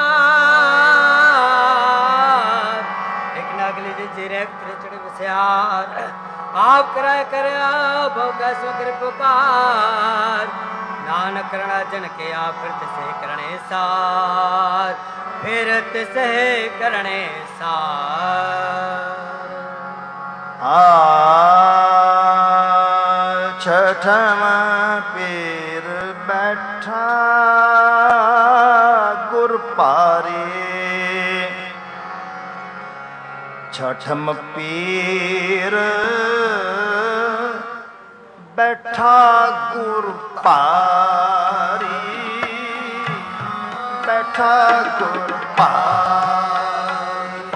ਇੱਕ ਨਗਲੀ ਦੇ ਜਿਰੇ ਚੜ ਵਸਿਆਰ। ਆਪ ਕਰਾਏ ਕਰਿਆ ਭਉ ਕੈ ਸੁਕਰ ਪੁਕਾਰ। ਨਾਨਕ ਕਰਣਾ ਜਨ ਕੇ ਆਪ ਫਿਰਤ ਸੇ ਕਰਣੇ ਸਾਰ। ਫਿਰਤ ਸੇ ਕਰਣੇ ਸਾਰ। ਛਠਵਾਂ ਪੀਰ ਬੈਠਾ ਗੁਰ ਭਾਰੇ। ਛਠਮ ਪੀਰ ਬੈਠਾ ਗੁਰ ਭਾਰੀ, ਬੈਠਾ ਗੁਰ ਭਾਰੀ।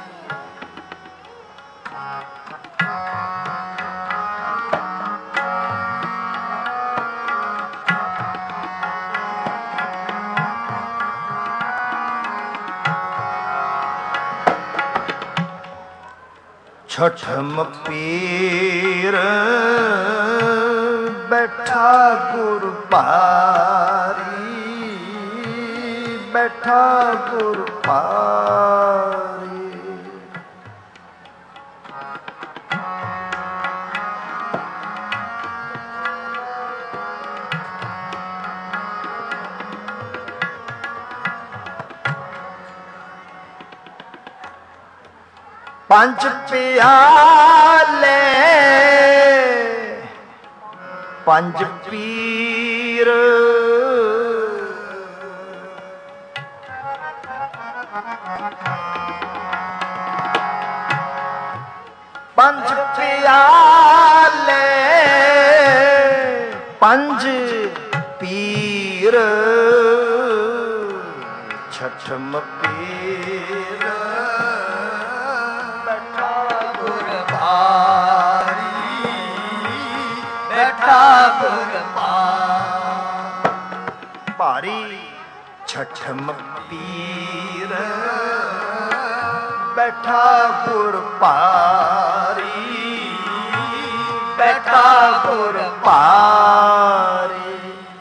ਛਠਮ ਪੀਰ ਬੈਠਾ ਗੁਰ ਭਾਰੀ, ਬੈਠਾ ਗੁਰ ਭਾਰੀ। ਪੰਜ ਪਿਆਲੇ ਪੰਜ ਪੀਰ, ਪੰਜ ਪਿਆਲੇ ਪੰਜ ਪੀਰ, ਛਠਮ ਪੀਰ ਬੈਠਾ ਗੁਰ ਭਾਰੀ, ਬੈਠਾ ਗੁਰ ਭਾਰੀ। ਛਠਮ ਪੀਰ ਬੈਠਾ ਗੁਰ ਭਾਰੀ, ਬੈਠਾ ਗੁਰ ਭਾਰੀ।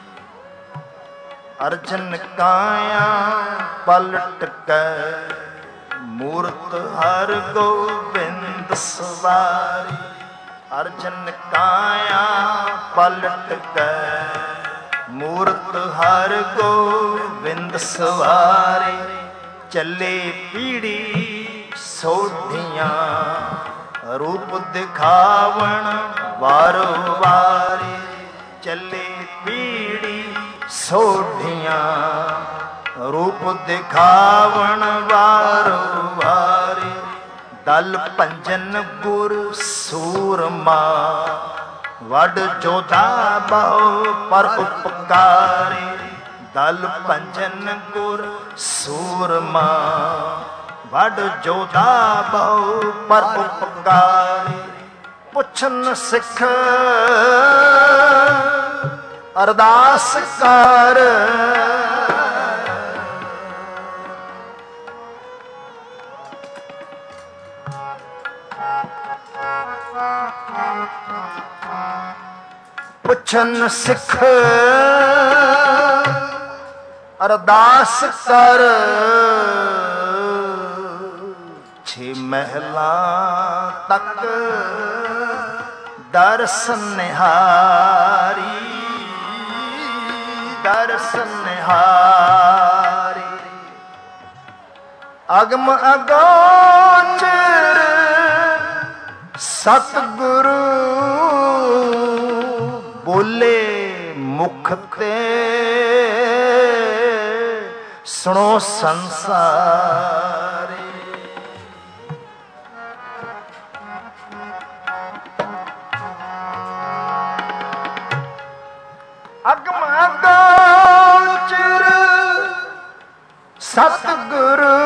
ਅਰਜਨ ਕਾਇਆ ਪਲਟ ਕੇ ਮੂਰਤ ਹਰ ਗੋਬਿੰਦ ਸਵਾਰੀ। ਅਰਜਨ ਕਾਇਆ ਪਲਟ ਕੇ ਮੂਰਤ ਹਰ ਗੋਬਿੰਦ ਸਵਾਰੀ। ਚੱਲੇ ਪੀੜੀ ਸੋਧੀਆਂ ਰੂਪ ਦਿਖਾਵਣ ਵਾਰੋ ਵਾਰੀ। ਚੱਲੇ ਪੀੜੀ ਸੋਧੀਆਂ ਰੂਪ ਦਿਖਾਵਣ ਵਾਰੋ ਵਾਰੀ। ਦਲ ਭੰਜਨ ਗੁਰ ਸੂਰਮਾ ਵੱਡ ਜੋਧਾ ਬਹੁ ਪਰ ਉਪਕਾਰੀ। ਦਲ ਭੰਜਨ ਗੁਰ ਸੂਰਮਾ ਵੱਡ ਜੋਧਾ ਬਹੁ ਪਰ ਉਪਕਾਰੀ। ਪੁੱਛਨ ਸਿੱਖ ਅਰਦਾਸ ਕਰ, ਪੁੱਛਨ ਸਿੱਖ ਅਰਦਾਸ ਕਰ। ਛੇ ਮਹਿਲਾਂ ਤੱਕ ਦਰਸ਼ਨ ਨਿਹਾਰੀ, ਦਰਸ਼ਨ ਨਿਹਾਰੀ। ਅਗਮ ਅਗੋਚਰ ਸਤਿਗੁਰੂ ਬੋਲੇ ਮੁਖ ਤੇ ਸੁਣੋ ਸੰਸਾਰੀ। ਅਗਮ ਅਗੋਚਰ ਸਤਿਗੁਰੂ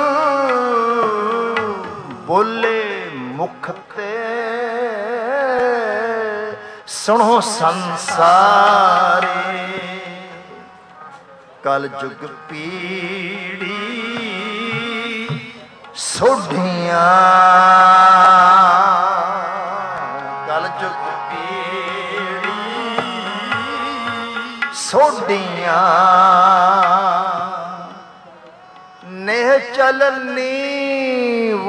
ਬੋਲੇ ਮੁਖ ਤੇ ਸੁਣੋ ਸੰਸਾਰੀ। ਕਲ ਜੁਗ ਪੀੜੀ ਸੋਢੀਆਂ, ਕਲ ਜੁਗ ਪੀੜੀ ਸੋਢੀਆਂ। ਨੇਹ ਚਲਨੀ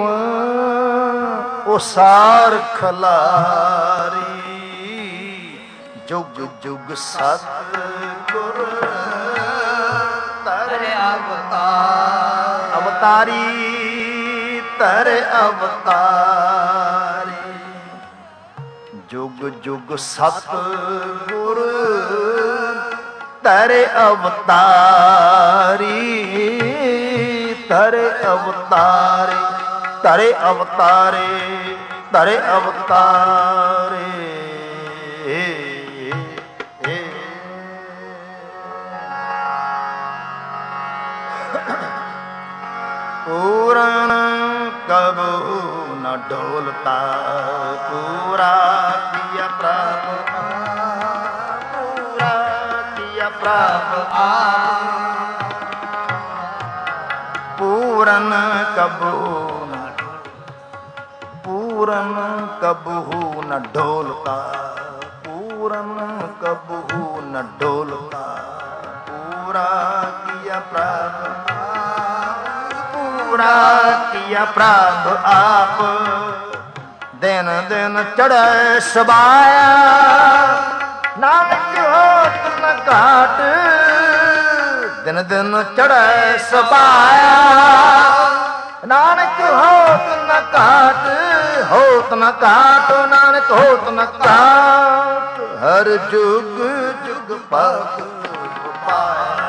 ਉਸਾਰ ਖਲਾਰੀ। ਜੁਗ ਜੁਗ ਸਤਿਗੁਰ ਤਰ ਅਵਤਾਰ, ਅਵਤਾਰੀ ਤਰ ਅਵਤਾਰੀ। ਜੁਗ ਜੁਗ ਸਤਿਗੁਰ ਤਰ ਅਵਤਾਰੀ, ਤਰ ਅਵਤਾਰੀ, ਤਰੇ ਅਵਤਾਰੇ, ਤਰੇ ਅਵਤਾਰੇ। न ढोलता पूरा किया प्रभु पूरा किया प्रभु पूरन कबू पूरन कबहू न ढोलता पूरन कबहू न ढोलता पूरा किया प्रभु पूरा किया प्रभु आप दिन दिन चढ़े सबाया नानक होत न घाट दिन दिन चढ़े सबाया नानक होत न घाट होत न घाट नानक होत न घाट हर जुग जुग पग पाया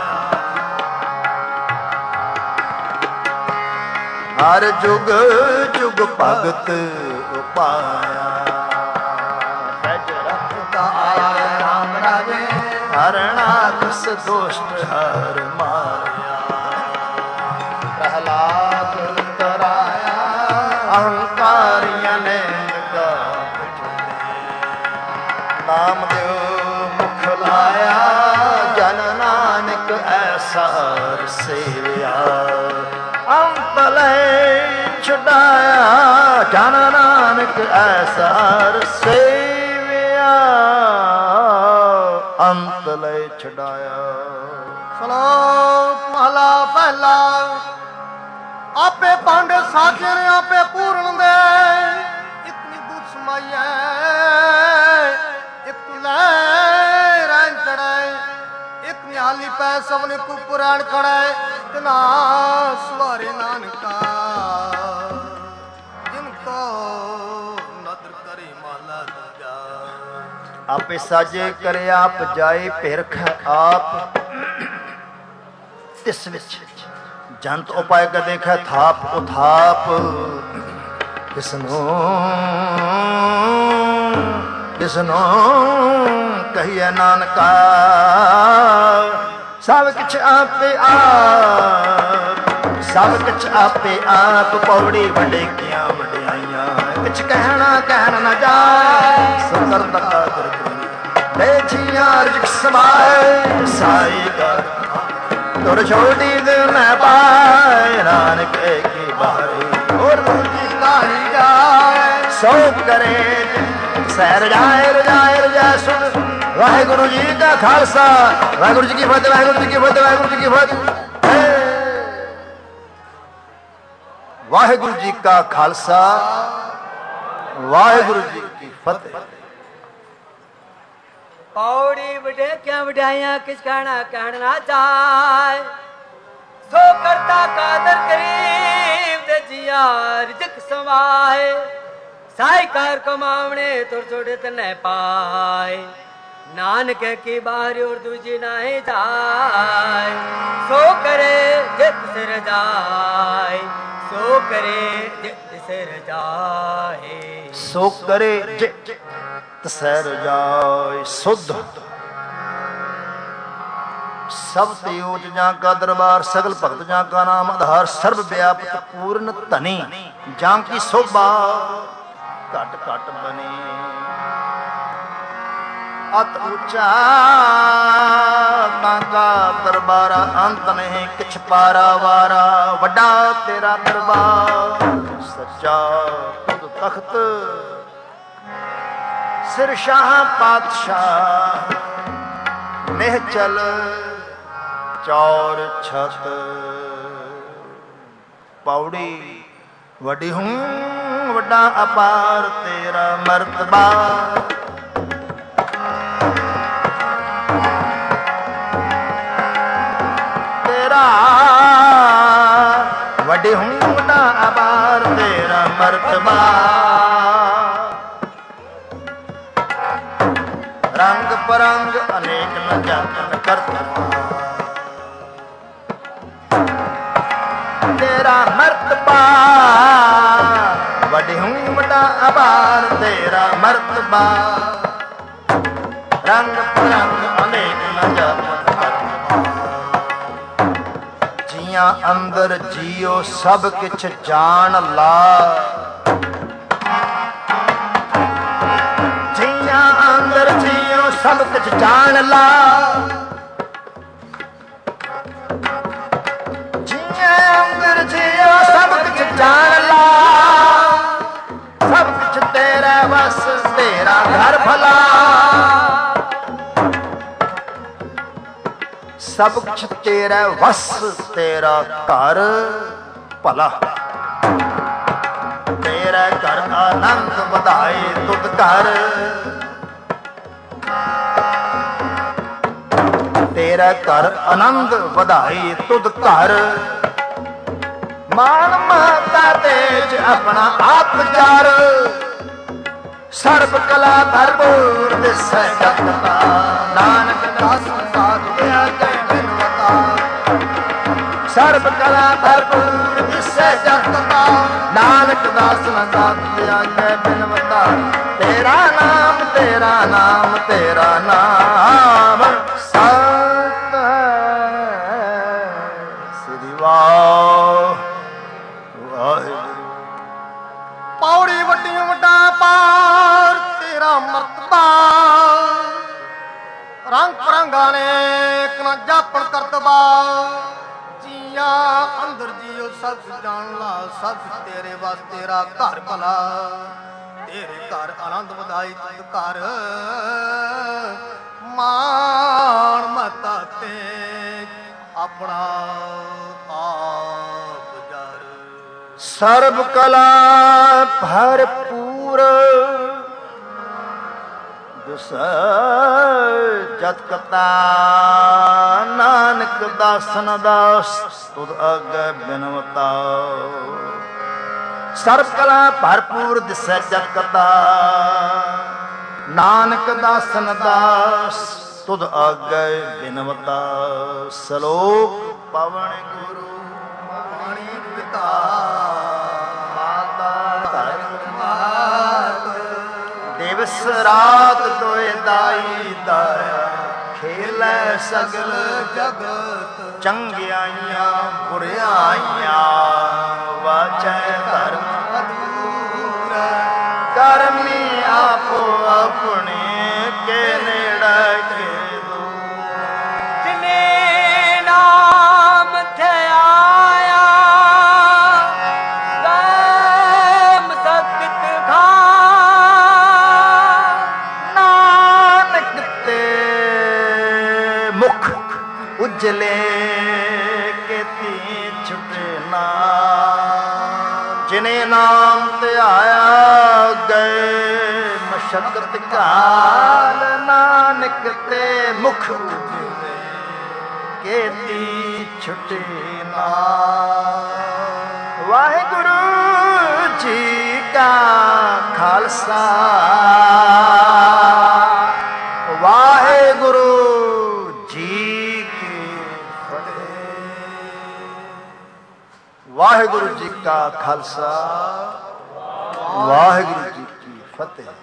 हर जुग जुग भगत पाया सज रखता आया राम राजे हरणाकस दुष्ट हर माया प्रहलाद कराया अहंकारिया ने नामदेव मुख लाया जन नानक ऐसा सेविया अंत छुड़ाया जन नानक ऐसा सेविया अंत लय छुड़ाया। सलोक महला पहला आपे पांडे साचे ने आपे पूर्ण दे इतनी दूध समाइए इतने रैन चढ़ाए इतनी हाली पै सबने को पुराण खड़ाए इतना सवारे नानका जिनको नदर करे माला जा आपे साजे करे आप जाए पेरख आप तिस विच जंत उपाय का देखा थाप उथाप किसनो किसनो कहिए नानका सब कुछ आपे आप सब कुछ आपे आप पौड़ी वडे किया वड्याइयां कुछ कहना कहना न जाए सुकर तका कर दे जिया रिक समाए साई का तुर छोटी दिल में पाए नानक की बारी और मुझी लाई जाए सो करे सैर जाए रजाए रजाए सुन वाहिगुरु जी का खालसा वाहिगुरु जी की फतेह वाहिगुरु जी की फतेह वाहिगुरु जी की फतेह वाहिगुरु जी का खालसा वाहिगुरु जी की फतेह। पौड़ी बड़े क्या बढ़ाइया किस कहना चाहे सो करता कादर करीब दे जिया रिजक समाए साईकार कमावने तुर छोड़े तने पाए नानक की बारी और दूजी नाहे जाए सो करे जित सिर जाए सो करे जित सिर जाए सो करे जित सैर जाय सुध सब तेज जा का दरबार सगल भगत जा का नाम आधार सर्व व्यापक पूर्ण धनी जा की शोभा घट घट बनी अत ऊंचा का दरबारा अंत नहीं किछ पारा वारा वड्डा तेरा दरबार सच्चा खुद तख्त सिर शाह पातशाह निहचल चौर छत पौड़ी वडी हूं वड्डा अपार तेरा मर्तबा तेरा वडी हूं वड्डा अपार तेरा मर्तबा रंग परंग अनेक न जातन करता तेरा मर्तबा वडी हूं वड्डा अपार तेरा मर्तबा रंग परंग अनेक न जातन करता जिया अंदर जियो सब किछ जान ला ਸਭ ਕੁਝ ਜਾਣ ਲਾ, ਜੀਏ ਅੰਦਰ ਜੀਓ ਸਭ ਕੁਝ ਜਾਣ ਲਾ, ਸਭ ਕੁਝ ਤੇਰਾ ਵਸ ਤੇਰਾ ਘਰ ਭਲਾ, ਸਭ ਕੁਝ ਤੇਰਾ ਵਸ ਤੇਰਾ ਘਰ ਭਲਾ, ਤੇਰਾ ਘਰ ਆਨੰਦ ਵਧਾਏ ਤੁਧ ਘਰ, ਤੇਰਾ ਘਰ ਆਨੰਦ ਵਧਾਈ ਤੁਧ ਘਰ, ਮਾਨ ਮਹਤਾ ਤੇਜ ਆਪਣਾ ਆਪ ਵਿਚਾਰ, ਸਰਬ ਕਲਾ ਭਰਪੂਰ ਦਿਸੈ ਜਗਤਾ, ਨਾਨਕ ਦਾਸ ਸਾਧ ਦਿਆ ਕੈ ਬਿਨਵਤਾ, ਸਰਬ ਕਲਾ ਭਰਪੂਰ ਦਿਸੈ ਜਗਤਾ, ਨਾਨਕ ਦਾਸ ਸਾਧ ਦਿਆ ਕੈ ਬਿਨਵਤਾ, ਤੇਰਾ ਨਾਮ ਤੇਰਾ ਨਾਮ ਤੇਰਾ ਨਾਮ ਪੌੜੀ ਵੱਡੀ ਵੱਡਾ ਪਾਰ ਤੇਰਾ ਮਰਤਬਾ, ਰੰਗ ਪਰੰਗਾ ਨੇ ਇੱਕ ਨਾ ਜਾਪਣ ਕਰਤਬਾ, ਜੀਆ ਅੰਦਰ ਜੀਓ ਸਭ ਜਾਣ ਲਾ, ਸਭ ਤੇਰੇ ਵਾਸ ਤੇਰਾ ਘਰ ਭਲਾ, ਤੇਰੇ ਘਰ ਆਨੰਦ ਵਧਾਈ ਤੁਧ ਘਰ, ਮਾਣ ਮਤਾ ਤੇ ਆਪਣਾ ਆਪ ਜਰ, ਸਰਬ ਕਲਾ ਭਰਪੂਰ ਦਿਸੈ ਜਤ ਕਤਾ, ਨਾਨਕ ਦਾਸਨ ਦਾਸ ਤੁਧ ਅਗੈ ਬਿਨਵਤਾ, ਸਰਬ ਕਲਾ ਭਰਪੂਰ ਦਿਸੈ ਜਤ ਕਤਾ, ਨਾਨਕ ਦਾਸਨ ਦਾਸ ਤੁਧ ਆਗੈ ਬਿਨਵਤਾ, ਸਲੋਕ ਪਵਨ ਗੁਰੂ ਪਾਣੀ ਪਿਤਾ ਮਾਤਾ ਧਰਮ ਮਾਤ, ਦਿਵਸ ਰਾਤ ਦੋਇ ਦਾਈ ਦਾਇਆ, ਖੇਲੈ ਸਗਲ ਜਗਤ, ਚੰਗਿਆਈਆਂ ਬੁਰਿਆਈਆਂ, ਵਾਚੈ ਧਰਮ ਅਧੂਰ, ਕਰਮੀ ਆਪੋ ਆਪਣੇ ਕੇ ਨੇੜੇ ਕੇ ਦੂਰ, ਜਿਨੇ ਨਾਮ ਤੇ ਆਇਆ ਗਮ ਸਤਿਤ ਖਾ, ਨਾਨਕ ਤੇ ਮੁਖ ਉਜਲੇ ਕੀਤੀ ਛੁਟੇ ਨਾ, ਜਿਨੇ ਨਾਮ ਤੇ ਆਇਆ ਗਏ ਮਸ਼ਕਤ ਕਾਲ, ਨਾਨਕ ਤੇ ਮੁਖ ਉਜਲੇ ਕੀਤੀ ਛੁਟੇ ਨਾ, ਵਾਹਿਗੁਰੂ ਜੀ ਕਾ ਖਾਲਸਾ, ਵਾਹਿਗੁਰੂ ਜੀ ਕੀ ਫਤਿਹ, ਵਾਹਿਗੁਰੂ ਜੀ ਕਾ ਖਾਲਸਾ, ਵਾਹਿਗੁਰੂ ਜੀ ਕੀ ਫਤਿਹ।